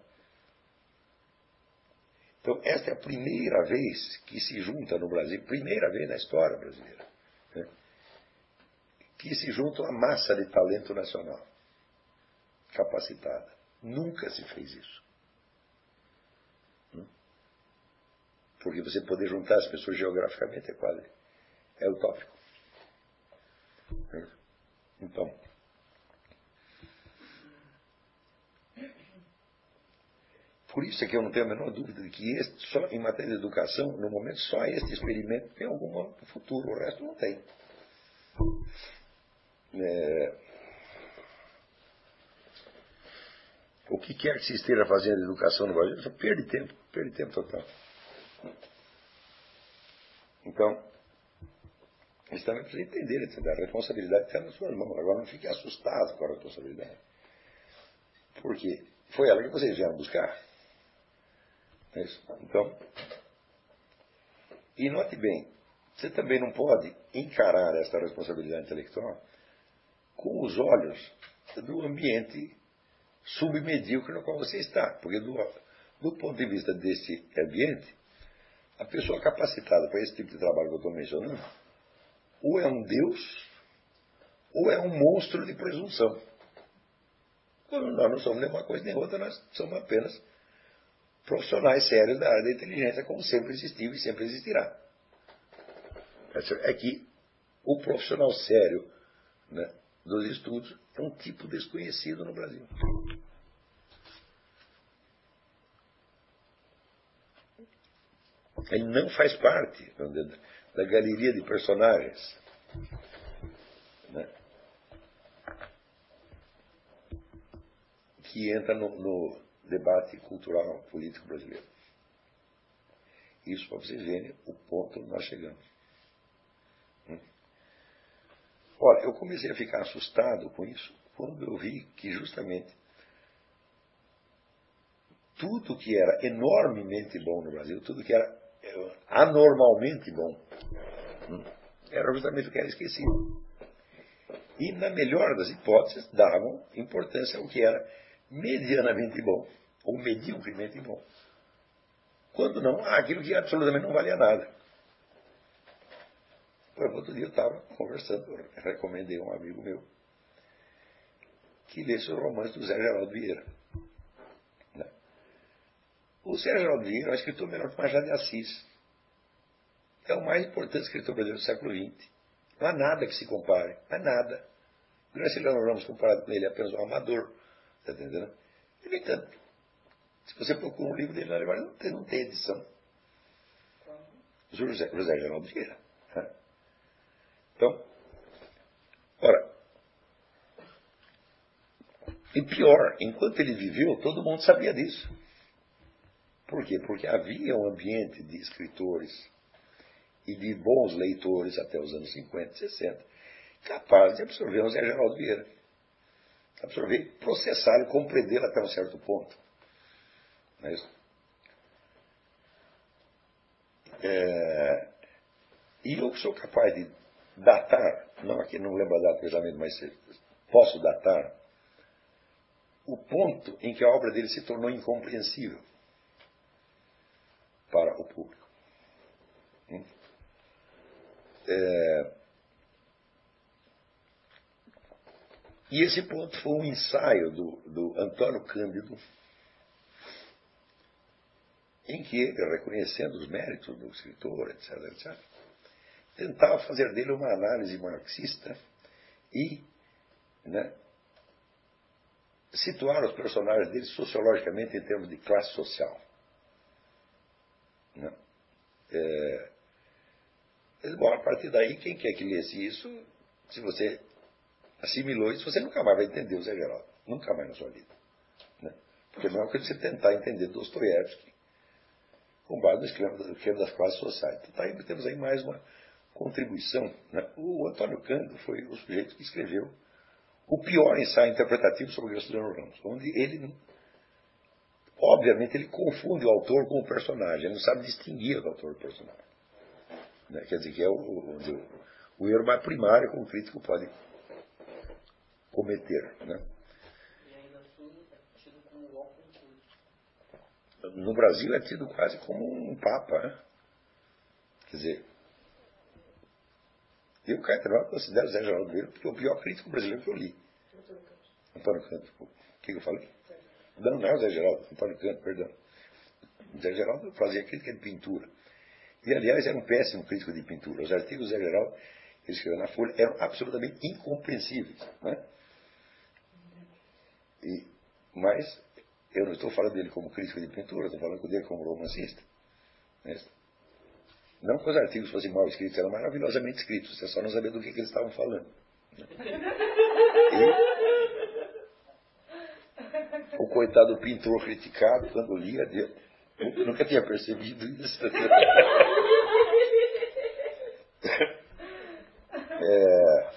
S1: Então, esta é a primeira vez que se junta no Brasil, primeira vez na história brasileira, né? Que se junta uma massa de talento nacional, capacitada. Nunca se fez isso. Hum? Porque você poder juntar as pessoas geograficamente é quase, é utópico. Hum? Então, por isso é que eu não tenho a menor dúvida de que este, só em matéria de educação, no momento, só este experimento tem algum futuro, o resto não tem. É, o que quer que se esteja fazendo de educação no Brasil, só perde tempo, perde tempo total. Então, eles também precisam entender, entender, a responsabilidade está nas suas mãos. Agora não fique assustado com a responsabilidade. Porque foi ela que vocês vieram buscar. É isso. Então, e note bem, você também não pode encarar esta responsabilidade intelectual com os olhos do ambiente submedíocre no qual você está. Porque do, do ponto de vista desse ambiente, a pessoa capacitada para esse tipo de trabalho que eu estou mencionando, ou é um Deus, ou é um monstro de presunção. Nós não somos nem uma coisa nem outra, nós somos apenas profissionais sérios da área da inteligência, como sempre existiu e sempre existirá. É que o profissional sério, né, dos estudos é um tipo desconhecido no Brasil. Ele não faz parte dizer, da galeria de personagens, né, que entra no, no debate cultural político brasileiro. Isso para vocês verem o ponto onde nós chegamos. Hum? Olha, eu comecei a ficar assustado com isso quando eu vi que justamente tudo que era enormemente bom no Brasil, tudo que era anormalmente bom, hum, era justamente o que era esquecido. E, na melhor das hipóteses, davam importância ao que era medianamente bom, ou medíocremente bom. Quando não, aquilo que absolutamente não valia nada. Por outro dia eu estava conversando, eu recomendei a um amigo meu que lesse o romance do Zé Geraldo Vieira. Né? O Zé Geraldo Vieira é um escritor melhor que Machado de Assis. É o mais importante escritor brasileiro do século vinte. Não há nada que se compare. Não há nada. O Graciliano Ramos, comparado com ele, é apenas um amador. Está entendendo? E, no entanto, se você procura um livro dele na livraria, não tem, não tem edição. José, José Geraldo Vieira. Né? Então, ora, e pior, enquanto ele viveu, todo mundo sabia disso. Por quê? Porque havia um ambiente de escritores e de bons leitores até os anos cinquenta, sessenta, capazes de absorver o Zé Geraldo Vieira. Absorver, processá-lo, compreendê-lo até um certo ponto. Não é isso? É, e eu sou capaz de datar, não aqui não lembro a data precisamente, mas posso datar o ponto em que a obra dele se tornou incompreensível para o público. É, e esse ponto foi um ensaio do, do Antônio Cândido, em que ele, reconhecendo os méritos do escritor, etc, etcétera, tentava fazer dele uma análise marxista e, né, situar os personagens dele sociologicamente em termos de classe social. Né? É, bom, a partir daí, quem quer que lesse isso, se você assimilou isso, você nunca mais vai entender o Zé Geraldo. Nunca mais na sua vida. Né? Porque não é o que você tentar entender Dostoiévski com base no esquema, no esquema das classes sociais. Então, tá aí, temos aí mais uma contribuição. Né? O Antônio Cândido foi o sujeito que escreveu o pior ensaio interpretativo sobre o Graciliano Ramos, onde ele, obviamente, ele confunde o autor com o personagem, ele não sabe distinguir o autor do personagem. Né? Quer dizer, que é o, o, o erro mais primário que um crítico pode cometer. Né?
S2: E ainda assim é tido como um óculos político.
S1: No Brasil é tido quase como um papa. Né? Quer dizer, eu, Caetano, considero o Zé Geraldo Vieira porque é o pior crítico brasileiro que eu li. Antônio Cândido. O que eu falei? Não, não é o Zé Geraldo, Antônio Cândido, perdão. O Zé Geraldo fazia crítica de pintura. E, aliás, era um péssimo crítico de pintura. Os artigos do Zé Geraldo, que ele escreveu na Folha, eram absolutamente incompreensíveis. Né? E, mas, eu não estou falando dele como crítico de pintura, estou falando dele como romancista. Né? Não que os artigos fossem mal escritos, eram maravilhosamente escritos, você só não sabia do que, que eles estavam falando. Né? E o coitado pintor criticado, quando lia, eu nunca tinha percebido isso. É,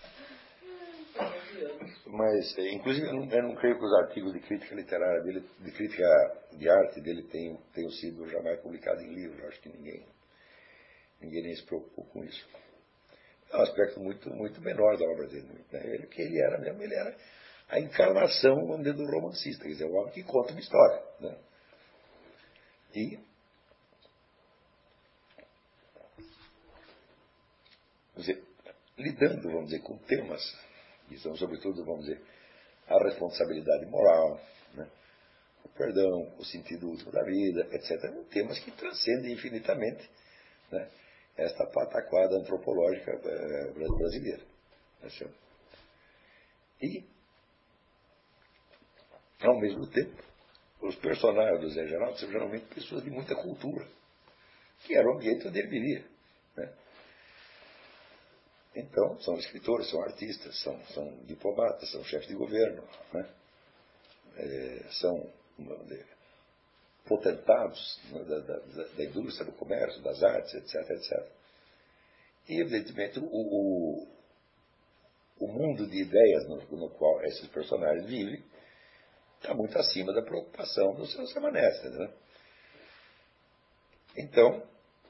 S1: mas, inclusive, eu não, eu não creio que os artigos de crítica literária dele, de crítica de arte dele, tenham, tenham sido jamais publicados em livro. Eu acho que ninguém, ninguém nem se preocupou com isso. É um aspecto muito, muito menor da obra dele. Né? Ele, que ele era mesmo, ele era a encarnação, vamos dizer, do romancista, quer dizer, o homem que conta uma história. Né? E vamos dizer, lidando, vamos dizer, com temas que são, sobretudo, vamos dizer, a responsabilidade moral, né? O perdão, o sentido último da vida, etcétera. Temas que transcendem infinitamente, né, esta pataquada antropológica é, brasileira. Né? E, ao mesmo tempo, os personagens do Zé Geraldo são geralmente pessoas de muita cultura, que era o ambiente onde ele vivia. Né? Então, são escritores, são artistas, são, são diplomatas, são chefes de governo, né? É, são dizer, potentados, né, da, da, da indústria, do comércio, das artes, etc, etcétera. E, evidentemente, o, o, o mundo de ideias no, no qual esses personagens vivem está muito acima da preocupação dos seus remanescentes. Né? Então,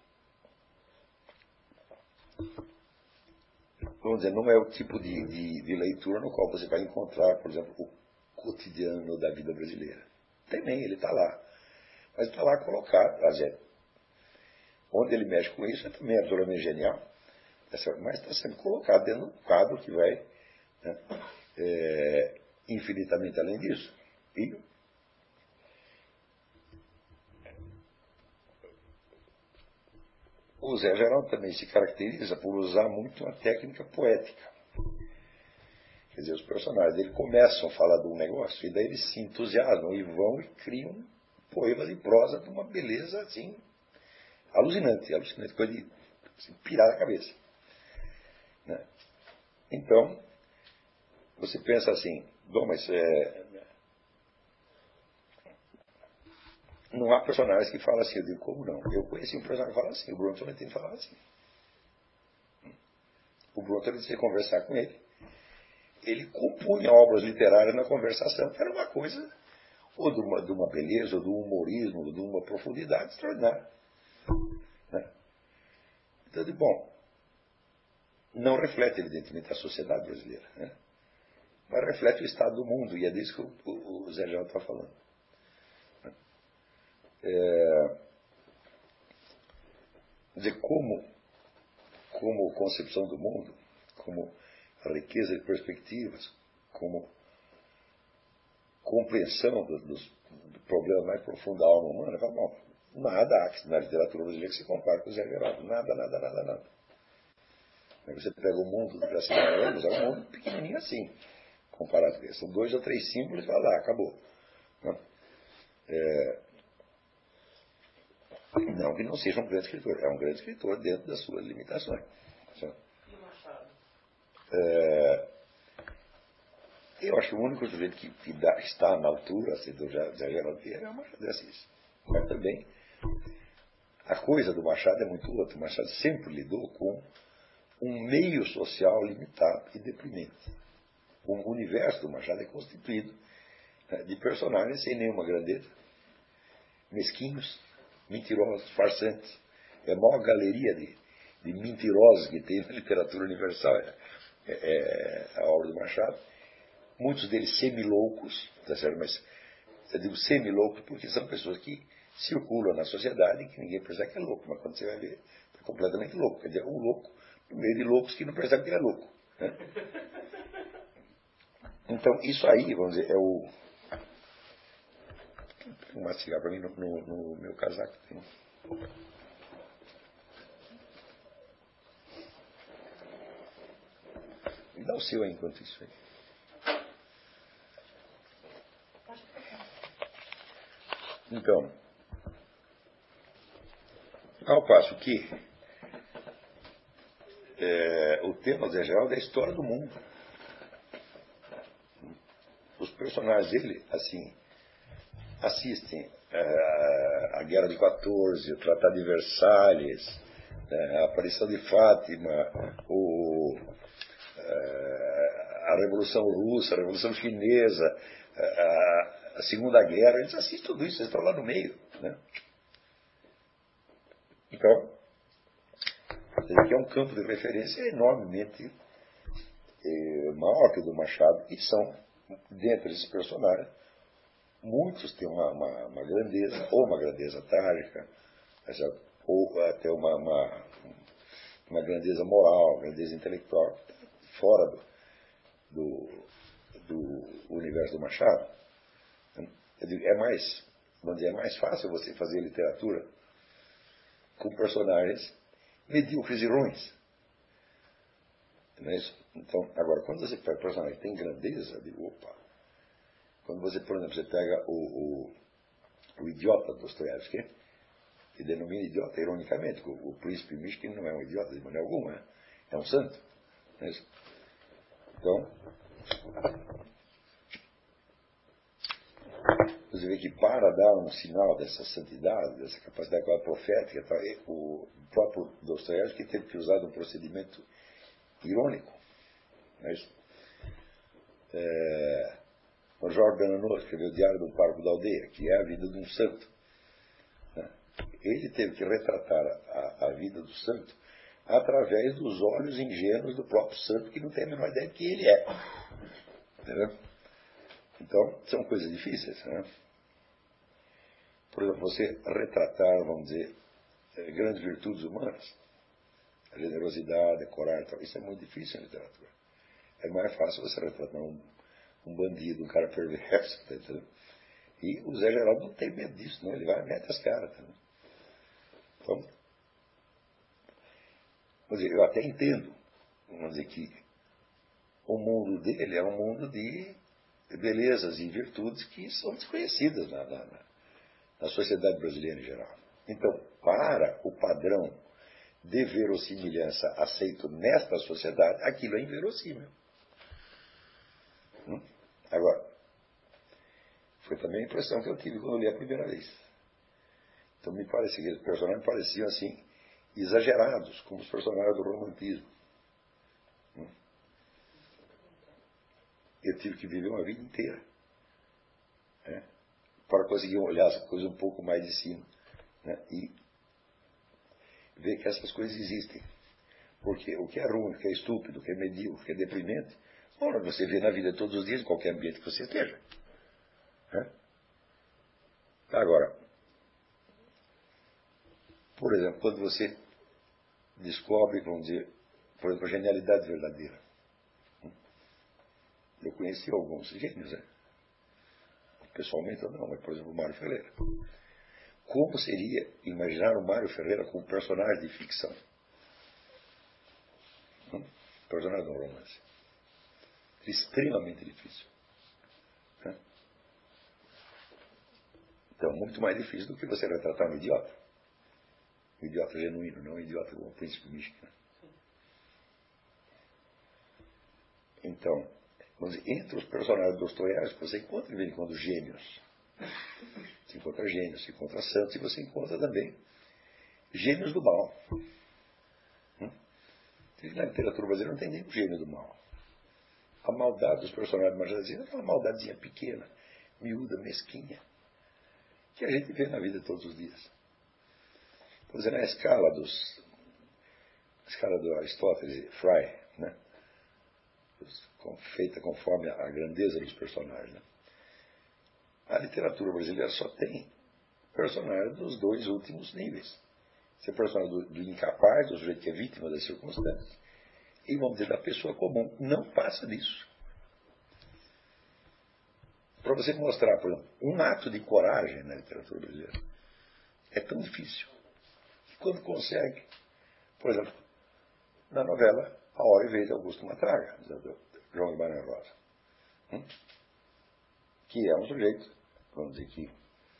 S1: vamos dizer, não é o tipo de, de, de leitura no qual você vai encontrar, por exemplo, o cotidiano da vida brasileira. Tem nem, ele está lá. Mas está lá colocado, a Zé. Onde ele mexe com isso é também absolutamente genial, mas está sendo colocado dentro de um quadro que vai, né, é, infinitamente além disso. E o Zé Geraldo também se caracteriza por usar muito uma técnica poética. Quer dizer, os personagens dele começam a falar de um negócio e daí eles se entusiasmam e vão e criam poemas em prosa de uma beleza assim alucinante, alucinante, coisa de assim, pirar a cabeça. Né? Então, você pensa assim, bom, mas é, não há personagens que falam assim. Eu digo, como não? Eu conheci um personagem que fala assim, o Bruno Tolentino falava assim. O Bruno Tolentino, você conversar com ele, ele compunha obras literárias na conversação, que era uma coisa, ou de uma, de uma beleza, ou de um humorismo, ou de uma profundidade extraordinária. Né? Então, de bom, não reflete, evidentemente, a sociedade brasileira, né? Mas reflete o estado do mundo, e é disso que o, o, o Zé Geraldo está falando. É, quer dizer, como, como concepção do mundo, como a riqueza de perspectivas, como compreensão do, dos do problema mais profundo da alma humana, fala, bom, nada há na literatura brasileira que se compare com o Zé Geraldo. Nada, nada, nada, nada. Aí você pega o mundo do Graciliano Ramos, é um mundo pequenininho assim, comparado com isso. São dois ou três símbolos e vai lá, acabou. É, não que não seja um grande escritor, é um grande escritor dentro das suas limitações.
S2: E o Machado?
S1: É, eu acho que o único sujeito que, que dá, está na altura assim, do Zé Geraldo Vieira é o Machado de Assis. Mas também, a coisa do Machado é muito outra. O Machado sempre lidou com um meio social limitado e deprimente. O universo do Machado é constituído, né, de personagens sem nenhuma grandeza, mesquinhos, mentirosos, farsantes. É a maior galeria de, de mentirosos que tem na literatura universal, é, é, é a obra do Machado. Muitos deles semi-loucos, tá certo? Mas eu digo semi-loucos porque são pessoas que circulam na sociedade e que ninguém percebe que é louco, mas quando você vai ver, é completamente louco. Quer dizer, um louco no meio de loucos que não percebem que ele é louco. Né? Então, isso aí, vamos dizer, é o... Vou mastigar para mim no, no, no meu casaco. Tem. Me dá o seu aí enquanto isso aí. Então, ao passo que é, o tema do Zé Geraldo é a história do mundo. Os personagens dele, assim, assistem é, a Guerra de quatorze, o Tratado de Versalhes, é, a aparição de Fátima, o, é, a Revolução Russa, a Revolução Chinesa, a, a Segunda Guerra. Eles assistem tudo isso, eles estão lá no meio. Né? Então, que é um campo de referência enormemente é, maior que o do Machado, e são, dentre esses personagens, muitos têm uma, uma, uma grandeza, ou uma grandeza trágica, ou até uma, uma, uma grandeza moral, uma grandeza intelectual, fora do, do, do universo do Machado. Eu digo, é mais, vamos dizer, é mais fácil você fazer literatura com personagens medíocres e ruins. Não é isso? Então, agora, quando você pega personagem que tem grandeza, eu digo, opa. Quando você, por exemplo, você pega o, o, o idiota Dostoiévski, que denomina idiota ironicamente, o, o príncipe Mishkin não é um idiota de maneira alguma, né? É um santo. Não é isso? Então, você vê que para dar um sinal dessa santidade, dessa capacidade profética, o próprio Dostoiévski teve que usar um procedimento irônico. Não é isso? É, o Jorge Bernanos escreveu o Diário do Pároco da Aldeia, que é a vida de um santo. Né? Ele teve que retratar a, a vida do santo através dos olhos ingênuos do próprio santo, que não tem a menor ideia de quem ele é. Entendeu? Então, são coisas difíceis. Né? por exemplo, você retratar, vamos dizer, grandes virtudes humanas, a generosidade, a coragem, tal, isso é muito difícil em literatura. É mais fácil você retratar um, um bandido, um cara perverso, tá entendendo? E o Zé Geraldo não tem medo disso, não. Ele vai e mete as caras. Tá? Então, vamos dizer, eu até entendo, vamos dizer, que o mundo dele é um mundo de belezas e virtudes que são desconhecidas na, na, na sociedade brasileira em geral. Então, para o padrão de verossimilhança aceito nesta sociedade, aquilo é inverossímil. Hum? Agora, foi também a impressão que eu tive quando eu li a primeira vez. Então me parecia que os personagens pareciam assim, exagerados, como os personagens do romantismo. Hum? Eu tive que viver uma vida inteira, né, para conseguir olhar as coisas um pouco mais de cima, né, e ver que essas coisas existem. Porque o que é ruim, o que é estúpido, o que é medíocre, o que é deprimente, ora, você vê na vida todos os dias, em qualquer ambiente que você esteja. Né? Agora, por exemplo, quando você descobre, vamos dizer, por exemplo, a genialidade verdadeira. Eu conheci alguns gênios, né? Pessoalmente eu não, mas por exemplo o Mário Ferreira. Como seria imaginar o Mário Ferreira como personagem de ficção? Hum? Personagem de um romance. Extremamente difícil. Né? Então, muito mais difícil do que você retratar um idiota. Um idiota genuíno, não um idiota como o Príncipe Mística. Então, vamos dizer, entre os personagens de Dostoiévski, você encontra de vez em quando gênios. Você encontra gênios, você encontra santos e você encontra também gênios do mal. Hum? Na literatura brasileira não tem nenhum gênio do mal. A maldade dos personagens marginalizados é aquela maldadezinha pequena, miúda, mesquinha, que a gente vê na vida todos os dias. Por exemplo, na escala dos. A escala do Aristóteles e Fry, né? Feita conforme a grandeza dos personagens. Né? A literatura brasileira só tem personagens dos dois últimos níveis. Esse é o personagem do, do incapaz, do sujeito que é vítima das circunstâncias, e vamos dizer, da pessoa comum. Não passa disso. Para você mostrar, por exemplo, um ato de coragem na literatura brasileira, é tão difícil. Que quando consegue, por exemplo, na novela A Hora e Vez de Augusto Matraga, do João Guimarães Rosa, hum? que é um sujeito, vamos dizer que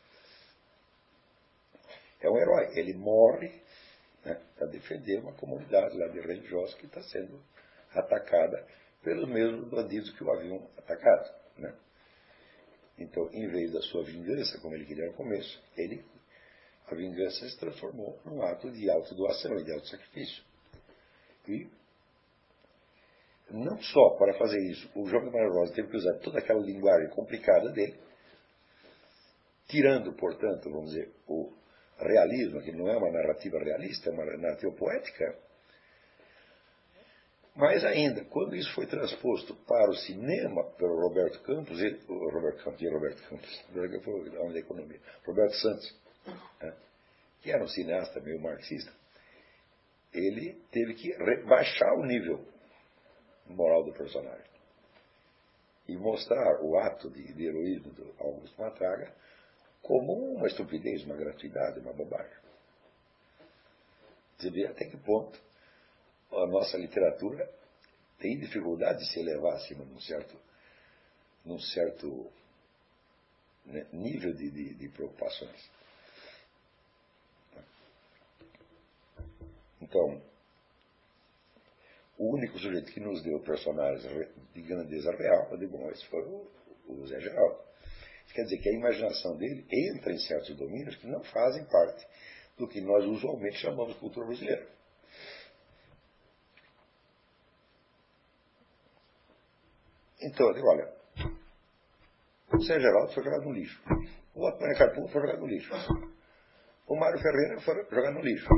S1: é um herói. Ele morre, né, para defender uma comunidade lá de religiosos que está sendo atacada pelos mesmos bandidos que o haviam atacado. Né? Então, em vez da sua vingança, como ele queria no começo, ele, a vingança se transformou num ato de autodoação e de autossacrifício. E não só para fazer isso, o João Guimarães Rosa teve que usar toda aquela linguagem complicada dele, tirando, portanto, vamos dizer, o realismo, que não é uma narrativa realista, é uma narrativa poética, mas ainda, quando isso foi transposto para o cinema, pelo Roberto Campos, ele, o Roberto Campos, e Roberto Campos, da onde da economia, Roberto Santos, né, que era um cineasta meio marxista, ele teve que baixar o nível moral do personagem e mostrar o ato de, de heroísmo do Augusto Matraga como uma estupidez, uma gratuidade, uma bobagem. Você vê até que ponto a nossa literatura tem dificuldade de se elevar acima de um certo, num certo né, nível de, de, de preocupações. Então, o único sujeito que nos deu personagens de grandeza real, eu digo, bom, esse foi o, o Zé Geraldo. Isso quer dizer que a imaginação dele entra em certos domínios que não fazem parte do que nós usualmente chamamos de cultura brasileira. Então, eu digo, olha, o Zé Geraldo foi jogado no lixo. O Antônio Carpum foi jogado no lixo. O Mário Ferreira foi jogado no lixo.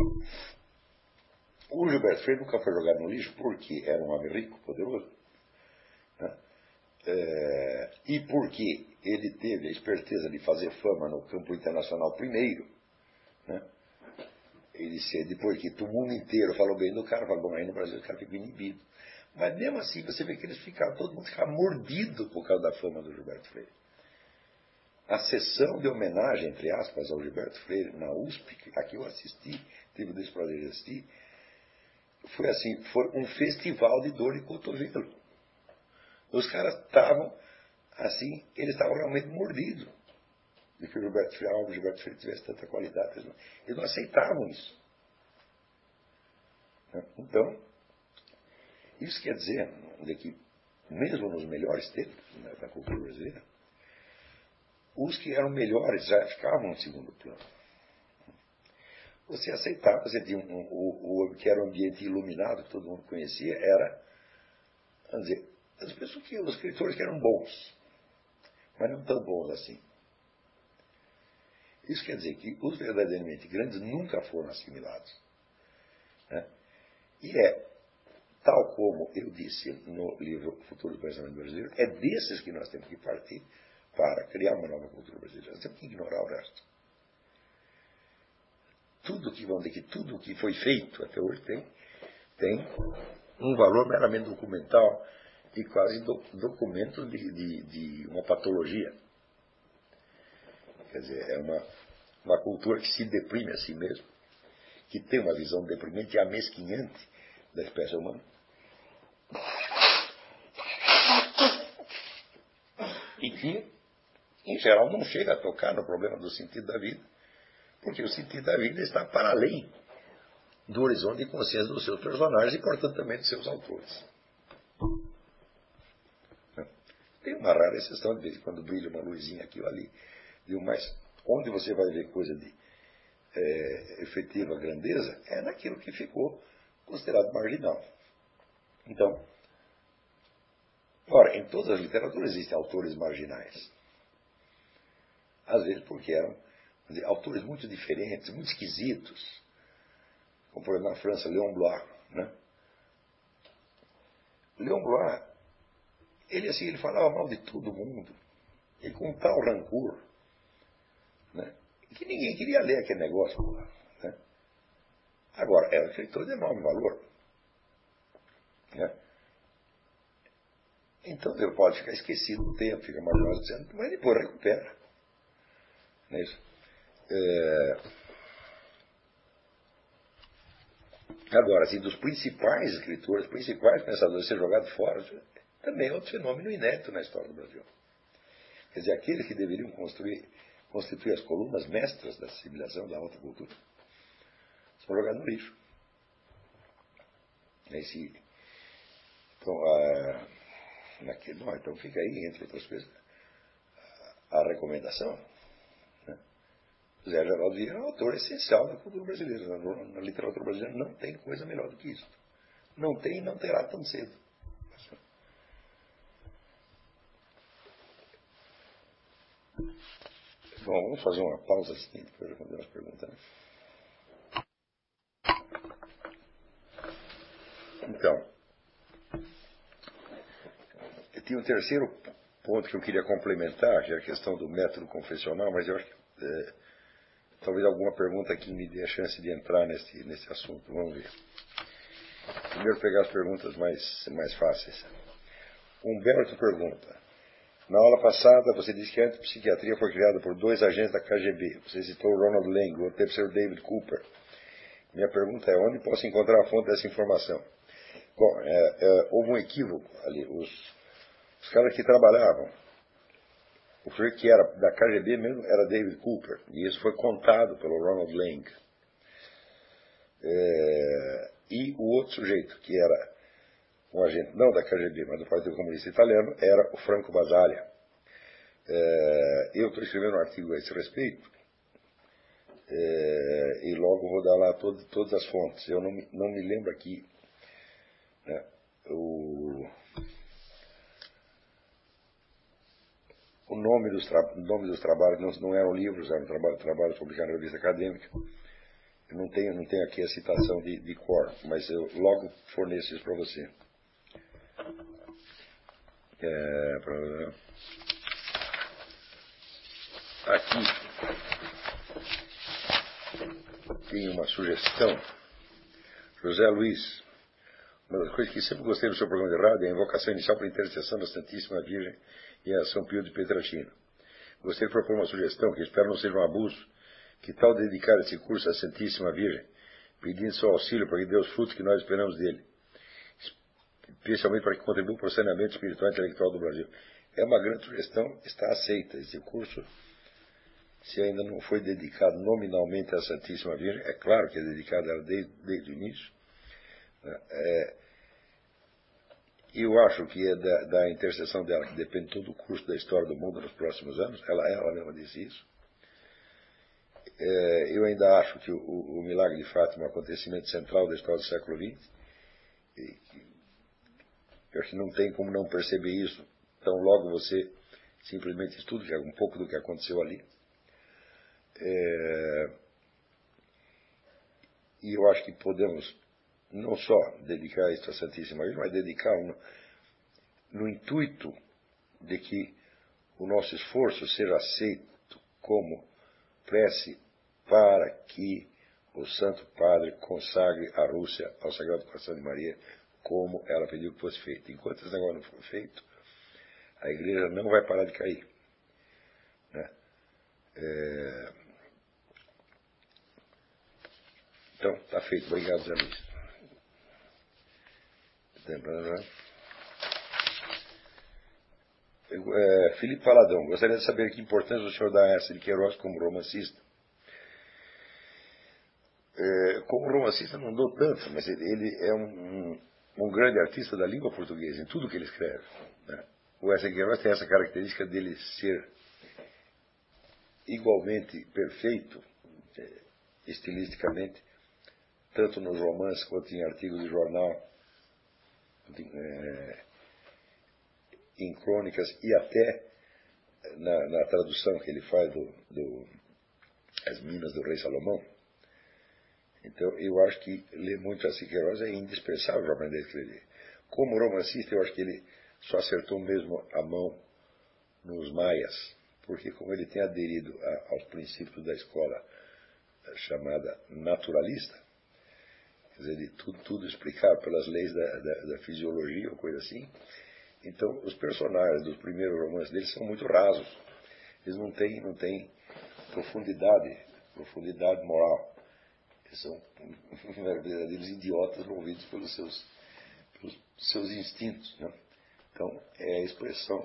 S1: O Gilberto Freire nunca foi jogado no lixo porque era um homem rico, poderoso. Né? É, e porque ele teve a esperteza de fazer fama no campo internacional primeiro, né? Ele disse, depois que o mundo inteiro falou bem do cara, falou, bom, aí no Brasil o cara ficou inibido. Mas mesmo assim, você vê que eles ficaram, todo mundo ficava mordido por causa da fama do Gilberto Freire. A sessão de homenagem, entre aspas, ao Gilberto Freire na U S P, a que eu assisti, tive o desprazer de assistir, foi assim, foi um festival de dor de cotovelo. Os caras estavam, assim, eles estavam realmente mordidos de que o Gilberto Freire, o Gilberto Freire tivesse tanta qualidade. Eles não, eles não aceitavam isso. Então, isso quer dizer que, mesmo nos melhores tempos, né, da cultura brasileira, os que eram melhores já ficavam no segundo plano. Você aceitava, você tinha um, um, o, o que era um ambiente iluminado, que todo mundo conhecia, era, vamos dizer, as pessoas que, os escritores que eram bons, mas não tão bons assim. Isso quer dizer que os verdadeiramente grandes nunca foram assimilados. Né? E é, tal como eu disse no livro Futuro do Pensamento Brasileiro, é desses que nós temos que partir para criar uma nova cultura brasileira. Nós temos que ignorar o resto. Tudo que, vamos dizer que tudo que foi feito até hoje tem, tem um valor meramente documental e quase do, documento de, de, de uma patologia. Quer dizer, é uma, uma cultura que se deprime a si mesma, que tem uma visão deprimente e amesquinhante da espécie humana. E que, em geral, não chega a tocar no problema do sentido da vida, porque o sentido da vida está para além do horizonte de consciência dos seus personagens e, portanto, também dos seus autores. Tem uma rara exceção, de vez em quando brilha uma luzinha aqui ou ali, viu? Mas onde você vai ver coisa de é, efetiva grandeza é naquilo que ficou considerado marginal. Então, ora, em todas as literaturas existem autores marginais. Às vezes porque eram dizer, autores muito diferentes, muito esquisitos. Como, por exemplo, na França, Léon Blois. Né? Léon Blois, ele, assim, ele falava mal de todo mundo. E com tal rancor, né, que ninguém queria ler aquele negócio. Né? Agora, era um escritor de enorme valor. Né? Então ele pode ficar esquecido no tempo, fica marginal dizendo, mas depois recupera. Não é isso? É... Agora, assim, dos principais escritores, principais pensadores ser jogado fora, também é outro fenômeno inédito na história do Brasil. Quer dizer, aqueles que deveriam construir, constituir as colunas mestras da civilização, da alta cultura, são jogados no lixo. Esse, então, a, naquele, bom, então fica aí, entre outras coisas, a, a recomendação. Né? Zé Geraldo Vieira é um autor essencial da cultura brasileira. Na, na literatura brasileira não tem coisa melhor do que isso. Não tem e não terá tão cedo. Bom, vamos fazer uma pausa assim, depois eu responder as perguntas. Então, eu tinha um terceiro ponto que eu queria complementar, que é a questão do método confessional, mas eu acho que é, talvez alguma pergunta aqui me dê a chance de entrar nesse, nesse assunto. Vamos ver. Primeiro pegar as perguntas mais, mais fáceis. Humberto pergunta. Na aula passada, você disse que a antipsiquiatria foi criada por dois agentes da K G B. Você citou Ronald Lang, o terceiro David Cooper. Minha pergunta é, onde posso encontrar a fonte dessa informação? Bom, é, é, houve um equívoco ali. Os, os caras que trabalhavam, o sujeito que era da K G B mesmo era David Cooper. E isso foi contado pelo Ronald Lang. É, e o outro sujeito, que era um agente, não da K G B, mas do Partido Comunista Italiano, era o Franco Basaglia. É, eu estou escrevendo um artigo a esse respeito, é, e logo vou dar lá todo, todas as fontes. Eu não, não me lembro aqui, né, o, o nome dos, tra, nome dos trabalhos, não, não eram livros, eram trabalhos, trabalhos publicados na revista acadêmica. Eu não tenho, não tenho aqui a citação de, de cor, mas eu logo forneço isso para você. É, pra... Aqui tem uma sugestão. José Luiz, uma das coisas que sempre gostei do seu programa de rádio é a invocação inicial para a intercessão da Santíssima Virgem e a São Pio de Pietrelcina. Gostaria de propor uma sugestão, que espero não seja um abuso, que tal dedicar esse curso à Santíssima Virgem, pedindo seu auxílio para que dê os frutos que nós esperamos dele, especialmente para que contribua para o saneamento espiritual e intelectual do Brasil. É uma grande sugestão, está aceita. Esse curso, se ainda não foi dedicado nominalmente à Santíssima Virgem, é claro que é dedicado a ela desde, desde o início. É, eu acho que é da, da intercessão dela que depende todo o curso da história do mundo nos próximos anos. Ela, ela mesma disse isso. É, eu ainda acho que o, o milagre de Fátima é um acontecimento central da história do século vinte. E, eu acho que não tem como não perceber isso. Então logo você simplesmente estuda que é um pouco do que aconteceu ali. É, e eu acho que podemos não só dedicar isso à Santíssima Virgem, mas dedicar no, no intuito de que o nosso esforço seja aceito como prece para que o Santo Padre consagre a Rússia ao Sagrado Coração de Maria, como ela pediu que fosse feito. Enquanto esse negócio não for feito, a Igreja não vai parar de cair. Né? É... Então, está feito. Obrigado, Zé Luiz. É, Felipe Faladão, gostaria de saber que importância o senhor dá a essa de Queiroz como romancista. É, como romancista não dou tanto, mas ele, ele é um, um, um grande artista da língua portuguesa, em tudo que ele escreve. Né? O Wesley Queiroz tem essa característica dele ser igualmente perfeito, é, estilisticamente, tanto nos romances quanto em artigos de jornal, é, em crônicas e até na, na tradução que ele faz do, do As Minas do Rei Salomão. Então eu acho que ler muito a Queiroz é indispensável para aprender a escrever. Como romancista, eu acho que ele só acertou mesmo a mão nos maias, porque como ele tem aderido a, aos princípios da escola chamada naturalista, quer dizer, de tudo, tudo explicado pelas leis da, da, da fisiologia ou coisa assim, então os personagens dos primeiros romances dele são muito rasos. Eles não têm, não têm profundidade, profundidade moral. Eles são verdadeiros idiotas movidos pelos seus, pelos seus instintos. Né? Então, é a expressão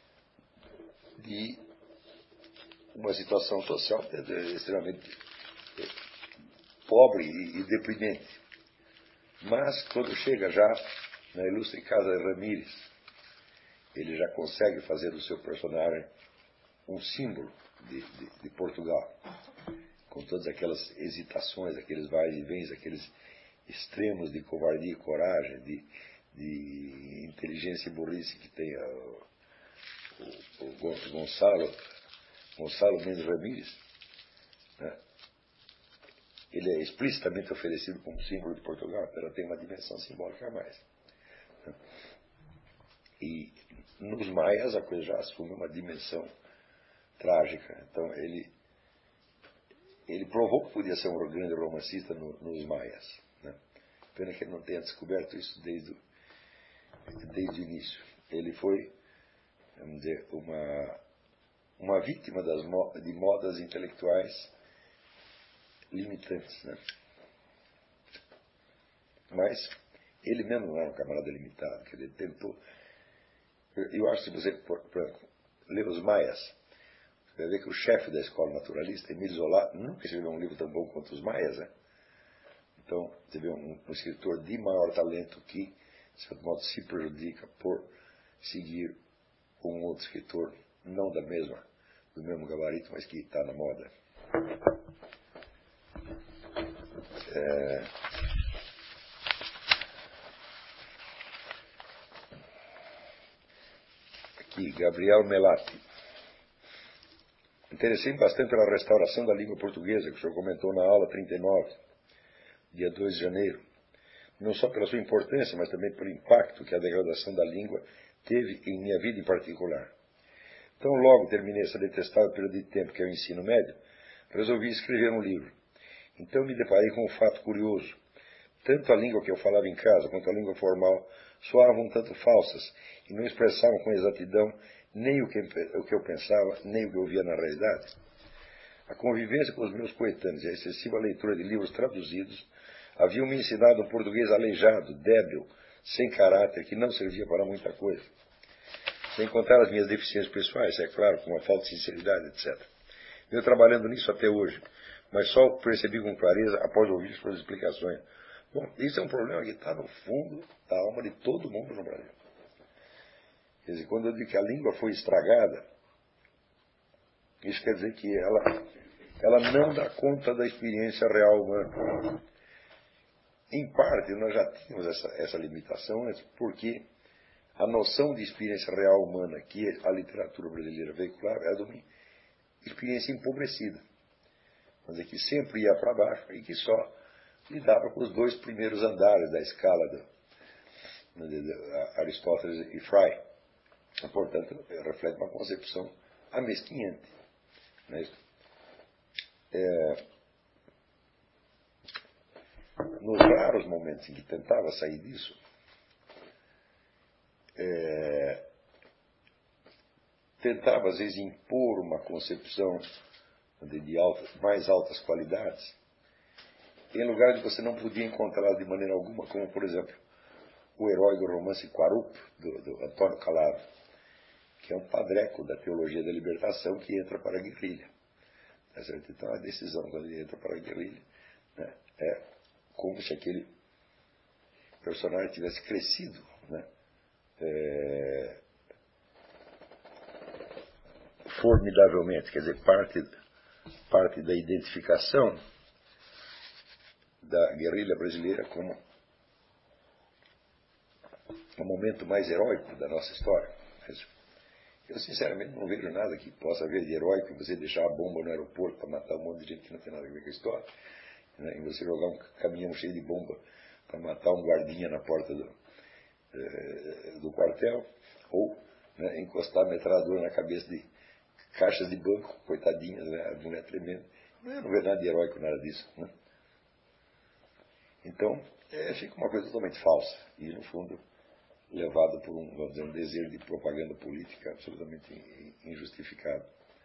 S1: de uma situação social extremamente pobre e deprimente. Mas, quando chega já na ilustre casa de Ramírez, ele já consegue fazer do seu personagem um símbolo de, de, de Portugal, com todas aquelas hesitações, aqueles vais e vens, aqueles extremos de covardia e coragem, de, de inteligência e burrice que tem a, o, o Gonçalo, Gonçalo Mendes Ramírez. Né? Ele é explicitamente oferecido como símbolo de Portugal, então ela tem uma dimensão simbólica a mais. Né? E nos maias a coisa já assume uma dimensão trágica. Então ele, ele provou que podia ser um grande romancista no, nos maias. Né? Pena que ele não tenha descoberto isso desde, desde o início. Ele foi, vamos dizer, uma, uma vítima das, de modas intelectuais limitantes. Né? Mas ele mesmo não era um camarada limitado, que ele tentou. Eu acho que se você por, por, ler os maias, você vai ver que o chefe da escola naturalista, Emílio Zola, nunca escreveu um livro tão bom quanto os maias. Né? Então, você vê um, um escritor de maior talento que, de certo modo, se prejudica por seguir um outro escritor, não da mesma, do mesmo gabarito, mas que está na moda. É... Aqui, Gabriel Melati. Interessei-me bastante pela restauração da língua portuguesa, que o senhor comentou na aula trinta e nove, dia dois de janeiro. Não só pela sua importância, mas também pelo impacto que a degradação da língua teve em minha vida em particular. Então, logo terminei essa detestável período de tempo que é o ensino médio, resolvi escrever um livro. Então me deparei com um fato curioso. Tanto a língua que eu falava em casa quanto a língua formal soavam um tanto falsas e não expressavam com exatidão nem o que, o que eu pensava, nem o que eu via na realidade. A convivência com os meus coetâneos e a excessiva leitura de livros traduzidos haviam me ensinado um português aleijado, débil, sem caráter, que não servia para muita coisa. Sem contar as minhas deficiências pessoais, é claro, com uma falta de sinceridade, etcétera. Eu trabalhando nisso até hoje, mas só percebi com clareza após ouvir suas explicações. Bom, isso é um problema que está no fundo da alma de todo mundo no Brasil. Quer dizer, quando eu digo que a língua foi estragada, isso quer dizer que ela, ela não dá conta da experiência real humana. Em parte, nós já tínhamos essa, essa limitação, porque a noção de experiência real humana que a literatura brasileira veiculava era de uma experiência empobrecida. Quer dizer, que sempre ia para baixo e que só lidava com os dois primeiros andares da escala de, de, de Aristóteles e Frey. Portanto, reflete uma concepção amesquinhante. Não é isso? É, nos raros momentos em que tentava sair disso, é, tentava às vezes impor uma concepção de, de altas, mais altas qualidades, em lugares que você não podia encontrá-la de maneira alguma, como por exemplo o herói do romance Quarup, do, do Antônio Calado, que é um padreco da teologia da libertação que entra para a guerrilha. Tá certo? Então a decisão quando ele entra para a guerrilha, né, é como se aquele personagem tivesse crescido, né, é, formidavelmente, quer dizer, parte, parte da identificação da guerrilha brasileira como o momento mais heróico da nossa história. Eu, sinceramente, não vejo nada que possa haver de heróico em você deixar a bomba no aeroporto para matar um monte de gente que não tem nada a ver com a história, né? Em você jogar um caminhão cheio de bomba para matar um guardinha na porta do, eh, do quartel, ou, né, encostar a metralhadora na cabeça de caixas de banco, coitadinhas, né? A mulher tremenda. Não, eu não vejo nada de heróico, nada disso, né? Então, é, fica uma coisa totalmente falsa e, no fundo, levado por um, vamos dizer, um desejo de propaganda política absolutamente injustificado.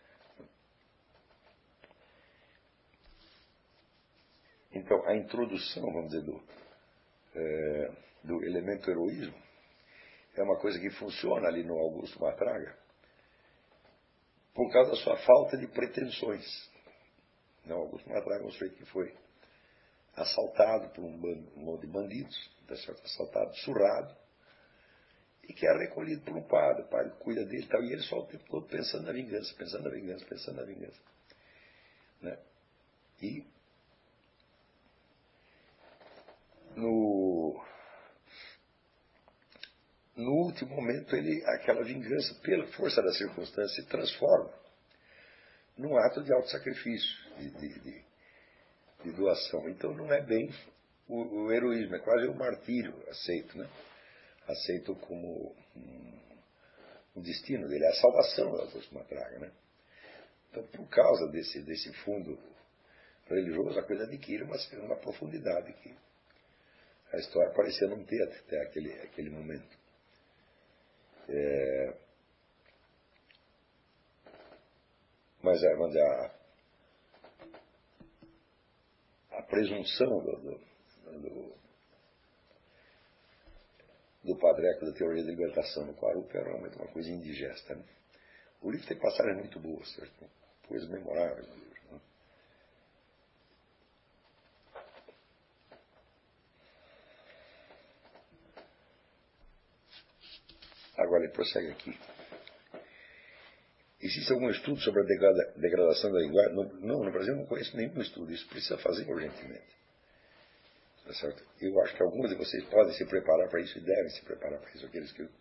S1: Então, a introdução, vamos dizer, do, é, do elemento heroísmo é uma coisa que funciona ali no Augusto Matraga por causa da sua falta de pretensões. Não, Augusto Matraga é um sujeito que foi assaltado por um monte de bandidos, assaltado, surrado, e que é recolhido por um padre, o padre cuida dele e tal, e ele só o tempo todo pensando na vingança, pensando na vingança, pensando na vingança. Né? E no, no último momento, ele, aquela vingança, pela força da circunstância, se transforma num ato de autossacrifício, de, de, de, de doação. Então não é bem o, o heroísmo, é quase o martírio aceito, né? Aceito como um, um destino dele, é a salvação do Augusto Matraga, né? Então, por causa desse, desse fundo religioso, a coisa adquire uma, uma profundidade que a história parecia não ter até aquele, aquele momento. É, mas a, mas a, a presunção do, do, do do padreco da teoria da libertação no Quarup era realmente uma coisa indigesta. Né? O livro tem passagens muito boas, certo? Coisas memoráveis no livro. Né? Agora ele prossegue aqui. Existe algum estudo sobre a degrada, degradação da linguagem? No, não, no Brasil eu não conheço nenhum estudo. Isso precisa fazer urgentemente. Tá certo? Eu acho que alguns de vocês podem se preparar para isso e devem se preparar para isso, aqueles que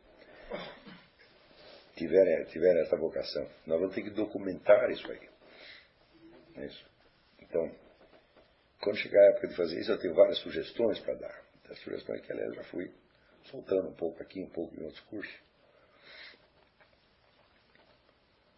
S1: tiverem, tiverem essa vocação. Nós vamos ter que documentar isso aí. É isso. Então, quando chegar a época de fazer isso, eu tenho várias sugestões para dar. As sugestões que, aliás, já fui soltando um pouco aqui, um pouco em outros cursos.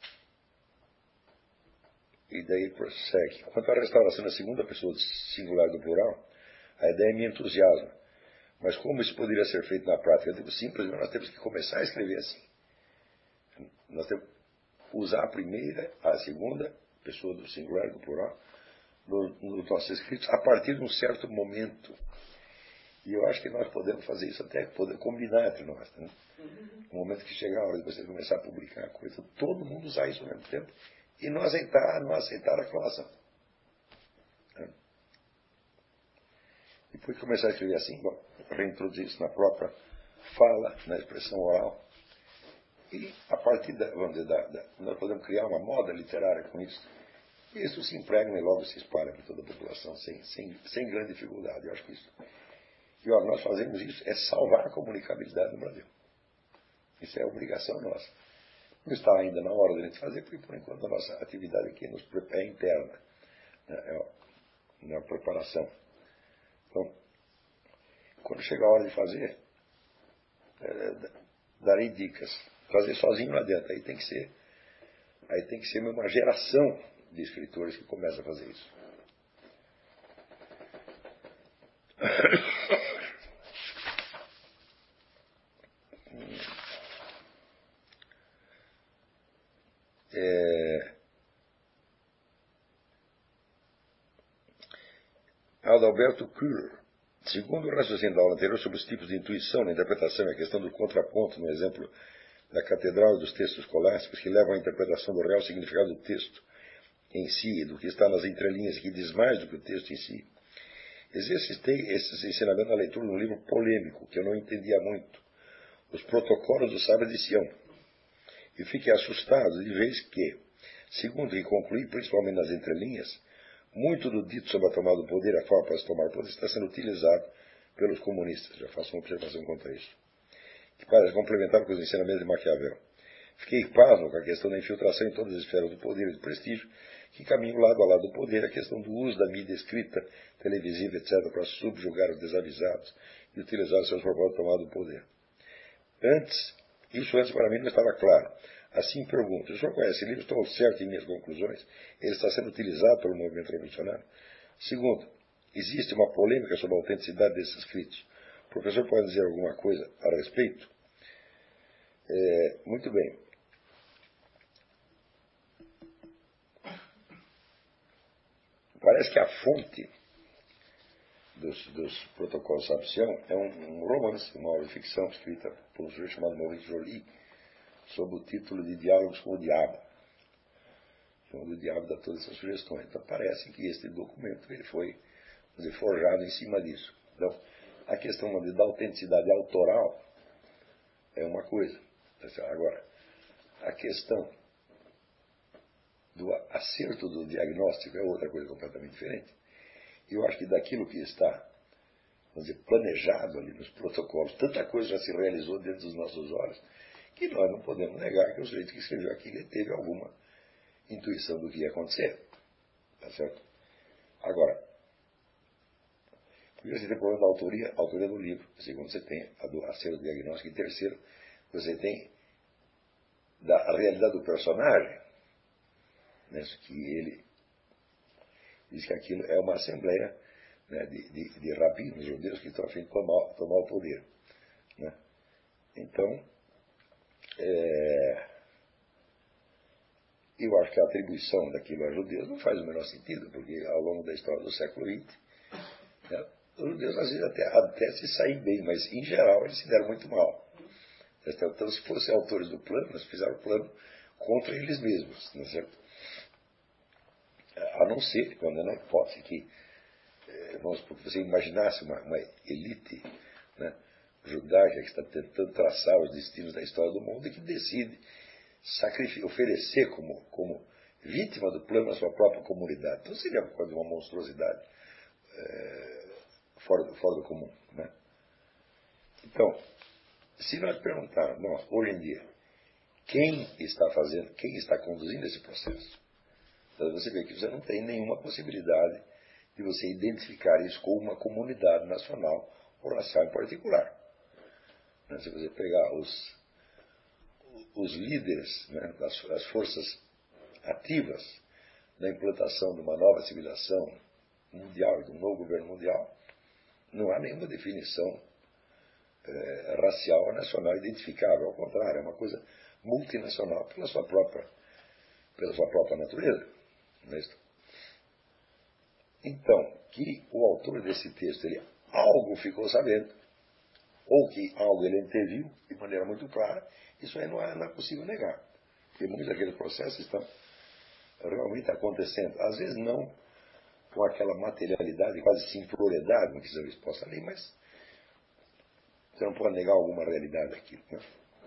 S1: e daí prossegue. Quanto à restauração da segunda pessoa do singular do plural, a ideia me entusiasma. Mas como isso poderia ser feito na prática? Eu digo, simplesmente nós temos que começar a escrever assim. Nós temos que usar a primeira, a segunda pessoa do singular do plural nos no nossos escritos a partir de um certo momento. E eu acho que nós podemos fazer isso até, poder combinar entre nós. Né? No momento que chegar a hora de você começar a publicar a coisa, todo mundo usar isso ao mesmo tempo e não aceitar, não aceitar a aclamação. Né? Depois que começar a escrever assim, bom, reintroduzir isso na própria fala, na expressão oral. E a partir da, vamos dizer, da, da, nós podemos criar uma moda literária com isso. E isso se impregna e logo se espalha por toda a população, sem, sem, sem grande dificuldade. Eu acho que isso. E ó, nós fazemos isso, é salvar a comunicabilidade no Brasil. Isso é obrigação nossa. Não está ainda na hora de a gente fazer, porque por enquanto a nossa atividade aqui nos é interna. Né? É uma preparação. Então, quando chegar a hora de fazer, é, darei dicas. Fazer sozinho não adianta. Aí tem que ser, aí tem que ser uma geração de escritores que começa a fazer isso. É... Adalberto Kühler, segundo o raciocínio da aula anterior sobre os tipos de intuição na interpretação e a questão do contraponto, no exemplo da catedral e dos textos escolásticos, que levam à interpretação do real significado do texto em si, do que está nas entrelinhas, que diz mais do que o texto em si. Exercitei esses ensinamentos na leitura de um livro polêmico, que eu não entendia muito, Os Protocolos do Sábio de Sião. E fiquei assustado de vez que, segundo que concluí, principalmente nas entrelinhas, muito do dito sobre a tomada do poder, a forma para se tomar o poder, está sendo utilizado pelos comunistas. Já faço uma observação contra isso. Que parece complementar com os ensinamentos de Maquiavel. Fiquei pasmo com a questão da infiltração em todas as esferas do poder e do prestígio, que caminham lado a lado do poder, a questão do uso da mídia escrita, televisiva, etcétera, para subjugar os desavisados e utilizar os seus propósitos de tomada do poder. Antes, isso antes para mim não estava claro. Assim pergunto, o senhor conhece esse livro? Estou certo em minhas conclusões? Ele está sendo utilizado pelo movimento revolucionário? Segundo, existe uma polêmica sobre a autenticidade desses escritos. O professor pode dizer alguma coisa a respeito? É, muito bem. Parece que a fonte dos, dos protocolos de Sábio de Sião é um, um romance, uma obra de ficção escrita por um sujeito chamado Maurice Joly, sob o título de Diálogos com o Diabo. Onde o diabo dá todas essas sugestões. Então parece que este documento ele foi dizer, forjado em cima disso. Então, a questão dizer, da autenticidade autoral é uma coisa. Agora, a questão do acerto do diagnóstico é outra coisa completamente diferente. E eu acho que daquilo que está, vamos dizer, planejado ali nos protocolos, tanta coisa já se realizou dentro dos nossos olhos, que nós não podemos negar que o sujeito que escreveu aquilo teve alguma intuição do que ia acontecer. Tá certo? Agora, primeiro você tem o problema da autoria, a autoria do livro. Segundo, você tem a do acerto diagnóstico. E terceiro, você tem da a realidade do personagem, né, que ele diz que aquilo é uma assembleia, né, de, de, de rabinos judeus que estão a fim de tomar, tomar o poder. Né? Então, é, eu acho que a atribuição daquilo a judeus não faz o menor sentido, porque ao longo da história do século vinte, né, os judeus às vezes até, até se saem bem, mas em geral eles se deram muito mal. Então, se fossem autores do plano, eles fizeram o plano contra eles mesmos, não é certo? A não ser, quando é na hipótese que, vamos supor que você imaginasse uma, uma elite, né, judaica que está tentando traçar os destinos da história do mundo e que decide oferecer como, como vítima do plano a sua própria comunidade. Então seria quase uma monstruosidade é, fora, fora do comum. Né? Então, se nós perguntarmos, nós, hoje em dia, quem está fazendo, quem está conduzindo esse processo, então você vê que você não tem nenhuma possibilidade de você identificar isso com uma comunidade nacional ou racial em particular. Né? Se você pegar os, os líderes, né, das, das forças ativas na implantação de uma nova civilização mundial e de um novo governo mundial, não há nenhuma definição eh, racial ou nacional identificável. Ao contrário, é uma coisa multinacional pela sua própria, pela sua própria natureza. Não é isso? Então, que o autor desse texto, ele algo ficou sabendo, ou que algo ele anteviu de maneira muito clara, isso aí não é, não é possível negar. Porque muitos daqueles processos estão realmente acontecendo. Às vezes não com aquela materialidade, quase simploriedade com que são expostas ali, mas você não pode negar alguma realidade aqui. Né?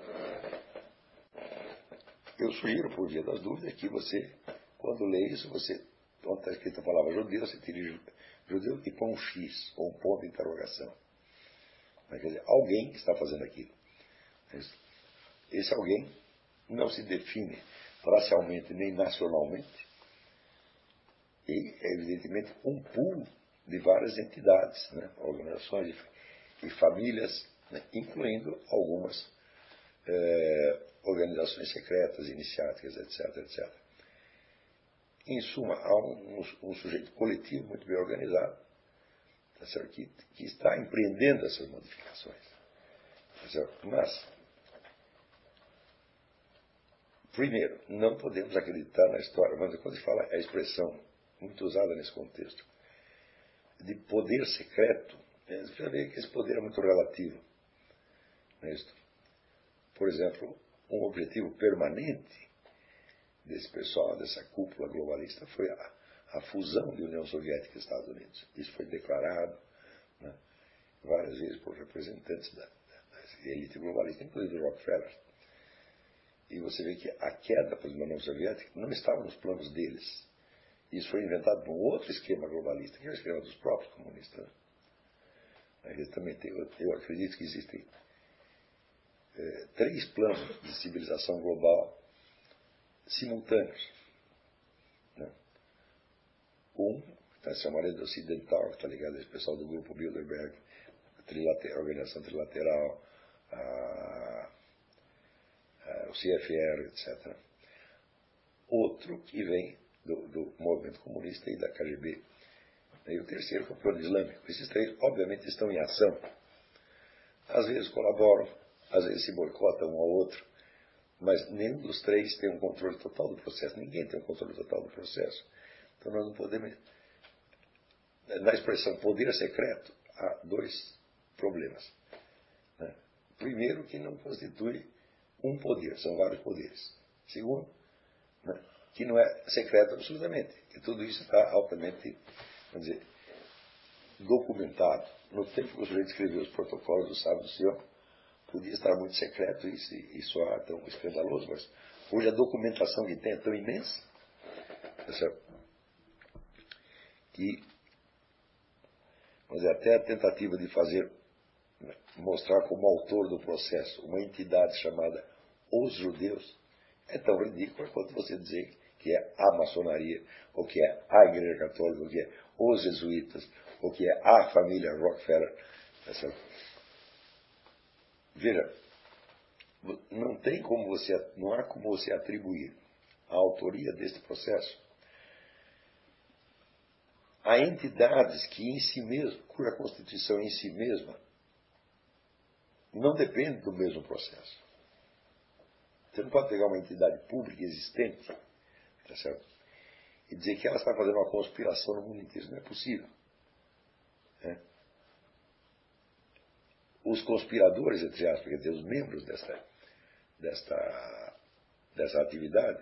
S1: Eu sugiro, por via das dúvidas, que você, quando lê isso, você, onde está escrita a palavra judeu, você tira judeu e põe um X, ou um ponto de interrogação. Quer dizer, alguém está fazendo aquilo. Esse alguém não se define racialmente nem nacionalmente, e é evidentemente um pool de várias entidades, né, organizações e, e famílias, né, incluindo algumas é, organizações secretas, iniciáticas, etc, etcétera. Em suma, há um, um, um sujeito coletivo muito bem organizado, tá certo? Que, que está empreendendo essas modificações. Tá certo? Mas, primeiro, não podemos acreditar na história, mas quando se fala a expressão muito usada nesse contexto, de poder secreto, é, você já vê que esse poder é muito relativo. Não é isso? Por exemplo, um objetivo permanente desse pessoal, dessa cúpula globalista, foi a, a fusão de União Soviética e Estados Unidos. Isso foi declarado, né, várias vezes por representantes da, da elite globalista, inclusive Rockefeller. E você vê que a queda da União Soviética não estava nos planos deles. Isso foi inventado por um outro esquema globalista, que é o esquema dos próprios comunistas. Eles também têm, eu acredito que existem é, três planos de civilização global simultâneos. Né? Um está chamado de ocidental, que está ligado a esse pessoal do grupo Bilderberg, a, trilater, a Organização Trilateral, a, a, o C F R, etcétera. Outro que vem do, do movimento comunista e da K G B. E o terceiro que é o plano islâmico. Esses três, obviamente, estão em ação. Às vezes colaboram, às vezes se boicotam um ao outro, mas nenhum dos três tem um controle total do processo. Ninguém tem um controle total do processo. Então nós não podemos... Na expressão poder secreto, há dois problemas. Né? Primeiro, que não constitui um poder, são vários poderes. Segundo, né, que não é secreto absolutamente, que tudo isso está altamente, vamos dizer, documentado. No tempo que o sujeito escreveu os protocolos do Sábado do Senhor, podia estar muito secreto isso e soar tão escandaloso, mas hoje a documentação que tem é tão imensa, que, vamos dizer, até a tentativa de fazer, mostrar como autor do processo uma entidade chamada os judeus é tão ridícula quanto você dizer que é a maçonaria, ou que é a Igreja Católica, ou que é os jesuítas, ou que é a família Rockefeller. Veja, não tem como você, não há como você atribuir a autoria deste processo a entidades que em si mesmo, cuja constituição em si mesma não depende do mesmo processo. Você não pode pegar uma entidade pública existente, tá certo? E dizer que ela está fazendo uma conspiração no mundo inteiro. Isso não é possível. Né? Os conspiradores, entre aspas, quer dizer, os membros desta, desta, dessa atividade,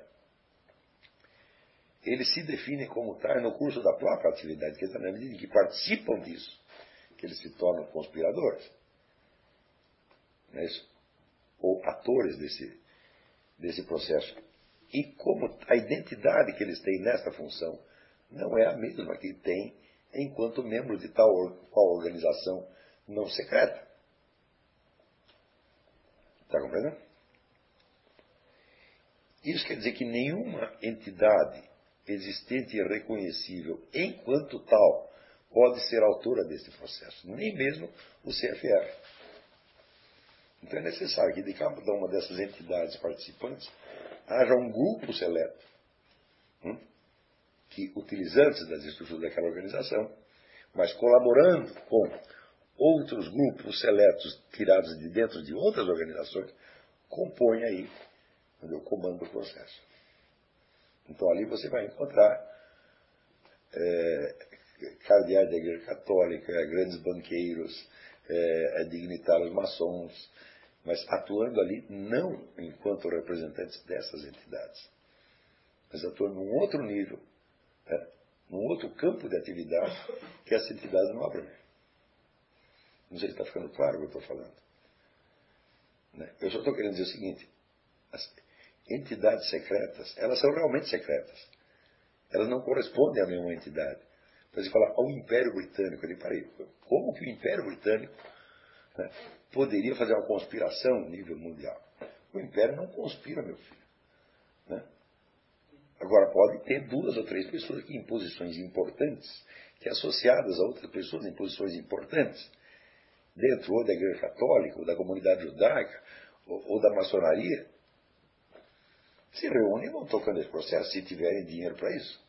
S1: eles se definem como tais no curso da própria atividade, quer dizer, na medida em que participam disso, que eles se tornam conspiradores. Não é isso? Ou atores desse, desse processo. E como a identidade que eles têm nesta função não é a mesma que tem enquanto membro de tal qual organização não secreta. Está compreendendo? Isso quer dizer que nenhuma entidade existente e reconhecível enquanto tal pode ser autora desse processo, nem mesmo o C F R. Então é necessário que de cada uma dessas entidades participantes haja um grupo seleto, hum, que utilizantes das estruturas daquela organização, mas colaborando com outros grupos seletos tirados de dentro de outras organizações, compõem aí o comando do processo. Então ali você vai encontrar é, cardeais da Igreja Católica, grandes banqueiros, é, dignitários maçons, mas atuando ali não enquanto representantes dessas entidades, mas atuando num outro nível, né, num outro campo de atividade que essa entidade não abre. Não sei se está ficando claro o que eu estou falando. Né? Eu só estou querendo dizer o seguinte: as entidades secretas, elas são realmente secretas. Elas não correspondem a nenhuma entidade. Então, você fala ao Império Britânico, eu parei, como que o Império Britânico, né, poderia fazer uma conspiração a nível mundial? O Império não conspira, meu filho. Né? Agora, pode ter duas ou três pessoas que em posições importantes, que associadas a outras pessoas em posições importantes, dentro ou da Igreja Católica, ou da comunidade judaica, ou, ou da maçonaria, se reúnem e vão tocando esse processo, se tiverem dinheiro para isso.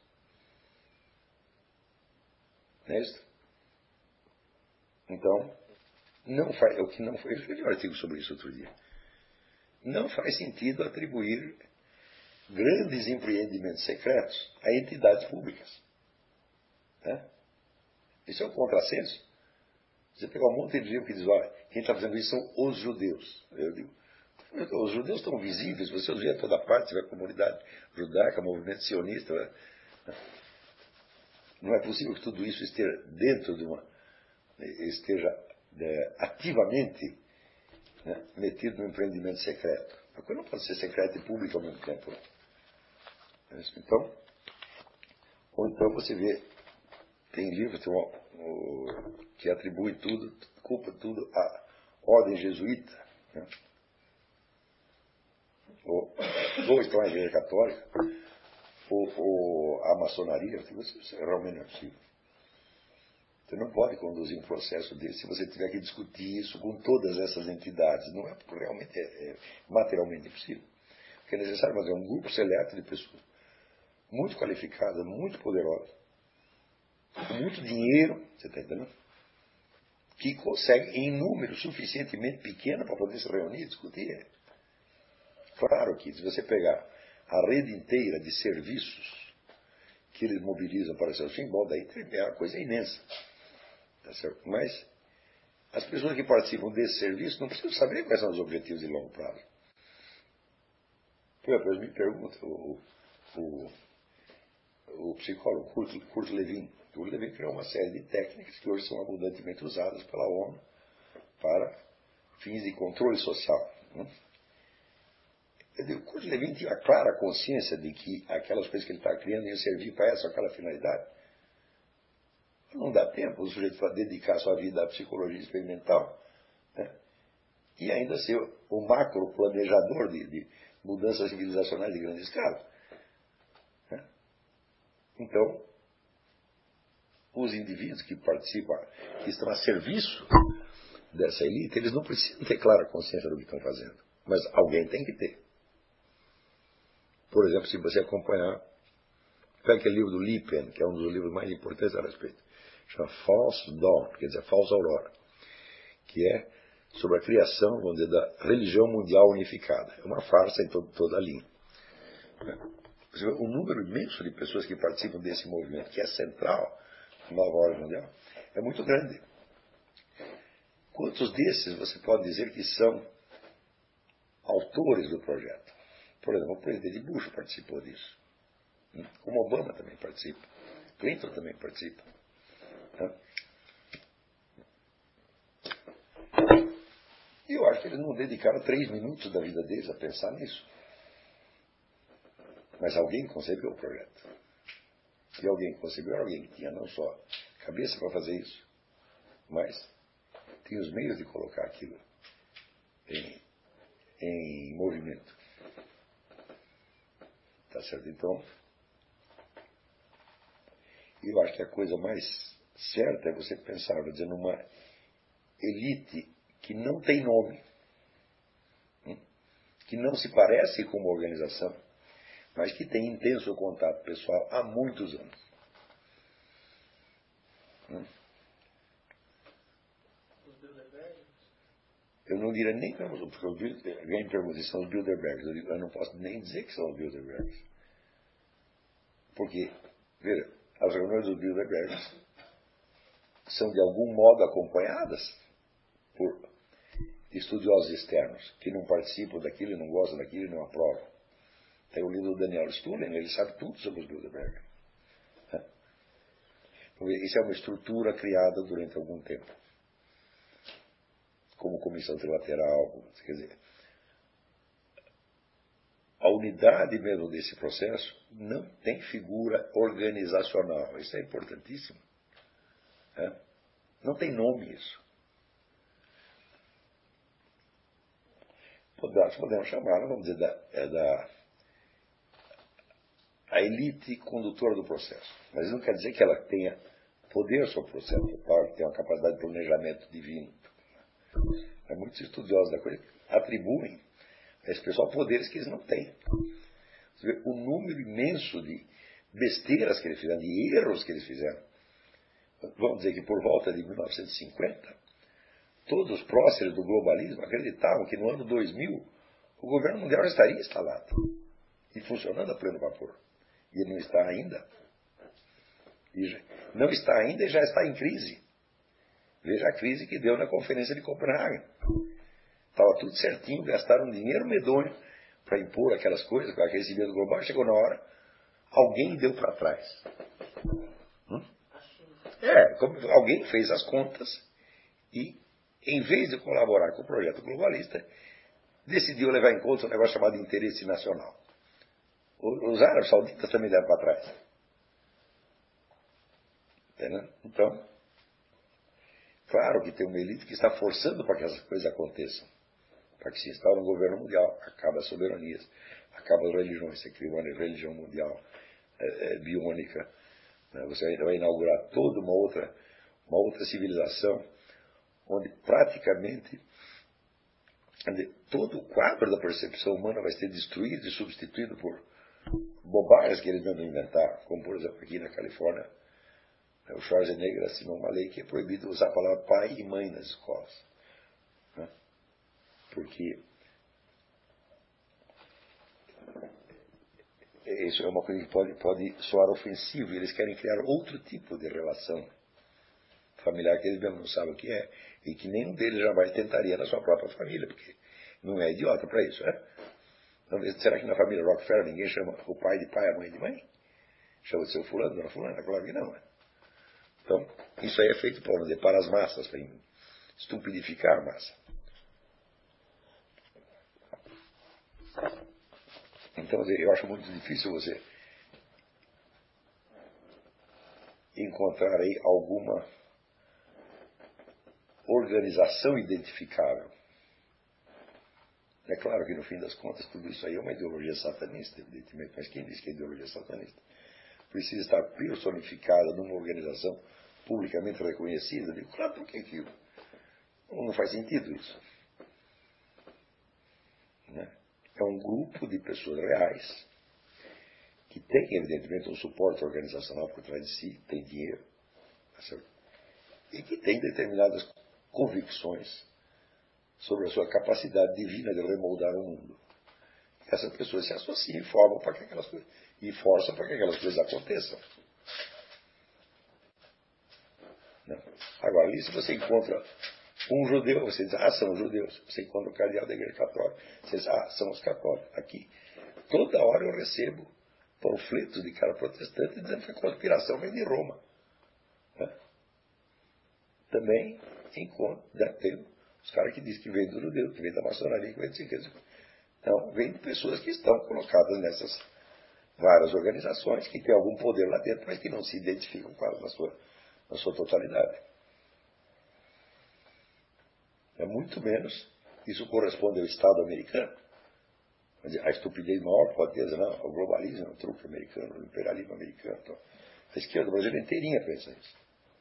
S1: Não é isso? Então, não faz, o que não foi, eu escrevi um artigo sobre isso outro dia. Não faz sentido atribuir grandes empreendimentos secretos a entidades públicas. Né? Isso é um contrassenso. Você pegar um monte de gente que diz, olha, quem está fazendo isso são os judeus. Eu digo, os judeus estão visíveis, você os vê a toda parte, você vê a comunidade judaica, movimento sionista. Né? Não é possível que tudo isso esteja dentro de uma, esteja é, ativamente, né, metido no empreendimento secreto. A coisa não pode ser secreta e pública ao mesmo tempo. Né? Então, ou então você vê, tem livros tem uma, um, que atribui tudo, culpa tudo à ordem jesuíta, né? ou, ou então a Igreja Católica, ou, ou a maçonaria. Isso realmente não é possível. Você não pode conduzir um processo desse se você tiver que discutir isso com todas essas entidades. Não é realmente é, é materialmente impossível. O que é necessário fazer um grupo seleto de pessoas muito qualificadas, muito poderosas, com muito dinheiro, você está entendendo? Que consegue em número suficientemente pequeno para poder se reunir e discutir. Claro que se você pegar a rede inteira de serviços que eles mobilizam para seus fins, bom, daí é uma coisa imensa. Tá certo? Mas as pessoas que participam desse serviço não precisam saber quais são os objetivos de longo prazo. Eu depois me pergunto, o, o, o psicólogo Kurt, Kurt Lewin, Kurt Lewin criou uma série de técnicas que hoje são abundantemente usadas pela ONU para fins de controle social. Né? O Kurt Lewin tinha a clara consciência de que aquelas coisas que ele estava criando iam servir para essa ou aquela finalidade. Não dá tempo o sujeito para dedicar sua vida à psicologia experimental, né? E ainda ser o macro planejador de, de mudanças civilizacionais de grande escala. Né? Então, os indivíduos que participam, que estão a serviço dessa elite, eles não precisam ter clara consciência do que estão fazendo. Mas alguém tem que ter. Por exemplo, se você acompanhar, pega aquele livro do Lippen, que é um dos livros mais importantes a respeito. Chama False Dawn, quer dizer, Falsa Aurora, que é sobre a criação, vamos dizer, da religião mundial unificada. É uma farsa em todo, toda a linha. O número imenso de pessoas que participam desse movimento, que é central na nova ordem mundial, é muito grande. Quantos desses você pode dizer que são autores do projeto? Por exemplo, o presidente Bush participou disso. Como Obama também participa. Clinton também participa. E eu acho que eles não dedicaram três minutos da vida deles a pensar nisso. Mas alguém concebeu o projeto. E alguém que concebeu era alguém que tinha não só cabeça para fazer isso, mas tinha os meios de colocar aquilo em, em movimento. Tá certo? Então, eu acho que a coisa mais certa é você pensar, vou dizer, numa elite que não tem nome, que não se parece com uma organização, mas que tem intenso contato pessoal há muitos anos. Hum? Eu não diria nem que são, porque alguém pergunta se são os Bilderbergs. Eu digo, eu não posso nem dizer que são os Bilderbergs. Porque, veja, as reuniões dos Bilderbergs são de algum modo acompanhadas por estudiosos externos, que não participam daquilo, não gostam daquilo e não aprovam. Tem o livro do Daniel Stullen, ele sabe tudo sobre os Bilderberg. Isso é uma estrutura criada durante algum tempo, como comissão trilateral, quer dizer, a unidade mesmo desse processo não tem figura organizacional. Isso é importantíssimo. É? Não tem nome isso. Podemos, podemos chamar, vamos dizer, da, é da a elite condutora do processo. Mas isso não quer dizer que ela tenha poder sobre o processo, claro, que tenha uma capacidade de planejamento divino. É, muitos estudiosos da coisa atribuem a esse pessoal poderes que eles não têm. Você vê o número imenso de besteiras que eles fizeram, de erros que eles fizeram. Vamos dizer que por volta de mil novecentos e cinquenta, todos os próceres do globalismo acreditavam que no ano dois mil o governo mundial já estaria instalado e funcionando a pleno vapor. E ele não está ainda. E já, não está ainda e já está em crise. Veja a crise que deu na conferência de Copenhague. Estava tudo certinho, gastaram um dinheiro medonho para impor aquelas coisas, com aquecimento global. Chegou na hora, alguém deu para trás. Hum? É, como alguém fez as contas e, em vez de colaborar com o projeto globalista, decidiu levar em conta um negócio chamado interesse nacional. Os árabes sauditas também deram para trás. Entendeu? Então, claro que tem uma elite que está forçando para que essas coisas aconteçam. Para que se instaure um governo mundial. Acaba as soberanias, acaba as religiões. Você cria uma religião mundial é, é, biônica. Né? Você vai inaugurar toda uma outra, uma outra civilização onde praticamente todo o quadro da percepção humana vai ser destruído e substituído por bobagens que eles tentam inventar, como por exemplo aqui na Califórnia, o Schwarzenegger assinou uma lei que é proibido usar a palavra pai e mãe nas escolas. Né? Porque isso é uma coisa que pode, pode soar ofensivo, e eles querem criar outro tipo de relação familiar que eles mesmo não sabem o que é, e que nenhum deles jamais tentaria na sua própria família, porque não é idiota para isso, né? Será que na família Rockefeller ninguém chama o pai de pai, a mãe de mãe? Chama de seu fulano, dona fulana? Claro que não, né? Então, isso aí é feito para, dizer, para as massas, para estupidificar a massa. Então, eu acho muito difícil você encontrar aí alguma organização identificável. É claro que, no fim das contas, tudo isso aí é uma ideologia satanista, evidentemente. Mas quem diz que é ideologia satanista precisa estar personificada numa organização publicamente reconhecida? Eu digo, claro, por que aquilo? Não faz sentido isso. Né? É um grupo de pessoas reais que tem, evidentemente, um suporte organizacional por trás de si, tem dinheiro, e que tem determinadas convicções sobre a sua capacidade divina de remoldar o mundo. Essas pessoas se associam e formam para que aquelas coisas, e forçam para que aquelas coisas aconteçam. Não. Agora, ali se você encontra um judeu, você diz, ah, são os judeus. Você encontra o cardeal da igreja católica, você diz, ah, são os católicos. Aqui, toda hora eu recebo panfletos de cara protestante dizendo que a conspiração vem de Roma. Né? Também encontro, né, tem os caras que dizem que vem do judeu, que vem da maçonaria, que vem de ciência. Então, vem de pessoas que estão colocadas nessas várias organizações, que têm algum poder lá dentro, mas que não se identificam com elas na sua, na sua totalidade. É muito menos, isso corresponde ao Estado americano. A estupidez maior pode dizer, não, o globalismo é um truque americano, o imperialismo americano. Então, a esquerda brasileira inteirinha pensa isso.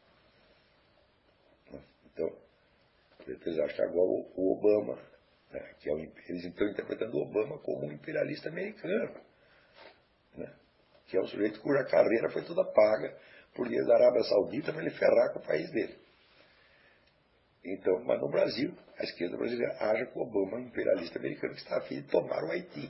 S1: Então, eles acham que agora o Obama, né, que é o, eles estão interpretando o Obama como um imperialista americano. né? Que é um sujeito cuja carreira foi toda paga por dinheiro da Arábia Saudita para ele ferrar com o país dele. Então, mas no Brasil, a esquerda brasileira age com o Obama, imperialista americano, que está a fim de tomar o Haiti.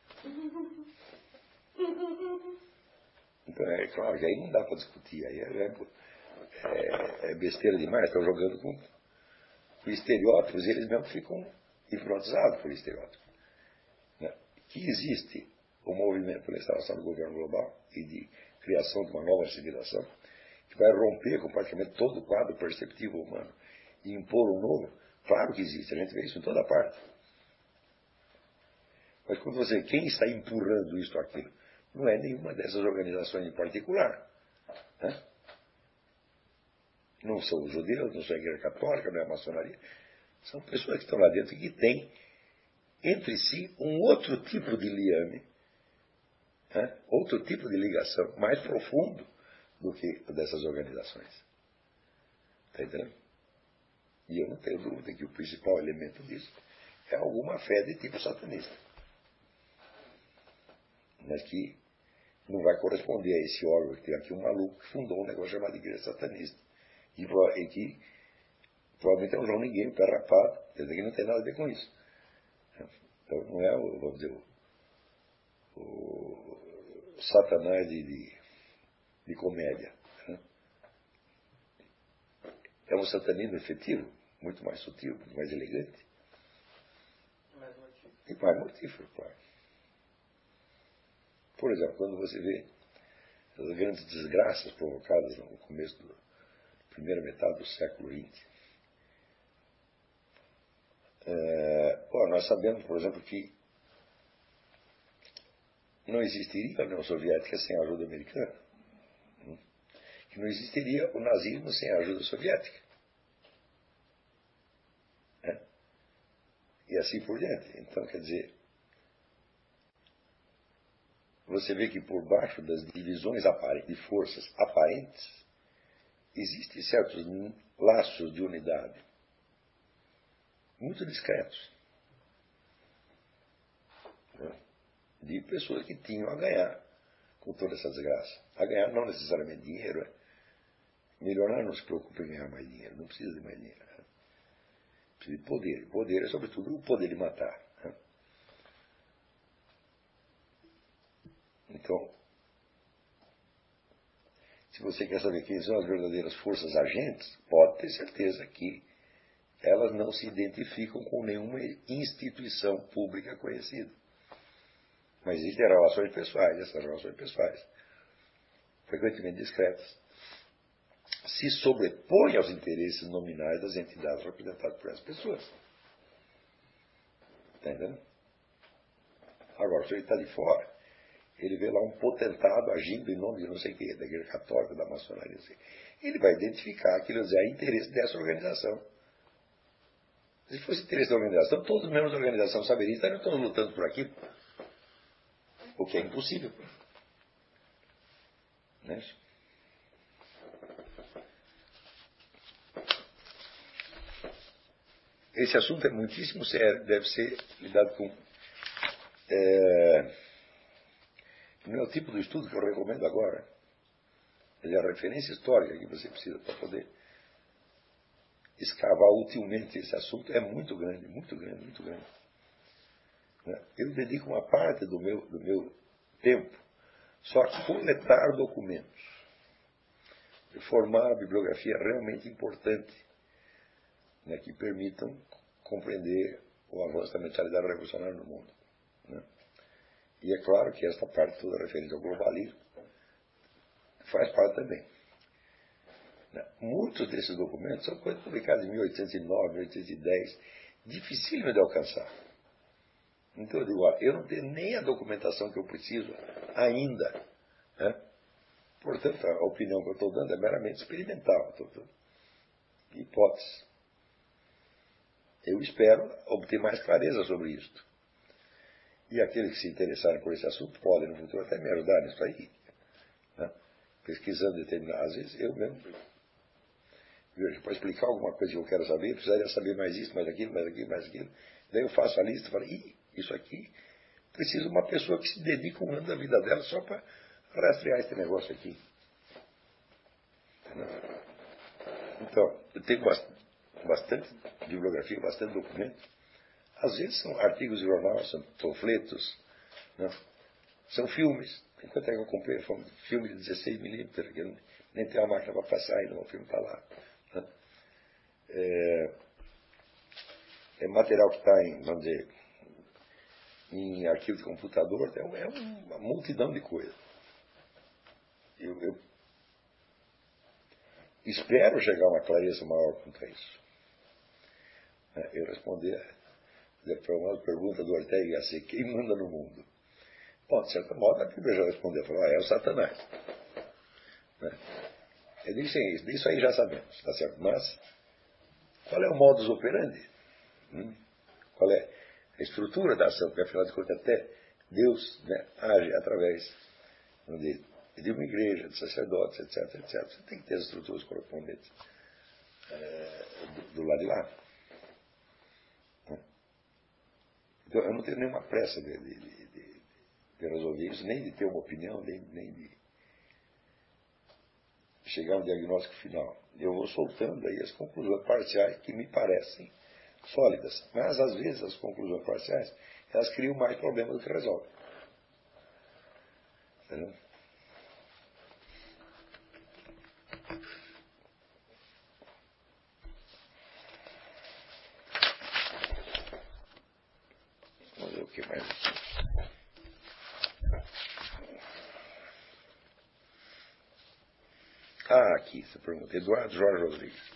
S1: Então, é claro que aí não dá para discutir, aí é, é, é besteira demais, estão jogando com, com estereótipos e eles mesmos ficam hipnotizados por estereótipos. Né? Que existe um movimento na instalação do governo global e de criação de uma nova civilização que vai romper com praticamente todo o quadro perceptivo humano e impor um novo. Claro que existe, a gente vê isso em toda parte. Mas quando você, quem está empurrando isso ou aquilo? Não é nenhuma dessas organizações em particular. Né? Não são os judeus, não são a Igreja Católica, não é a maçonaria. São pessoas que estão lá dentro e que têm entre si um outro tipo de liame, né? Outro tipo de ligação mais profundo do que dessas organizações. Está entendendo? E eu não tenho dúvida que o principal elemento disso é alguma fé de tipo satanista. Mas que não vai corresponder a esse órgão que tem aqui um maluco que fundou um negócio chamado Igreja Satanista. E, e que provavelmente é um João Ninguém, um pé rapado, quer dizer que não tem nada a ver com isso. Então não é, o, vamos dizer, o, o Satanás de, de, de comédia. Né? É um satanismo efetivo, muito mais sutil, muito mais elegante.
S2: Mais mortífero.
S1: E mais mortífero, claro. Por exemplo, quando você vê as grandes desgraças provocadas no começo da primeira metade do século vinte, é, bom, nós sabemos, por exemplo, que não existiria a União Soviética sem a ajuda americana, que não existiria o nazismo sem a ajuda soviética. Né? E assim por diante. Então, quer dizer, você vê que por baixo das divisões de forças aparentes, existem certos laços de unidade, muito discretos, né? De pessoas que tinham a ganhar com toda essa desgraça. A ganhar não necessariamente dinheiro. É. Milionário não se preocupa em ganhar mais dinheiro, não precisa de mais dinheiro. Né? Precisa de poder. Poder é, sobretudo, o poder de matar. Né? Então, se você quer saber quem são as verdadeiras forças agentes, pode ter certeza que elas não se identificam com nenhuma instituição pública conhecida. Mas existem relações pessoais, essas relações pessoais, frequentemente discretas, se sobrepõem aos interesses nominais das entidades representadas por essas pessoas. Está entendendo? Agora, se ele está de fora, ele vê lá um potentado agindo em nome de não sei o quê, da Igreja Católica, da maçonaria, não sei. Ele vai identificar aquilo, dizer, é interesse dessa organização. Se fosse interesse da organização, todos os membros da organização saberiam, estariam todos lutando por aquilo. O que é impossível. Não é isso? Esse assunto é muitíssimo sério, deve ser lidado com... É, não é o tipo do estudo que eu recomendo agora. Ele é a referência histórica que você precisa para poder escavar utilmente esse assunto. É muito grande, muito grande, muito grande. Eu dedico uma parte do meu, do meu tempo só a coletar documentos e formar a bibliografia realmente importante, né, que permitam compreender o avanço da mentalidade revolucionária no mundo. Né? E é claro que esta parte toda referente ao globalismo faz parte também. Né? Muitos desses documentos são coisas publicadas em mil oitocentos e nove, mil oitocentos e dez, dificílimas de alcançar. Então eu digo, ó, eu não tenho nem a documentação que eu preciso ainda. Né? Portanto, a opinião que eu estou dando é meramente experimental. Estou dando hipótese. Eu espero obter mais clareza sobre isto. E aqueles que se interessarem por esse assunto podem, no futuro, até me ajudar nisso aí. Né? Pesquisando determinadas. Às vezes, eu mesmo, para explicar alguma coisa que eu quero saber, precisaria saber mais isso, mais aquilo, mais aquilo, mais aquilo. Daí eu faço a lista e falo, ih, isso aqui precisa de uma pessoa que se dedique um ano da vida dela só para rastrear esse negócio aqui. Então, eu tenho bastante bibliografia, bastante documento. Às vezes são artigos de jornal, são panfletos, né? São filmes. Enquanto é que eu comprei um filme de dezesseis milímetros, que nem tem uma máquina para passar ainda, o filme está lá. Né? É, é material que está em, vamos dizer, em arquivo de computador, é, é uma multidão de coisas. Eu, eu espero chegar a uma clareza maior quanto a isso. Eu responder para uma pergunta do Ortega y Gasset, quem manda no mundo? Bom, de certo modo, a Bíblia já respondeu, falou, ah, é o Satanás. Né? Eu disse isso, isso aí já sabemos, tá certo? Mas, qual é o modus operandi? Hum? Qual é a estrutura da ação? Porque, afinal de contas, até Deus, né, age através de, de uma igreja, de sacerdotes, etc, etcétera. Você tem que ter as estruturas correspondentes é, do, do lado de lá. Então, eu não tenho nenhuma pressa de, de, de, de, de resolver isso, nem de ter uma opinião, nem, nem de chegar a um diagnóstico final. Eu vou soltando aí as conclusões parciais que me parecem sólidas. Mas, às vezes, as conclusões parciais, elas criam mais problemas do que resolvem. Entendeu? Vamos ver o que mais aqui. Ah, aqui, essa pergunta. Eduardo Jorge Rodrigues.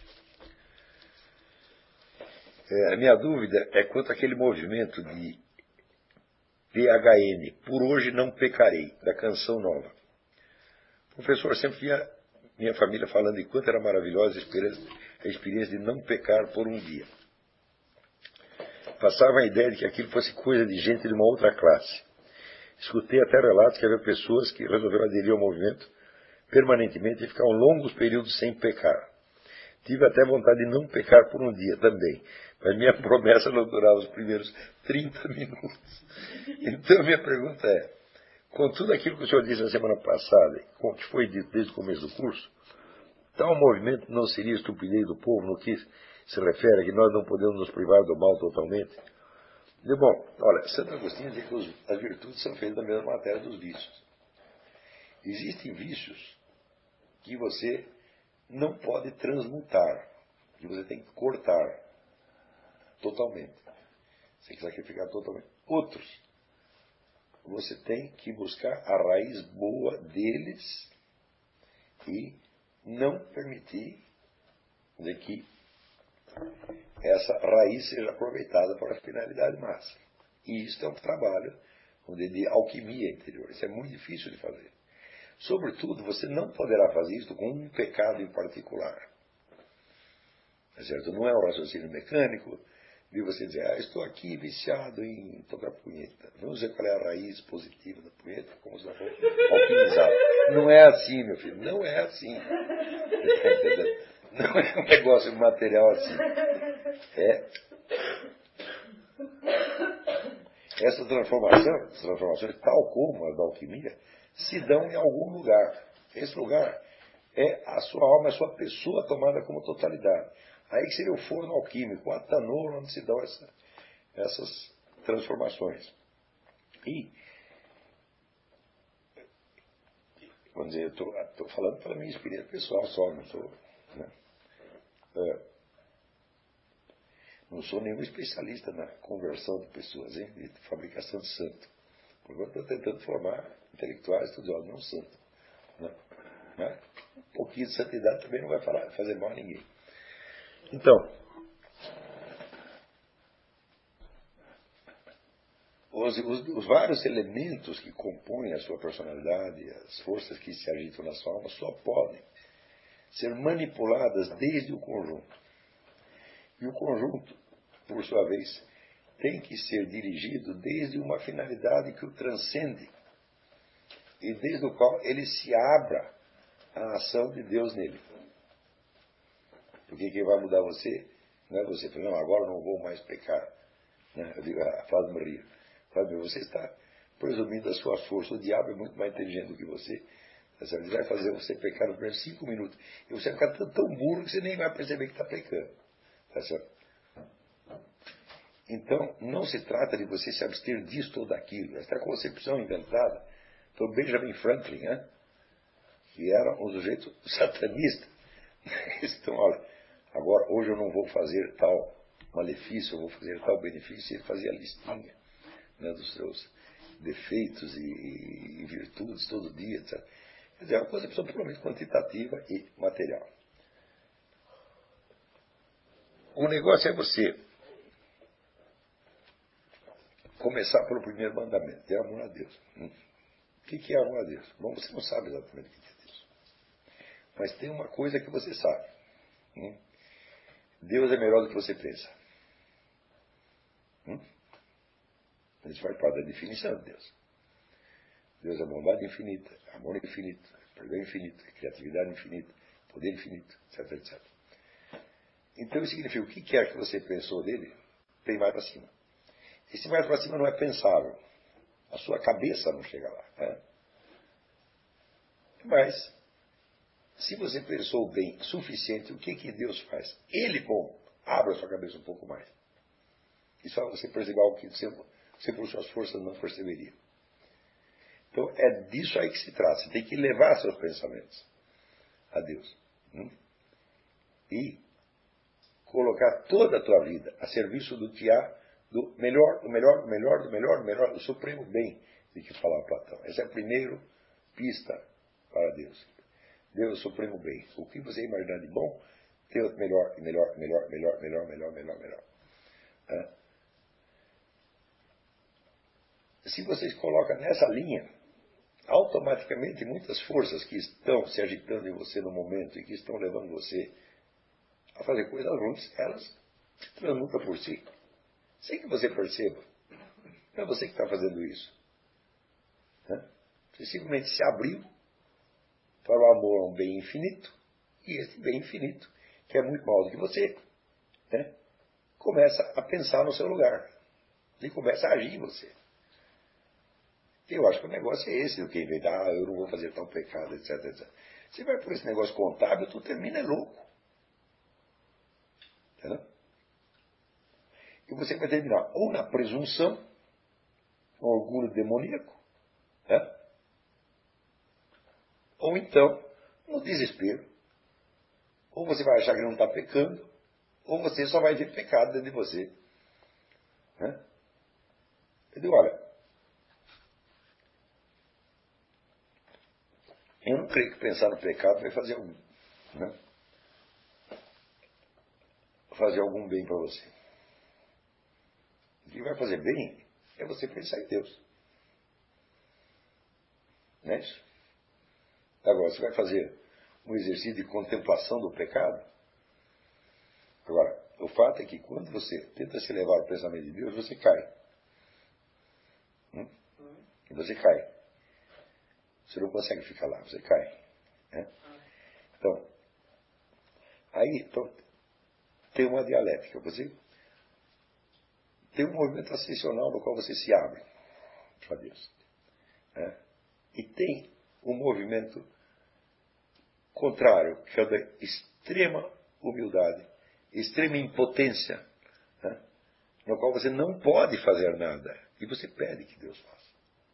S1: É, a minha dúvida é quanto àquele movimento de P H N, Por Hoje Não Pecarei, da Canção Nova. O professor sempre via minha família falando de quanto era maravilhosa a experiência, a experiência de não pecar por um dia. Passava a ideia de que aquilo fosse coisa de gente de uma outra classe. Escutei até relatos que havia pessoas que resolveram aderir ao movimento permanentemente e ficaram longos períodos sem pecar. Tive até vontade de não pecar por um dia também, mas minha promessa não durava os primeiros trinta minutos. Então minha pergunta é, com tudo aquilo que o senhor disse na semana passada, com o que foi dito desde o começo do curso, tal movimento não seria estupidez do povo no que se refere a que nós não podemos nos privar do mal totalmente? De bom, olha, Santo Agostinho diz que os, as virtudes são feitas da mesma matéria dos vícios. Existem vícios que você não pode transmutar, que você tem que cortar totalmente. Você tem que sacrificar totalmente. Outros, você tem que buscar a raiz boa deles e não permitir de que essa raiz seja aproveitada para a finalidade máxima. E isso é um trabalho de alquimia interior. Isso é muito difícil de fazer. Sobretudo, você não poderá fazer isso com um pecado em particular. É certo? Não é um raciocínio mecânico de você dizer, ah, estou aqui viciado em tocar punheta. Vamos ver qual é a raiz positiva da punheta, como se ela fosse alquimizada. Não é assim, meu filho, não é assim. Não é um negócio material assim. É. Essa transformação, essas transformações, tal como as da alquimia, se dão em algum lugar. Esse lugar é a sua alma, a sua pessoa tomada como totalidade. Aí que seria o forno alquímico, o atanor, onde se dão essa, essas transformações. E, vamos dizer, eu estou falando pela minha experiência pessoal só, não sou, né, é, não sou nenhum especialista na conversão de pessoas, hein, de fabricação de santo. Porque eu estou tentando formar intelectuais estudiosos, não santo. Né? Né? Um pouquinho de santidade também não vai falar, fazer mal a ninguém. Então, os, os, os vários elementos que compõem a sua personalidade, as forças que se agitam na sua alma, só podem ser manipuladas desde o conjunto. E o conjunto, por sua vez, tem que ser dirigido desde uma finalidade que o transcende e desde o qual ele se abra à ação de Deus nele. Porque quem vai mudar você não é você. Não, agora não vou mais pecar. Né? Eu digo, a Fábio me ria. Fábio, você está presumindo a sua força. O diabo é muito mais inteligente do que você. Ele vai fazer você pecar nos primeiros cinco minutos. E você vai ficar tão, tão burro que você nem vai perceber que está pecando. Tá certo? Então, não se trata de você se abster disso ou daquilo. Esta é a concepção inventada por Benjamin Franklin, né? Que era um sujeito satanista. Então, olha, agora, hoje eu não vou fazer tal malefício, eu vou fazer tal benefício. E ele fazia a listinha, né, dos seus defeitos e, e virtudes todo dia, etcétera. Quer dizer, é uma coisa absolutamente quantitativa e material. O negócio é você começar pelo primeiro mandamento, ter amor a Deus. Hum? O que é amor a Deus? Bom, você não sabe exatamente o que é Deus. Mas tem uma coisa que você sabe. Hum? Deus é melhor do que você pensa. Hum? Isso faz parte da definição de Deus. Deus é bondade infinita, amor infinito, perdão infinito, criatividade infinita, poder infinito, etc, etcétera. Então isso significa, o que quer que você pensou dele, tem mais para cima. Esse mais para cima não é pensável. A sua cabeça não chega lá. Né? Mas, se você pensou bem o suficiente, o que, que Deus faz? Ele, como? Abre a sua cabeça um pouco mais. Isso faz você perceber algo que você, você por suas forças não perceberia. Então, é disso aí que se trata. Você tem que levar seus pensamentos a Deus. Hum? E colocar toda a tua vida a serviço do que há, do melhor, do melhor, do melhor, do melhor, do melhor, do supremo bem, de que falava Platão. Essa é a primeira pista para Deus. Deus é o supremo bem. O que você imaginar de bom, Deus melhor, melhor, melhor, melhor, melhor, melhor, melhor, melhor. É? Se vocês colocam nessa linha, automaticamente muitas forças que estão se agitando em você no momento e que estão levando você a fazer coisas ruins, elas se transmutam por si. Sem que você perceba. Não é você que está fazendo isso. Né? Você simplesmente se abriu para o amor a um bem infinito, e esse bem infinito, que é muito maior do que você, né? Começa a pensar no seu lugar. E começa a agir em você. Eu acho que o negócio é esse, do que inventar, ah, eu não vou fazer tal pecado, etc, etcétera. Você vai por esse negócio contábil, tu termina é louco. Entendeu? E você vai terminar ou na presunção, no orgulho demoníaco, né? Ou então no desespero. Ou você vai achar que não está pecando, ou você só vai ver pecado dentro de você. Né? Eu digo, olha, eu não creio que pensar no pecado vai fazer algum, né? fazer algum bem para você. O que vai fazer bem é você pensar em Deus. Não é isso? Agora, você vai fazer um exercício de contemplação do pecado. Agora, o fato é que quando você tenta se levar ao pensamento de Deus, você cai. Hum? E você cai. Você não consegue ficar lá, você cai. Né? Então, aí então, tem uma dialética. Você tem um movimento ascensional no qual você se abre para Deus. Né? E tem um movimento contrário, que é o da extrema humildade, extrema impotência, né? No qual você não pode fazer nada. E você pede que Deus faça.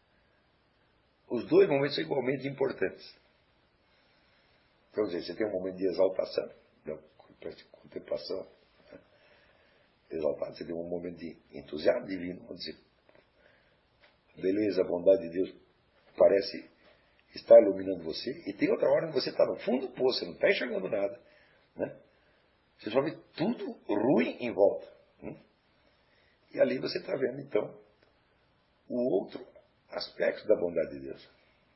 S1: Os dois momentos são igualmente importantes. Então, dizer, você tem um momento de exaltação, de contemplação, né? Exaltado. Você tem um momento de entusiasmo divino, vamos dizer, beleza, a bondade de Deus parece estar iluminando você. E tem outra hora que você está no fundo do poço, você não está enxergando nada, né? Você só vê tudo ruim em volta. Né? E ali você está vendo, então, o outro aspecto da bondade de Deus.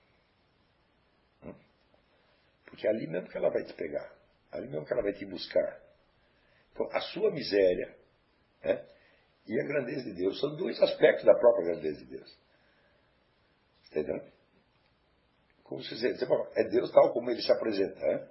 S1: Porque é ali mesmo que ela vai te pegar. Ali mesmo que ela vai te buscar. Então, a sua miséria, né, e a grandeza de Deus são dois aspectos da própria grandeza de Deus. Entendeu? Como se dizer, é Deus tal como ele se apresenta. Né?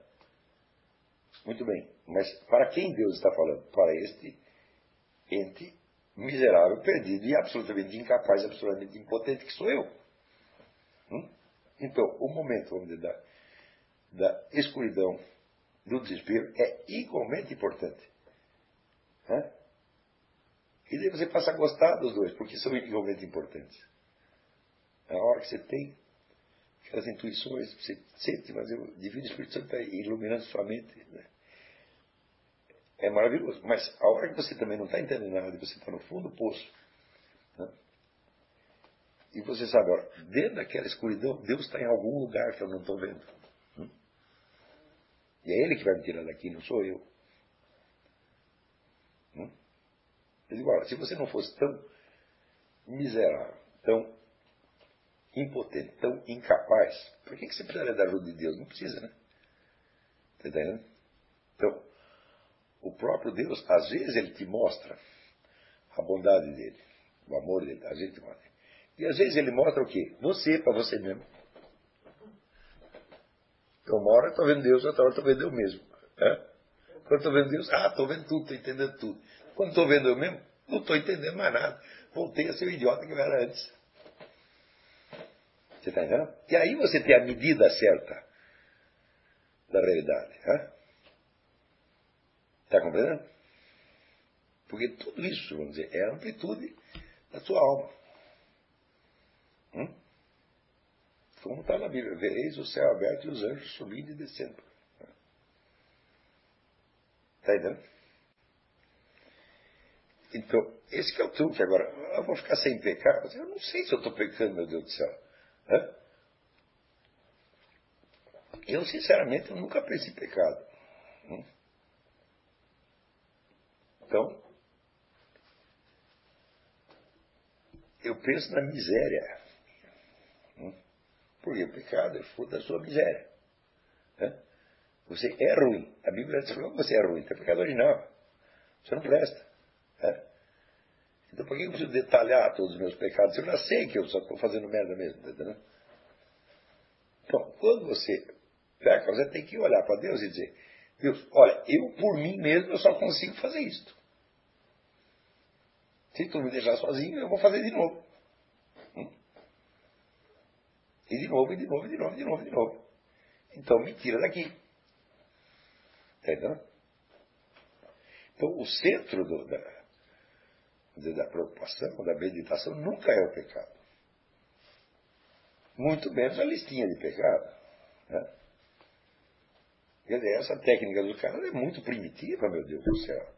S1: Muito bem. Mas para quem Deus está falando? Para este ente miserável, perdido e absolutamente incapaz, absolutamente impotente que sou eu. Hum? Então, o momento, vamos dizer, da, da escuridão, do desespero, é igualmente importante. Né? E daí você passa a gostar dos dois, porque são igualmente importantes. A hora que você tem aquelas intuições, você sente, mas o Divino Espírito Santo está iluminando sua mente. Né? É maravilhoso. Mas a hora que você também não está entendendo nada, você está no fundo do poço, né? E você sabe, ó, dentro daquela escuridão, Deus está em algum lugar que eu não estou vendo. Hum? E é Ele que vai me tirar daqui, não sou eu. Hum? Eu digo, olha, se você não fosse tão miserável, tão impotente, tão incapaz, por que, que você precisaria da ajuda de Deus? Não precisa, né? Está entendendo? Então, o próprio Deus, às vezes, Ele te mostra a bondade dEle, o amor dEle, às vezes Ele te mostra. E às vezes Ele mostra o quê? Você, para você mesmo. Então, uma hora eu estou vendo Deus, outra hora eu estou vendo eu mesmo. Né? Quando estou vendo Deus, ah, estou vendo tudo, estou entendendo tudo. Quando estou vendo eu mesmo, não estou entendendo mais nada. Voltei a ser o idiota que eu era antes. Você está entendendo? E aí você tem a medida certa da realidade. Está compreendendo? Porque tudo isso, vamos dizer, é a amplitude da sua alma. Hum? Como está na Bíblia, vereis o céu aberto e os anjos subindo e descendo. Está entendendo? Então, esse que é o truque. Agora, eu vou ficar sem pecar? Eu não sei se eu estou pecando, meu Deus do céu. Hã? Eu, sinceramente, eu nunca pensei em pecado. Hum? Então, eu penso na miséria. Hum? Porque o pecado é fruto da sua miséria. Hã? Você é ruim. A Bíblia diz que você é ruim. Você é pecado original. Você não presta. Hã? Então, por que eu preciso detalhar todos os meus pecados? Eu já sei que eu só estou fazendo merda mesmo. Tá entendendo? Então, quando você peca, você tem que olhar para Deus e dizer: Deus, olha, eu por mim mesmo eu só consigo fazer isto. Se tu me deixar sozinho, eu vou fazer de novo. Hum? E de novo, e de novo, e de novo, e de novo, e de novo. Então me tira daqui. Entendeu? Então o centro do, da, da preocupação, da meditação, nunca é o pecado. Muito menos a listinha de pecado. Né? Quer dizer, essa técnica do cara é muito primitiva, meu Deus do céu.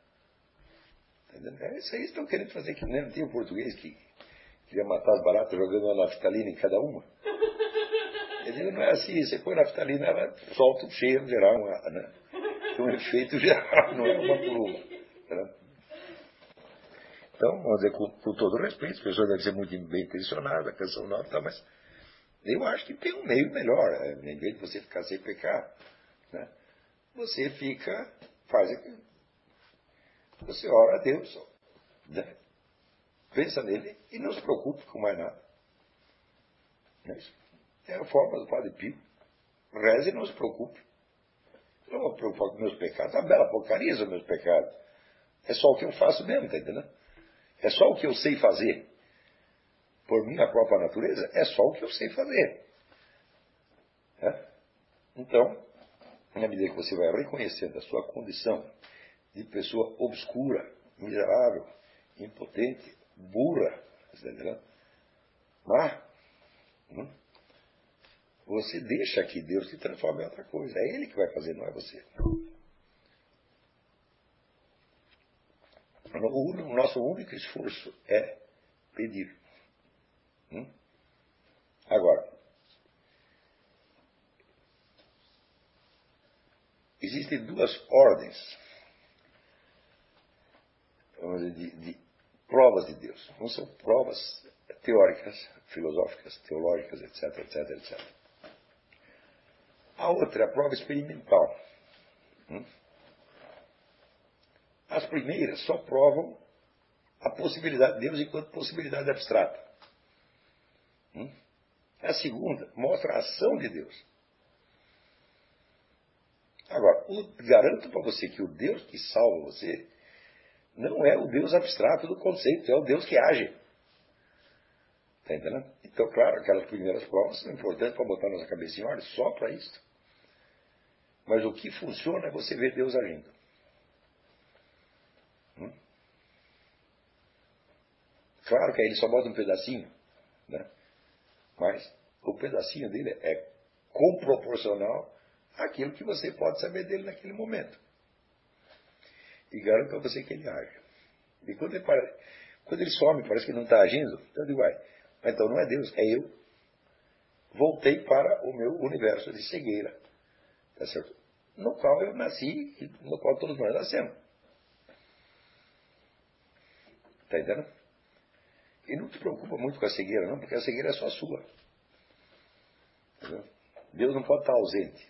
S1: É isso aí que estão querendo fazer, que nem tem o português que queria matar as baratas jogando uma naftalina em cada uma. Ele não é assim, você põe naftalina, ela solta um cheiro geral, uma, né? Tem um efeito geral, não é uma por uma. Né? Então, vamos dizer, com, com todo respeito, as pessoas devem ser muito bem intencionadas, a canção nova, tá, mas eu acho que tem um meio melhor, né? Em vez de você ficar sem pecar, né? Você fica, faz aquilo. Você ora a Deus, né? Pensa nele e não se preocupe com mais nada. Não é isso? É a forma do Padre Pio. Reze e não se preocupe. Eu não vou me preocupar com meus pecados. É uma bela porcaria os meus pecados. É só o que eu faço mesmo, está entendendo? É só o que eu sei fazer. Por minha própria natureza, é só o que eu sei fazer. É? Então, na medida que você vai reconhecendo a sua condição de pessoa obscura, miserável, impotente, burra, está entendendo? Mas, hum, você deixa que Deus te transforme em outra coisa. É Ele que vai fazer, não é você. O, o nosso único esforço é pedir. Hum? Agora, existem duas ordens, vamos dizer, de, de provas de Deus. Não são provas teóricas, filosóficas, teológicas, etc, etc, etcétera. A outra é a prova experimental. Hum? As primeiras só provam a possibilidade de Deus enquanto possibilidade abstrata. Hum? A segunda mostra a ação de Deus. Agora, o, garanto para você que o Deus que salva você Não é o Deus abstrato do conceito, é o Deus que age. Está entendendo? Então, claro, aquelas primeiras provas são importantes para botar nossa cabecinha, olha, só para isso. Mas o que funciona é você ver Deus agindo. Hum? Claro que aí ele só bota um pedacinho, né? Mas o pedacinho dele é comproporcional àquilo que você pode saber dele naquele momento. E garanto a você que ele age. E quando ele, para... quando ele some, parece que não está agindo, então eu digo, vai, então não é Deus, é eu. Voltei para o meu universo de cegueira, tá certo? No qual eu nasci e no qual todos nós nascemos. Está entendendo? E não te preocupa muito com a cegueira, não, porque a cegueira é só sua. Entendeu? Deus não pode estar ausente.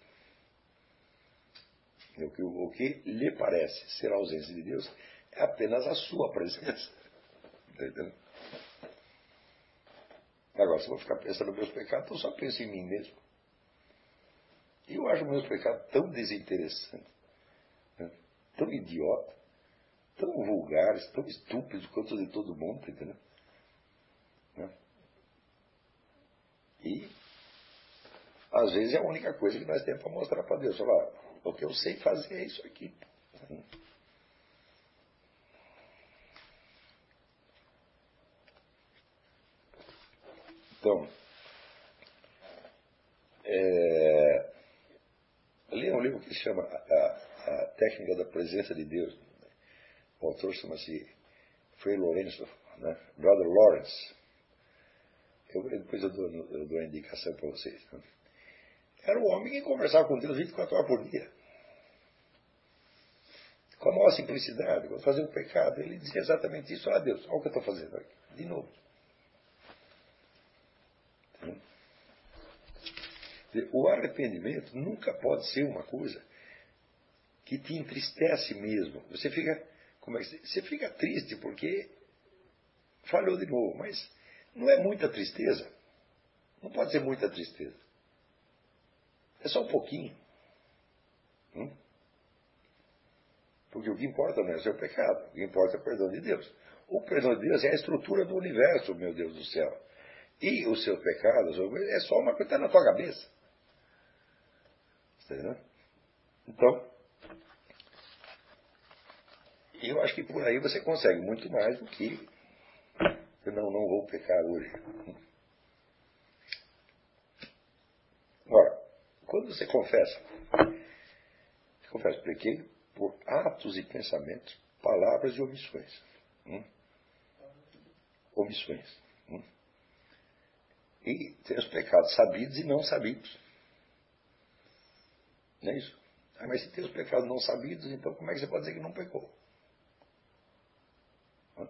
S1: O que, o que lhe parece ser a ausência de Deus é apenas a sua presença. Está entendendo? Agora, se eu vou ficar pensando nos meus pecados, eu só penso em mim mesmo. E eu acho meus pecados tão desinteressantes, né? Tão idiota, tão vulgares, tão estúpidos quanto os de todo mundo, tá entendendo? Né? E, às vezes, é a única coisa que nós temos para mostrar para Deus. Falar, o que eu sei fazer é isso aqui. Então, é, leia um livro que se chama a, a, a Técnica da Presença de Deus. O autor chama-se Frei Lourenço, né? Brother Lawrence. Eu, depois eu dou, eu dou a indicação para vocês. Né? Era um homem que conversava com Deus vinte e quatro horas por dia. Com a maior simplicidade, quando fazia um pecado, ele dizia exatamente isso. Ah, Deus, olha o que eu estou fazendo aqui. De novo. O arrependimento nunca pode ser uma coisa que te entristece mesmo. Você fica, como é que você fica triste porque falhou de novo, mas não é muita tristeza. Não pode ser muita tristeza. É só um pouquinho. Hum? Porque o que importa não é o seu pecado, o que importa é o perdão de Deus. O perdão de Deus é a estrutura do universo, meu Deus do céu. E os seus pecados é só uma coisa que está na tua cabeça. Entendeu? Então, eu acho que por aí você consegue muito mais do que eu não, não vou pecar hoje. Ora, quando você confessa, você confessa, pequei por atos e pensamentos, palavras e omissões. Hum? Omissões. Hum? E tem os pecados sabidos e não sabidos. Não é isso? Ah, mas se tem os pecados não sabidos, então como é que você pode dizer que não pecou? Hã?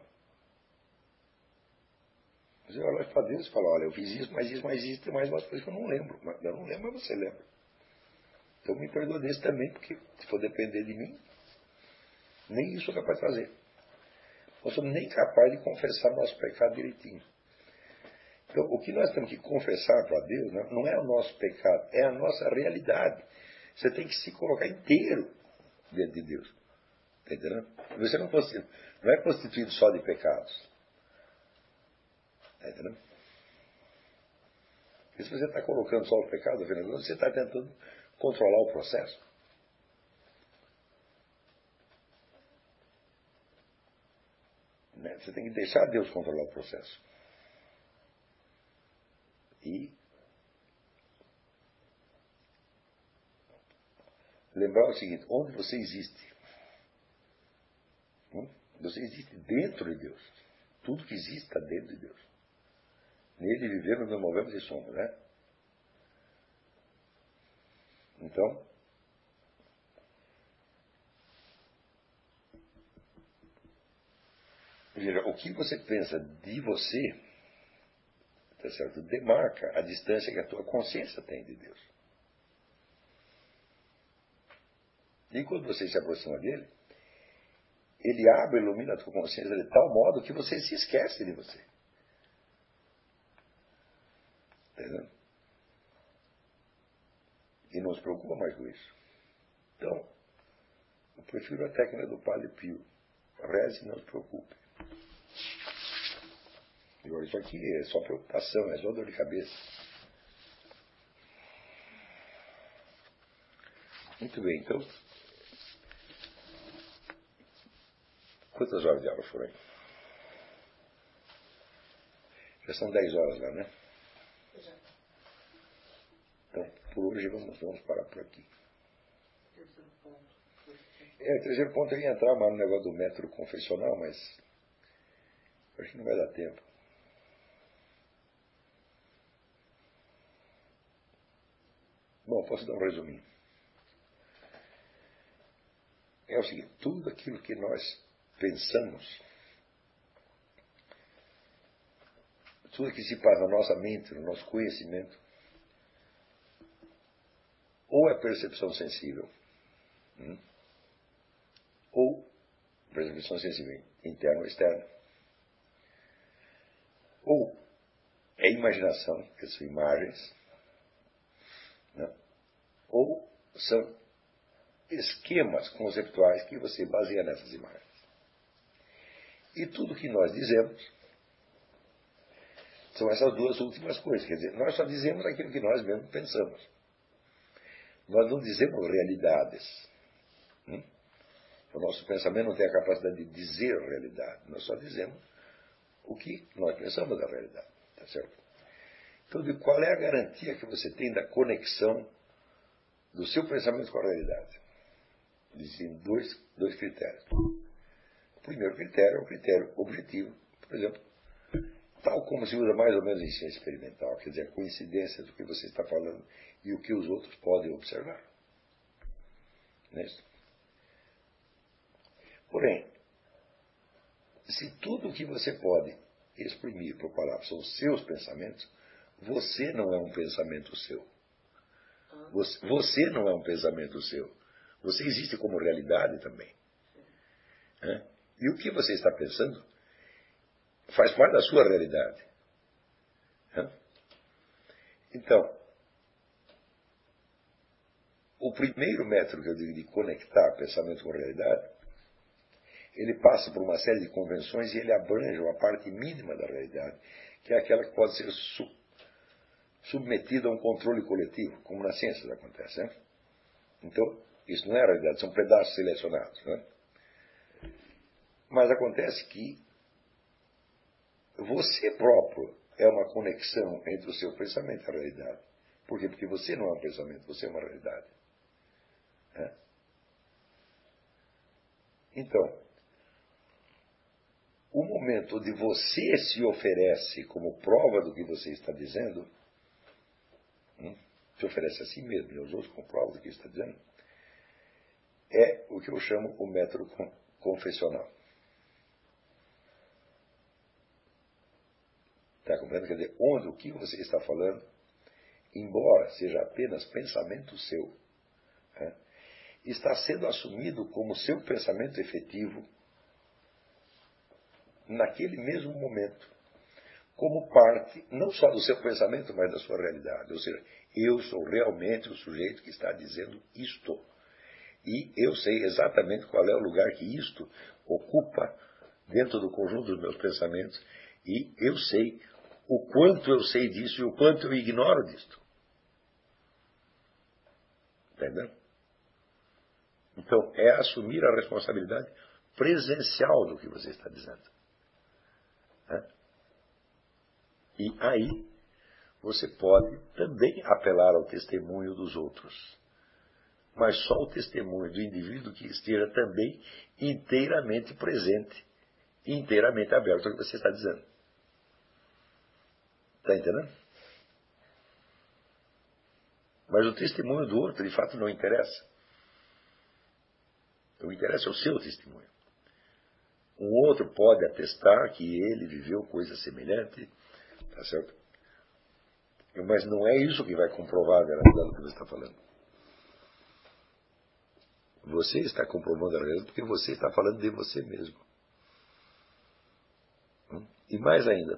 S1: Você olha para Deus e fala, olha, eu fiz isso, mas isso, mas isso, tem mais umas coisas que eu não lembro. Mas eu não lembro, mas você lembra. Então me perdoa desse também, porque se for depender de mim, nem isso é capaz de fazer. Nós somos nem capazes de confessar nosso pecado direitinho. Então, o que nós temos que confessar para Deus né, não é o nosso pecado, é a nossa realidade. Você tem que se colocar inteiro dentro de Deus. Está entendendo? Você não, não é constituído só de pecados. Está entendendo? Porque se você está colocando só o pecado, você está tentando controlar o processo. Você tem que deixar Deus controlar o processo. E lembrar o seguinte, onde você existe? Hum? Você existe dentro de Deus. Tudo que existe está dentro de Deus. Nele vivemos, nos movemos e somos, né? Então, veja, o que você pensa de você, tá certo? Demarca a distância que a tua consciência tem de Deus. E quando você se aproxima dele, ele abre e ilumina a tua consciência de tal modo que você se esquece de você. Entendeu? E não se preocupa mais com isso. Então, eu prefiro a técnica do Padre Pio. reze e não se preocupe. Agora, isso aqui é só preocupação, é só dor de cabeça. Muito bem, então. Quantas horas de aula foram aí? Já são dez horas lá, né?
S2: Já.
S1: Então, por hoje vamos, vamos parar por aqui.
S2: Terceiro ponto.
S1: É, o terceiro ponto eu ia entrar mais no negócio do método confessional, mas acho que não vai dar tempo. Bom, posso dar um resuminho. É o seguinte, tudo aquilo que nós pensamos, tudo que se passa na nossa mente, no nosso conhecimento, ou é percepção sensível, hum? ou percepção sensível interna ou externa, ou é imaginação, que são imagens, né? Ou são esquemas conceptuais que você baseia nessas imagens. E tudo que nós dizemos são essas duas últimas coisas. Quer dizer, nós só dizemos aquilo que nós mesmos pensamos. Nós não dizemos realidades. Hum? O nosso pensamento não tem a capacidade de dizer a realidade. Nós só dizemos o que nós pensamos da realidade. Tá certo? Então, de qual é a garantia que você tem da conexão do seu pensamento com a realidade? Existem dois, dois critérios. O primeiro critério é o critério objetivo. Por exemplo, tal como se usa mais ou menos em ciência experimental, quer dizer, a coincidência do que você está falando e o que os outros podem observar. Não é isso? Porém, se tudo o que você pode exprimir por palavras são os seus pensamentos, você não é um pensamento seu. Você, você não é um pensamento seu. Você existe como realidade também. É? E o que você está pensando faz parte da sua realidade. É? Então, o primeiro método que eu digo de conectar pensamento com realidade, ele passa por uma série de convenções e ele abrange uma parte mínima da realidade, que é aquela que pode ser su submetida a um controle coletivo, como na ciência acontece. Né? Então, isso não é a realidade, são pedaços selecionados. Né? Mas acontece que você próprio é uma conexão entre o seu pensamento e a realidade. Por quê? Porque você não é um pensamento, você é uma realidade. É? Então, o momento onde você se oferece como prova do que você está dizendo, hum, se oferece a si mesmo e aos outros como prova do que está dizendo, é o que eu chamo o método confessional. Está compreendendo? Quer dizer, onde o que você está falando, embora seja apenas pensamento seu, é, está sendo assumido como seu pensamento efetivo naquele mesmo momento, como parte não só do seu pensamento, mas da sua realidade. Ou seja, eu sou realmente o sujeito que está dizendo isto. E eu sei exatamente qual é o lugar que isto ocupa dentro do conjunto dos meus pensamentos. E eu sei o quanto eu sei disso e o quanto eu ignoro disto. Entendeu? Então, é assumir a responsabilidade presencial do que você está dizendo. É? E aí, você pode também apelar ao testemunho dos outros. Mas só o testemunho do indivíduo que esteja também inteiramente presente, inteiramente aberto ao que você está dizendo. Está entendendo? Mas o testemunho do outro, de fato, não interessa. O que interessa é o seu testemunho. Um outro pode atestar que ele viveu coisa semelhante, tá certo? Mas não é isso que vai comprovar a veracidade do que você está falando. Você está comprovando a realidade porque você está falando de você mesmo. E mais ainda,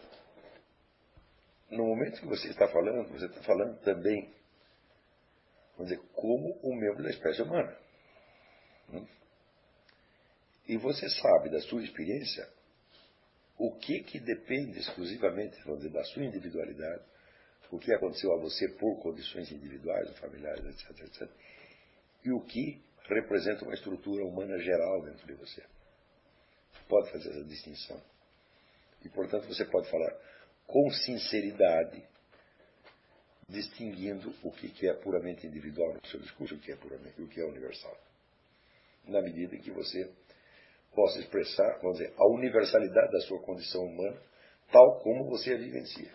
S1: no momento que você está falando, você está falando também vamos dizer, como um membro da espécie humana. Hum? E você sabe da sua experiência o que, que depende exclusivamente, vamos dizer, da sua individualidade, o que aconteceu a você por condições individuais, familiares, etc, etcétera, e o que representa uma estrutura humana geral dentro de você. Pode fazer essa distinção. E, portanto, você pode falar com sinceridade, distinguindo o que é puramente individual no seu discurso e o que é puramente, o que é universal. Na medida em que você possa expressar, vamos dizer, a universalidade da sua condição humana, tal como você a vivencia.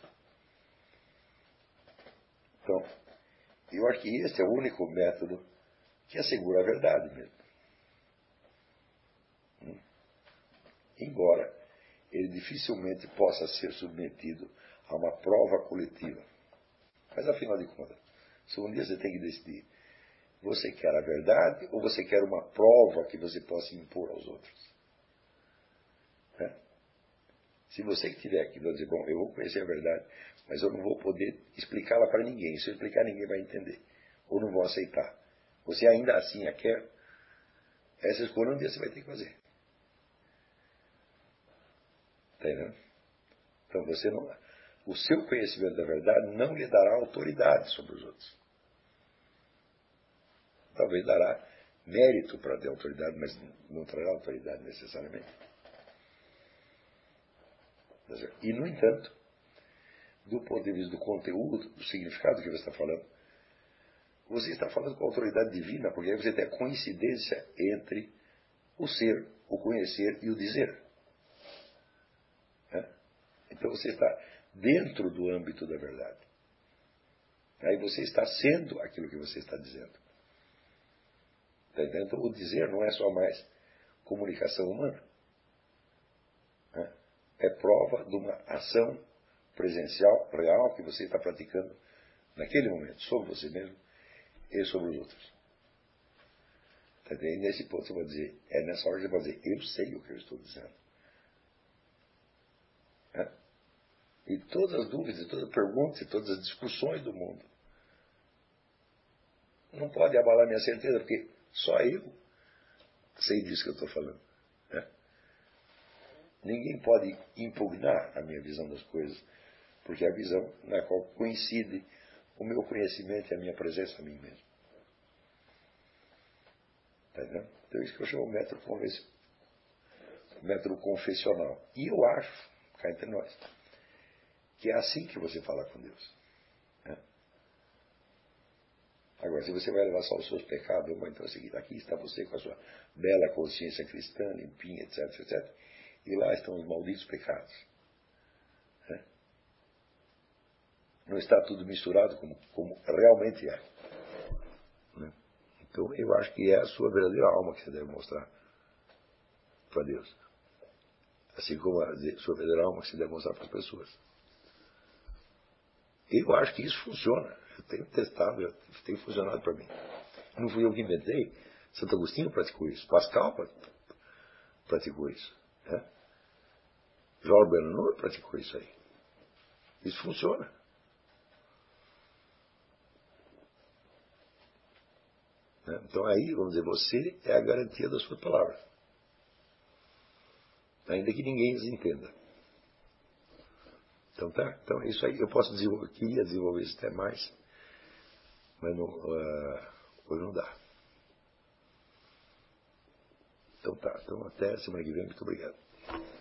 S1: Então, eu acho que esse é o único método que assegura a verdade mesmo. Hum? Embora ele dificilmente possa ser submetido a uma prova coletiva. Mas, afinal de contas, se um dia você tem que decidir, você quer a verdade ou você quer uma prova que você possa impor aos outros? É? Se você que tiver que dizer, bom, eu vou conhecer a verdade, mas eu não vou poder explicá-la para ninguém. Se eu explicar, ninguém vai entender. Ou não vão aceitar. Você ainda assim a quer? Essa escolha um dia você vai ter que fazer. Está entendendo? Então você não... O seu conhecimento da verdade não lhe dará autoridade sobre os outros. Talvez dará mérito para ter autoridade, mas não trará autoridade necessariamente. E, no entanto, do ponto de vista do conteúdo, do significado que você está falando, você está falando com a autoridade divina, porque aí você tem a coincidência entre o ser, o conhecer e o dizer. É? Então você está dentro do âmbito da verdade. Aí você está sendo aquilo que você está dizendo. Tá entendendo? Então o dizer não é só mais comunicação humana. É? É prova de uma ação presencial, real, que você está praticando naquele momento, sobre você mesmo e sobre os outros. Tá entendendo? E nesse ponto você vai dizer, é nessa hora que você vai dizer, eu sei o que eu estou dizendo. É? E todas as dúvidas, todas as perguntas, todas as discussões do mundo não pode abalar minha certeza, porque só eu sei disso que eu estou falando. Né? Ninguém pode impugnar a minha visão das coisas, porque é a visão na qual coincide o meu conhecimento e a minha presença a mim mesmo. Tá entendendo? Então, isso que eu chamo de método, método confessional. E eu acho, cá entre nós, que é assim que você fala com Deus. Né? Agora, se você vai levar só os seus pecados, bom, então é o seguinte, aqui está você com a sua bela consciência cristã, limpinha, etc, etcétera. E lá estão os malditos pecados. Né? Não está tudo misturado como, como realmente é. Né? Então, eu acho que é a sua verdadeira alma que você deve mostrar para Deus. Assim como a sua verdadeira alma que você deve mostrar para as pessoas. Eu acho que isso funciona. Eu tenho testado, eu tenho funcionado para mim. Não fui eu que inventei. Santo Agostinho praticou isso. Pascal praticou isso. Né? Jorge Bernard praticou isso aí. Isso funciona. Né? Então aí, vamos dizer, você é a garantia da sua palavra. Ainda que ninguém as entenda. Então tá? Então é isso aí. Eu posso desenvolver, queria desenvolver isso até mais, mas não, uh, hoje não dá. Então tá. Então até semana que vem. Muito obrigado.